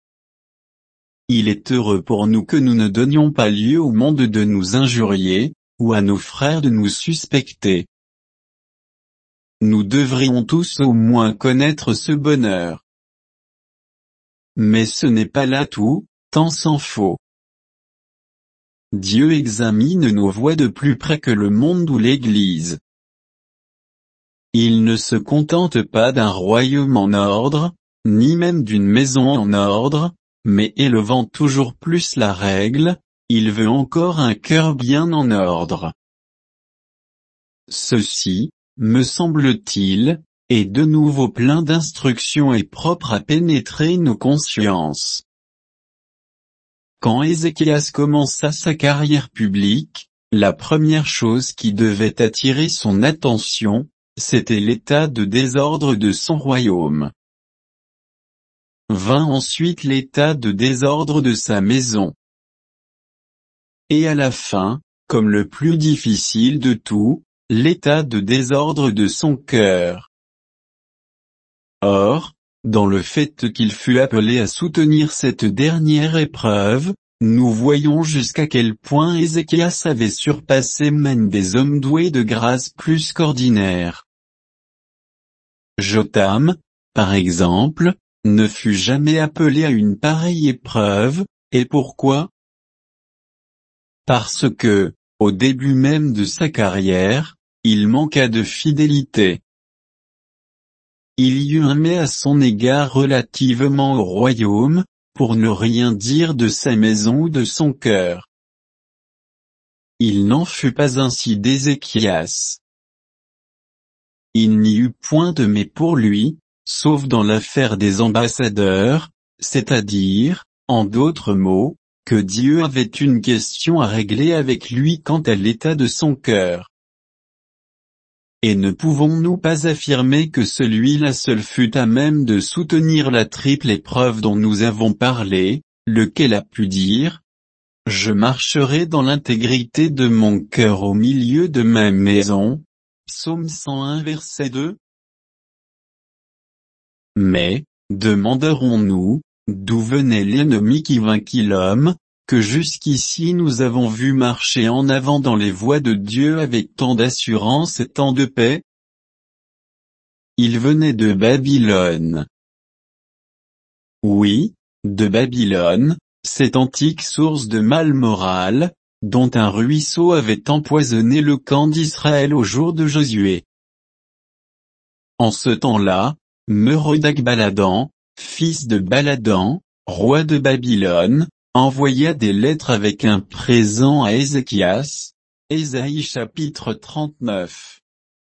Il est heureux pour nous que nous ne donnions pas lieu au monde de nous injurier, ou à nos frères de nous suspecter. Nous devrions tous au moins connaître ce bonheur. Mais ce n'est pas là tout, tant s'en faut. Dieu examine nos voies de plus près que le monde ou l'Église. Il ne se contente pas d'un royaume en ordre, ni même d'une maison en ordre, mais élevant toujours plus la règle, il veut encore un cœur bien en ordre. Ceci, me semble-t-il, est de nouveau plein d'instructions et propre à pénétrer nos consciences. Quand Ézéchias commença sa carrière publique, la première chose qui devait attirer son attention, c'était l'état de désordre de son royaume. Vint ensuite l'état de désordre de sa maison. Et à la fin, comme le plus difficile de tout, l'état de désordre de son cœur. Or, dans le fait qu'il fut appelé à soutenir cette dernière épreuve, nous voyons jusqu'à quel point Ézéchias avait surpassé même des hommes doués de grâce plus qu'ordinaire. Jotham, par exemple, ne fut jamais appelé à une pareille épreuve, et pourquoi? Parce que, au début même de sa carrière, il manqua de fidélité. Il y eut un mais à son égard relativement au royaume, pour ne rien dire de sa maison ou de son cœur. Il n'en fut pas ainsi d'Ézéchias. Il n'y eut point de mais pour lui, sauf dans l'affaire des ambassadeurs, c'est-à-dire, en d'autres mots, que Dieu avait une question à régler avec lui quant à l'état de son cœur. Et ne pouvons-nous pas affirmer que celui-là seul fut à même de soutenir la triple épreuve dont nous avons parlé, lequel a pu dire « Je marcherai dans l'intégrité de mon cœur au milieu de ma maison » Psaume cent un verset deux. Mais, demanderons-nous, d'où venait l'ennemi qui vainquit l'homme, que jusqu'ici nous avons vu marcher en avant dans les voies de Dieu avec tant d'assurance et tant de paix? Il venait de Babylone. Oui, de Babylone, cette antique source de mal moral, dont un ruisseau avait empoisonné le camp d'Israël au jour de Josué. En ce temps-là, Merodach-Baladan, fils de Baladan, roi de Babylone, envoya des lettres avec un présent à Ézéchias, Ésaïe chapitre trente-neuf.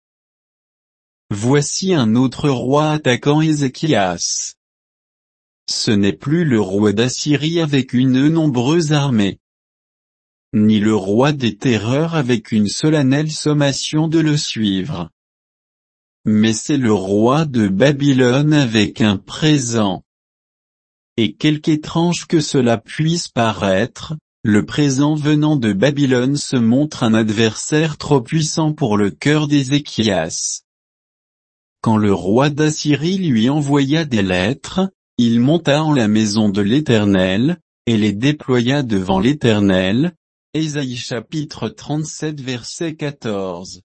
Voici un autre roi attaquant Ézéchias. Ce n'est plus le roi d'Assyrie avec une nombreuse armée, ni le roi des terreurs avec une solennelle sommation de le suivre. Mais c'est le roi de Babylone avec un présent. Et quelque étrange que cela puisse paraître, le présent venant de Babylone se montre un adversaire trop puissant pour le cœur d'Ézéchias. Quand le roi d'Assyrie lui envoya des lettres, il monta en la maison de l'Éternel, et les déploya devant l'Éternel. Ésaïe chapitre trente-sept verset quatorze.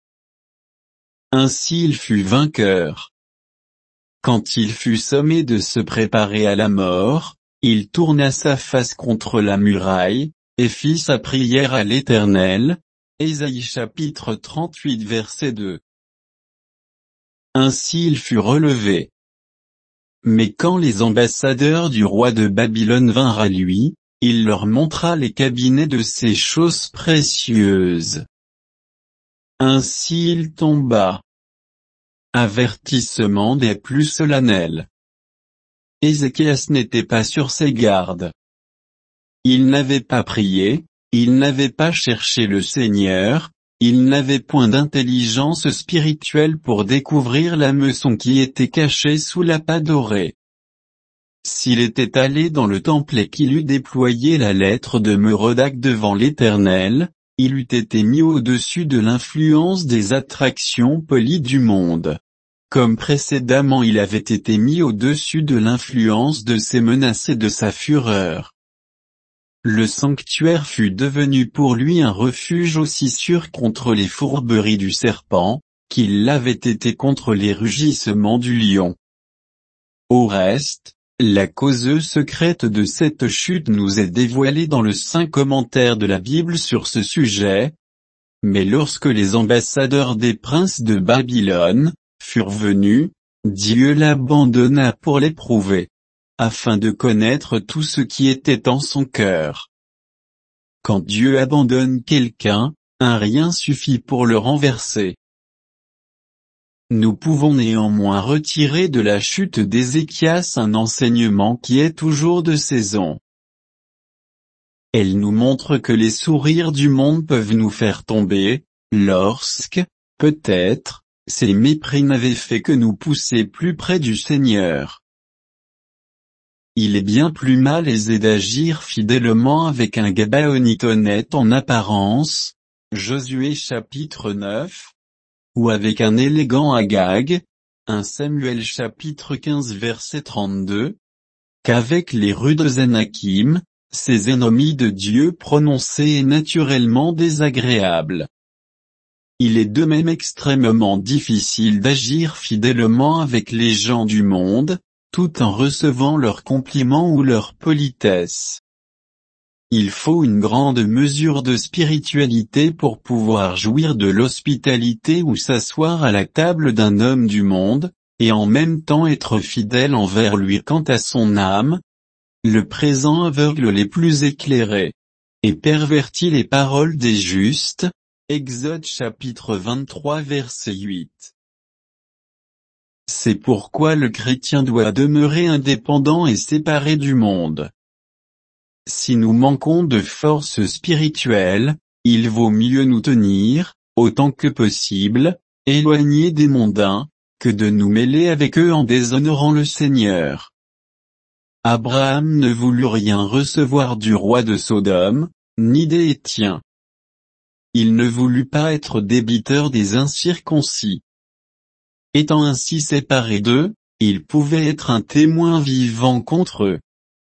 Ainsi il fut vainqueur. Quand il fut sommé de se préparer à la mort, il tourna sa face contre la muraille, et fit sa prière à l'Éternel. Ésaïe chapitre trente-huit verset deux. Ainsi il fut relevé. Mais quand les ambassadeurs du roi de Babylone vinrent à lui, il leur montra les cabinets de ces choses précieuses. Ainsi il tomba. Avertissement des plus solennels. Ézéchias n'était pas sur ses gardes. Il n'avait pas prié, il n'avait pas cherché le Seigneur, il n'avait point d'intelligence spirituelle pour découvrir la meçon qui était cachée sous l'appât doré. S'il était allé dans le temple et qu'il eût déployé la lettre de Merodach devant l'Éternel, il eût été mis au-dessus de l'influence des attractions polies du monde. Comme précédemment il avait été mis au-dessus de l'influence de ses menaces et de sa fureur. Le sanctuaire fut devenu pour lui un refuge aussi sûr contre les fourberies du serpent, qu'il l'avait été contre les rugissements du lion. Au reste, la cause secrète de cette chute nous est dévoilée dans le saint commentaire de la Bible sur ce sujet. Mais lorsque les ambassadeurs des princes de Babylone furent venus, Dieu l'abandonna pour l'éprouver, afin de connaître tout ce qui était en son cœur. Quand Dieu abandonne quelqu'un, un rien suffit pour le renverser. Nous pouvons néanmoins retirer de la chute d'Ézéchias un enseignement qui est toujours de saison. Elle nous montre que les sourires du monde peuvent nous faire tomber, lorsque, peut-être, ces mépris n'avaient fait que nous pousser plus près du Seigneur. Il est bien plus malaisé d'agir fidèlement avec un Gabaonite honnête en apparence, Josué chapitre neuf, ou avec un élégant Agag, un Samuel chapitre quinze verset trente-deux, qu'avec les rudes Anakim, ces ennemis de Dieu prononcés et naturellement désagréables. Il est de même extrêmement difficile d'agir fidèlement avec les gens du monde, tout en recevant leurs compliments ou leur politesse. Il faut une grande mesure de spiritualité pour pouvoir jouir de l'hospitalité ou s'asseoir à la table d'un homme du monde, et en même temps être fidèle envers lui quant à son âme. Le présent aveugle les plus éclairés, et pervertit les paroles des justes. Exode chapitre vingt-trois verset huit. C'est pourquoi le chrétien doit demeurer indépendant et séparé du monde. Si nous manquons de force spirituelle, il vaut mieux nous tenir, autant que possible, éloignés des mondains, que de nous mêler avec eux en déshonorant le Seigneur. Abraham ne voulut rien recevoir du roi de Sodome, ni des Hétiens. Il ne voulut pas être débiteur des incirconcis. Étant ainsi séparé d'eux, il pouvait être un témoin vivant contre eux.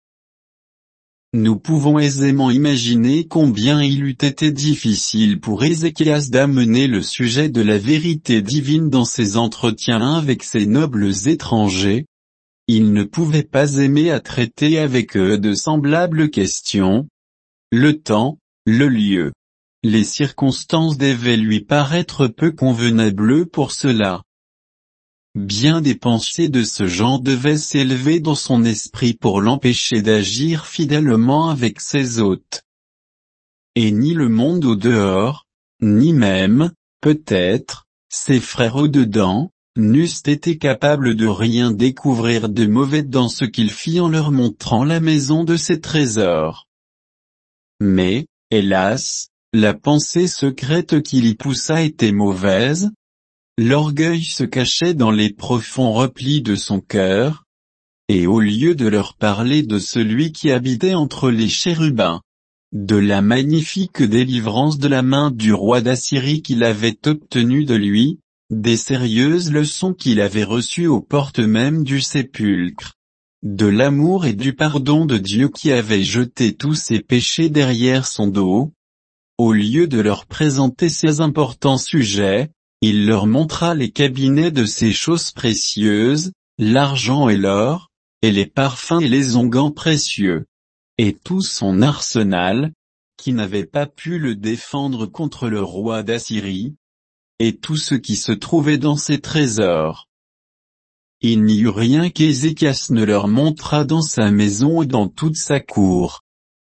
Nous pouvons aisément imaginer combien il eût été difficile pour Ézéchias d'amener le sujet de la vérité divine dans ses entretiens avec ces nobles étrangers. Il ne pouvait pas aimer à traiter avec eux de semblables questions. Le temps, le lieu, les circonstances devaient lui paraître peu convenables pour cela. Bien des pensées de ce genre devaient s'élever dans son esprit pour l'empêcher d'agir fidèlement avec ses hôtes. Et ni le monde au dehors, ni même, peut-être, ses frères au dedans, n'eussent été capables de rien découvrir de mauvais dans ce qu'il fit en leur montrant la maison de ses trésors. Mais, hélas, la pensée secrète qui l'y poussa était mauvaise. L'orgueil se cachait dans les profonds replis de son cœur, et au lieu de leur parler de celui qui habitait entre les chérubins, de la magnifique délivrance de la main du roi d'Assyrie qu'il avait obtenue de lui, des sérieuses leçons qu'il avait reçues aux portes mêmes du sépulcre, de l'amour et du pardon de Dieu qui avait jeté tous ses péchés derrière son dos, au lieu de leur présenter ces importants sujets, il leur montra les cabinets de ces choses précieuses, l'argent et l'or, et les parfums et les onguents précieux, et tout son arsenal, qui n'avait pas pu le défendre contre le roi d'Assyrie, et tout ce qui se trouvait dans ses trésors. Il n'y eut rien qu'Ézéchias ne leur montra dans sa maison et dans toute sa cour.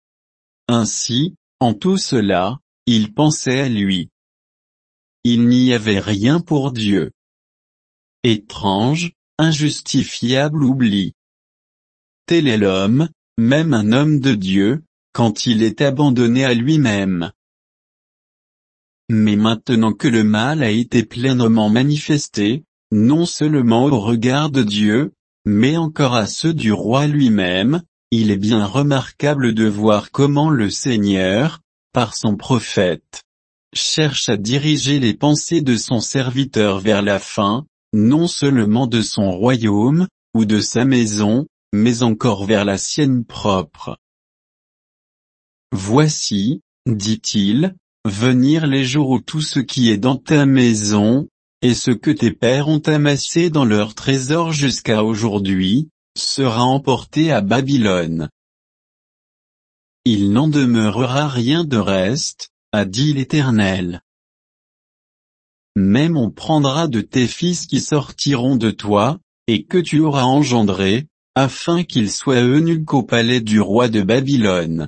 Ainsi, en tout cela, il pensait à lui. Il n'y avait rien pour Dieu. Étrange, injustifiable oubli. Tel est l'homme, même un homme de Dieu, quand il est abandonné à lui-même. Mais maintenant que le mal a été pleinement manifesté, non seulement au regard de Dieu, mais encore à ceux du roi lui-même, il est bien remarquable de voir comment le Seigneur, par son prophète, cherche à diriger les pensées de son serviteur vers la fin, non seulement de son royaume, ou de sa maison, mais encore vers la sienne propre. Voici, dit-il, venir les jours où tout ce qui est dans ta maison, et ce que tes pères ont amassé dans leur trésor jusqu'à aujourd'hui, sera emporté à Babylone. Il n'en demeurera rien de reste, a dit l'Éternel. Même on prendra de tes fils qui sortiront de toi, et que tu auras engendrés, afin qu'ils soient eunuques au palais du roi de Babylone.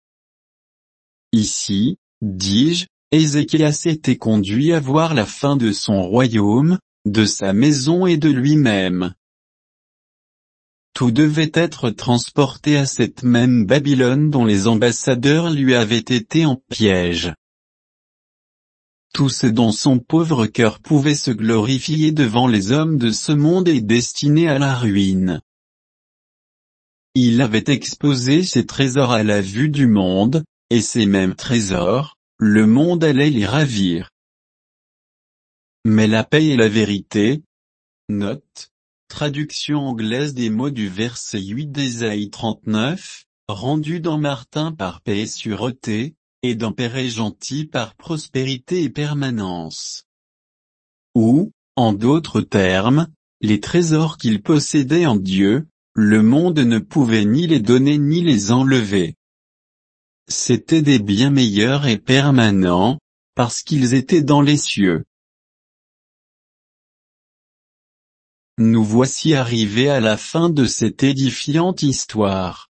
Ici, dis-je, Ézéchias était conduit à voir la fin de son royaume, de sa maison et de lui-même. Tout devait être transporté à cette même Babylone dont les ambassadeurs lui avaient été en piège. Tout ce dont son pauvre cœur pouvait se glorifier devant les hommes de ce monde est destiné à la ruine. Il avait exposé ses trésors à la vue du monde, et ces mêmes trésors, le monde allait les ravir. Mais la paix et la vérité, note, traduction anglaise des mots du verset huit d'Ésaïe trente-neuf, rendu dans Martin par paix et sûreté, et dans Père et gentil par prospérité et permanence. Ou, en d'autres termes, les trésors qu'il possédait en Dieu, le monde ne pouvait ni les donner ni les enlever. C'étaient des biens meilleurs et permanents, parce qu'ils étaient dans les cieux. Nous voici arrivés à la fin de cette édifiante histoire.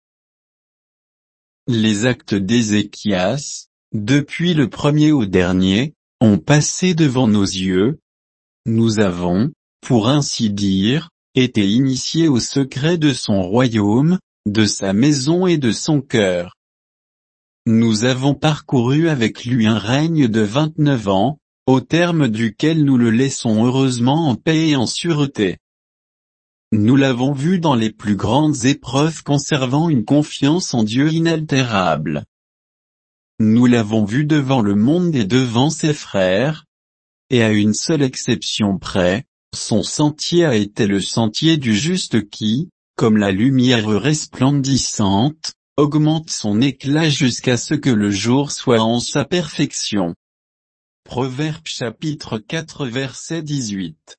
Les actes d'Ézéchias, depuis le premier au dernier, ont passé devant nos yeux. Nous avons, pour ainsi dire, été initiés au secret de son royaume, de sa maison et de son cœur. Nous avons parcouru avec lui un règne de vingt-neuf ans, au terme duquel nous le laissons heureusement en paix et en sûreté. Nous l'avons vu dans les plus grandes épreuves conservant une confiance en Dieu inaltérable. Nous l'avons vu devant le monde et devant ses frères, et à une seule exception près, son sentier a été le sentier du juste qui, comme la lumière resplendissante, augmente son éclat jusqu'à ce que le jour soit en sa perfection. Proverbe chapitre quatre verset dix-huit.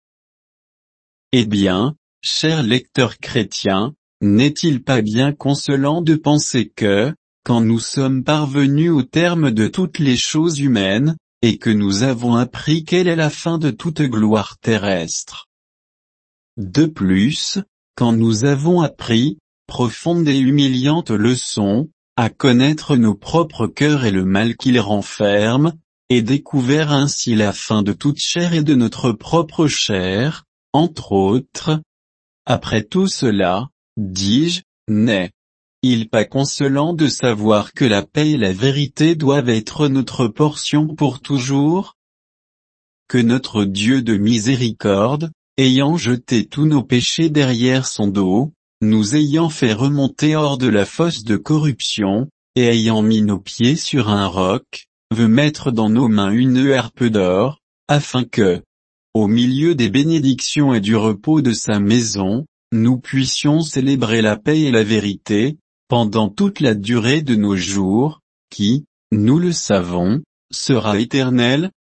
Eh bien, chers lecteurs chrétiens, n'est-il pas bien consolant de penser que, quand nous sommes parvenus au terme de toutes les choses humaines, et que nous avons appris quelle est la fin de toute gloire terrestre. De plus, quand nous avons appris, profonde et humiliante leçon, à connaître nos propres cœurs et le mal qu'ils renferment, et découvert ainsi la fin de toute chair et de notre propre chair, entre autres. Après tout cela, dis-je, n'est-il pas consolant de savoir que la paix et la vérité doivent être notre portion pour toujours? Que notre Dieu de miséricorde, ayant jeté tous nos péchés derrière son dos, nous ayant fait remonter hors de la fosse de corruption, et ayant mis nos pieds sur un roc, veut mettre dans nos mains une harpe d'or, afin que, au milieu des bénédictions et du repos de sa maison, nous puissions célébrer la paix et la vérité, pendant toute la durée de nos jours, qui, nous le savons, sera éternelle.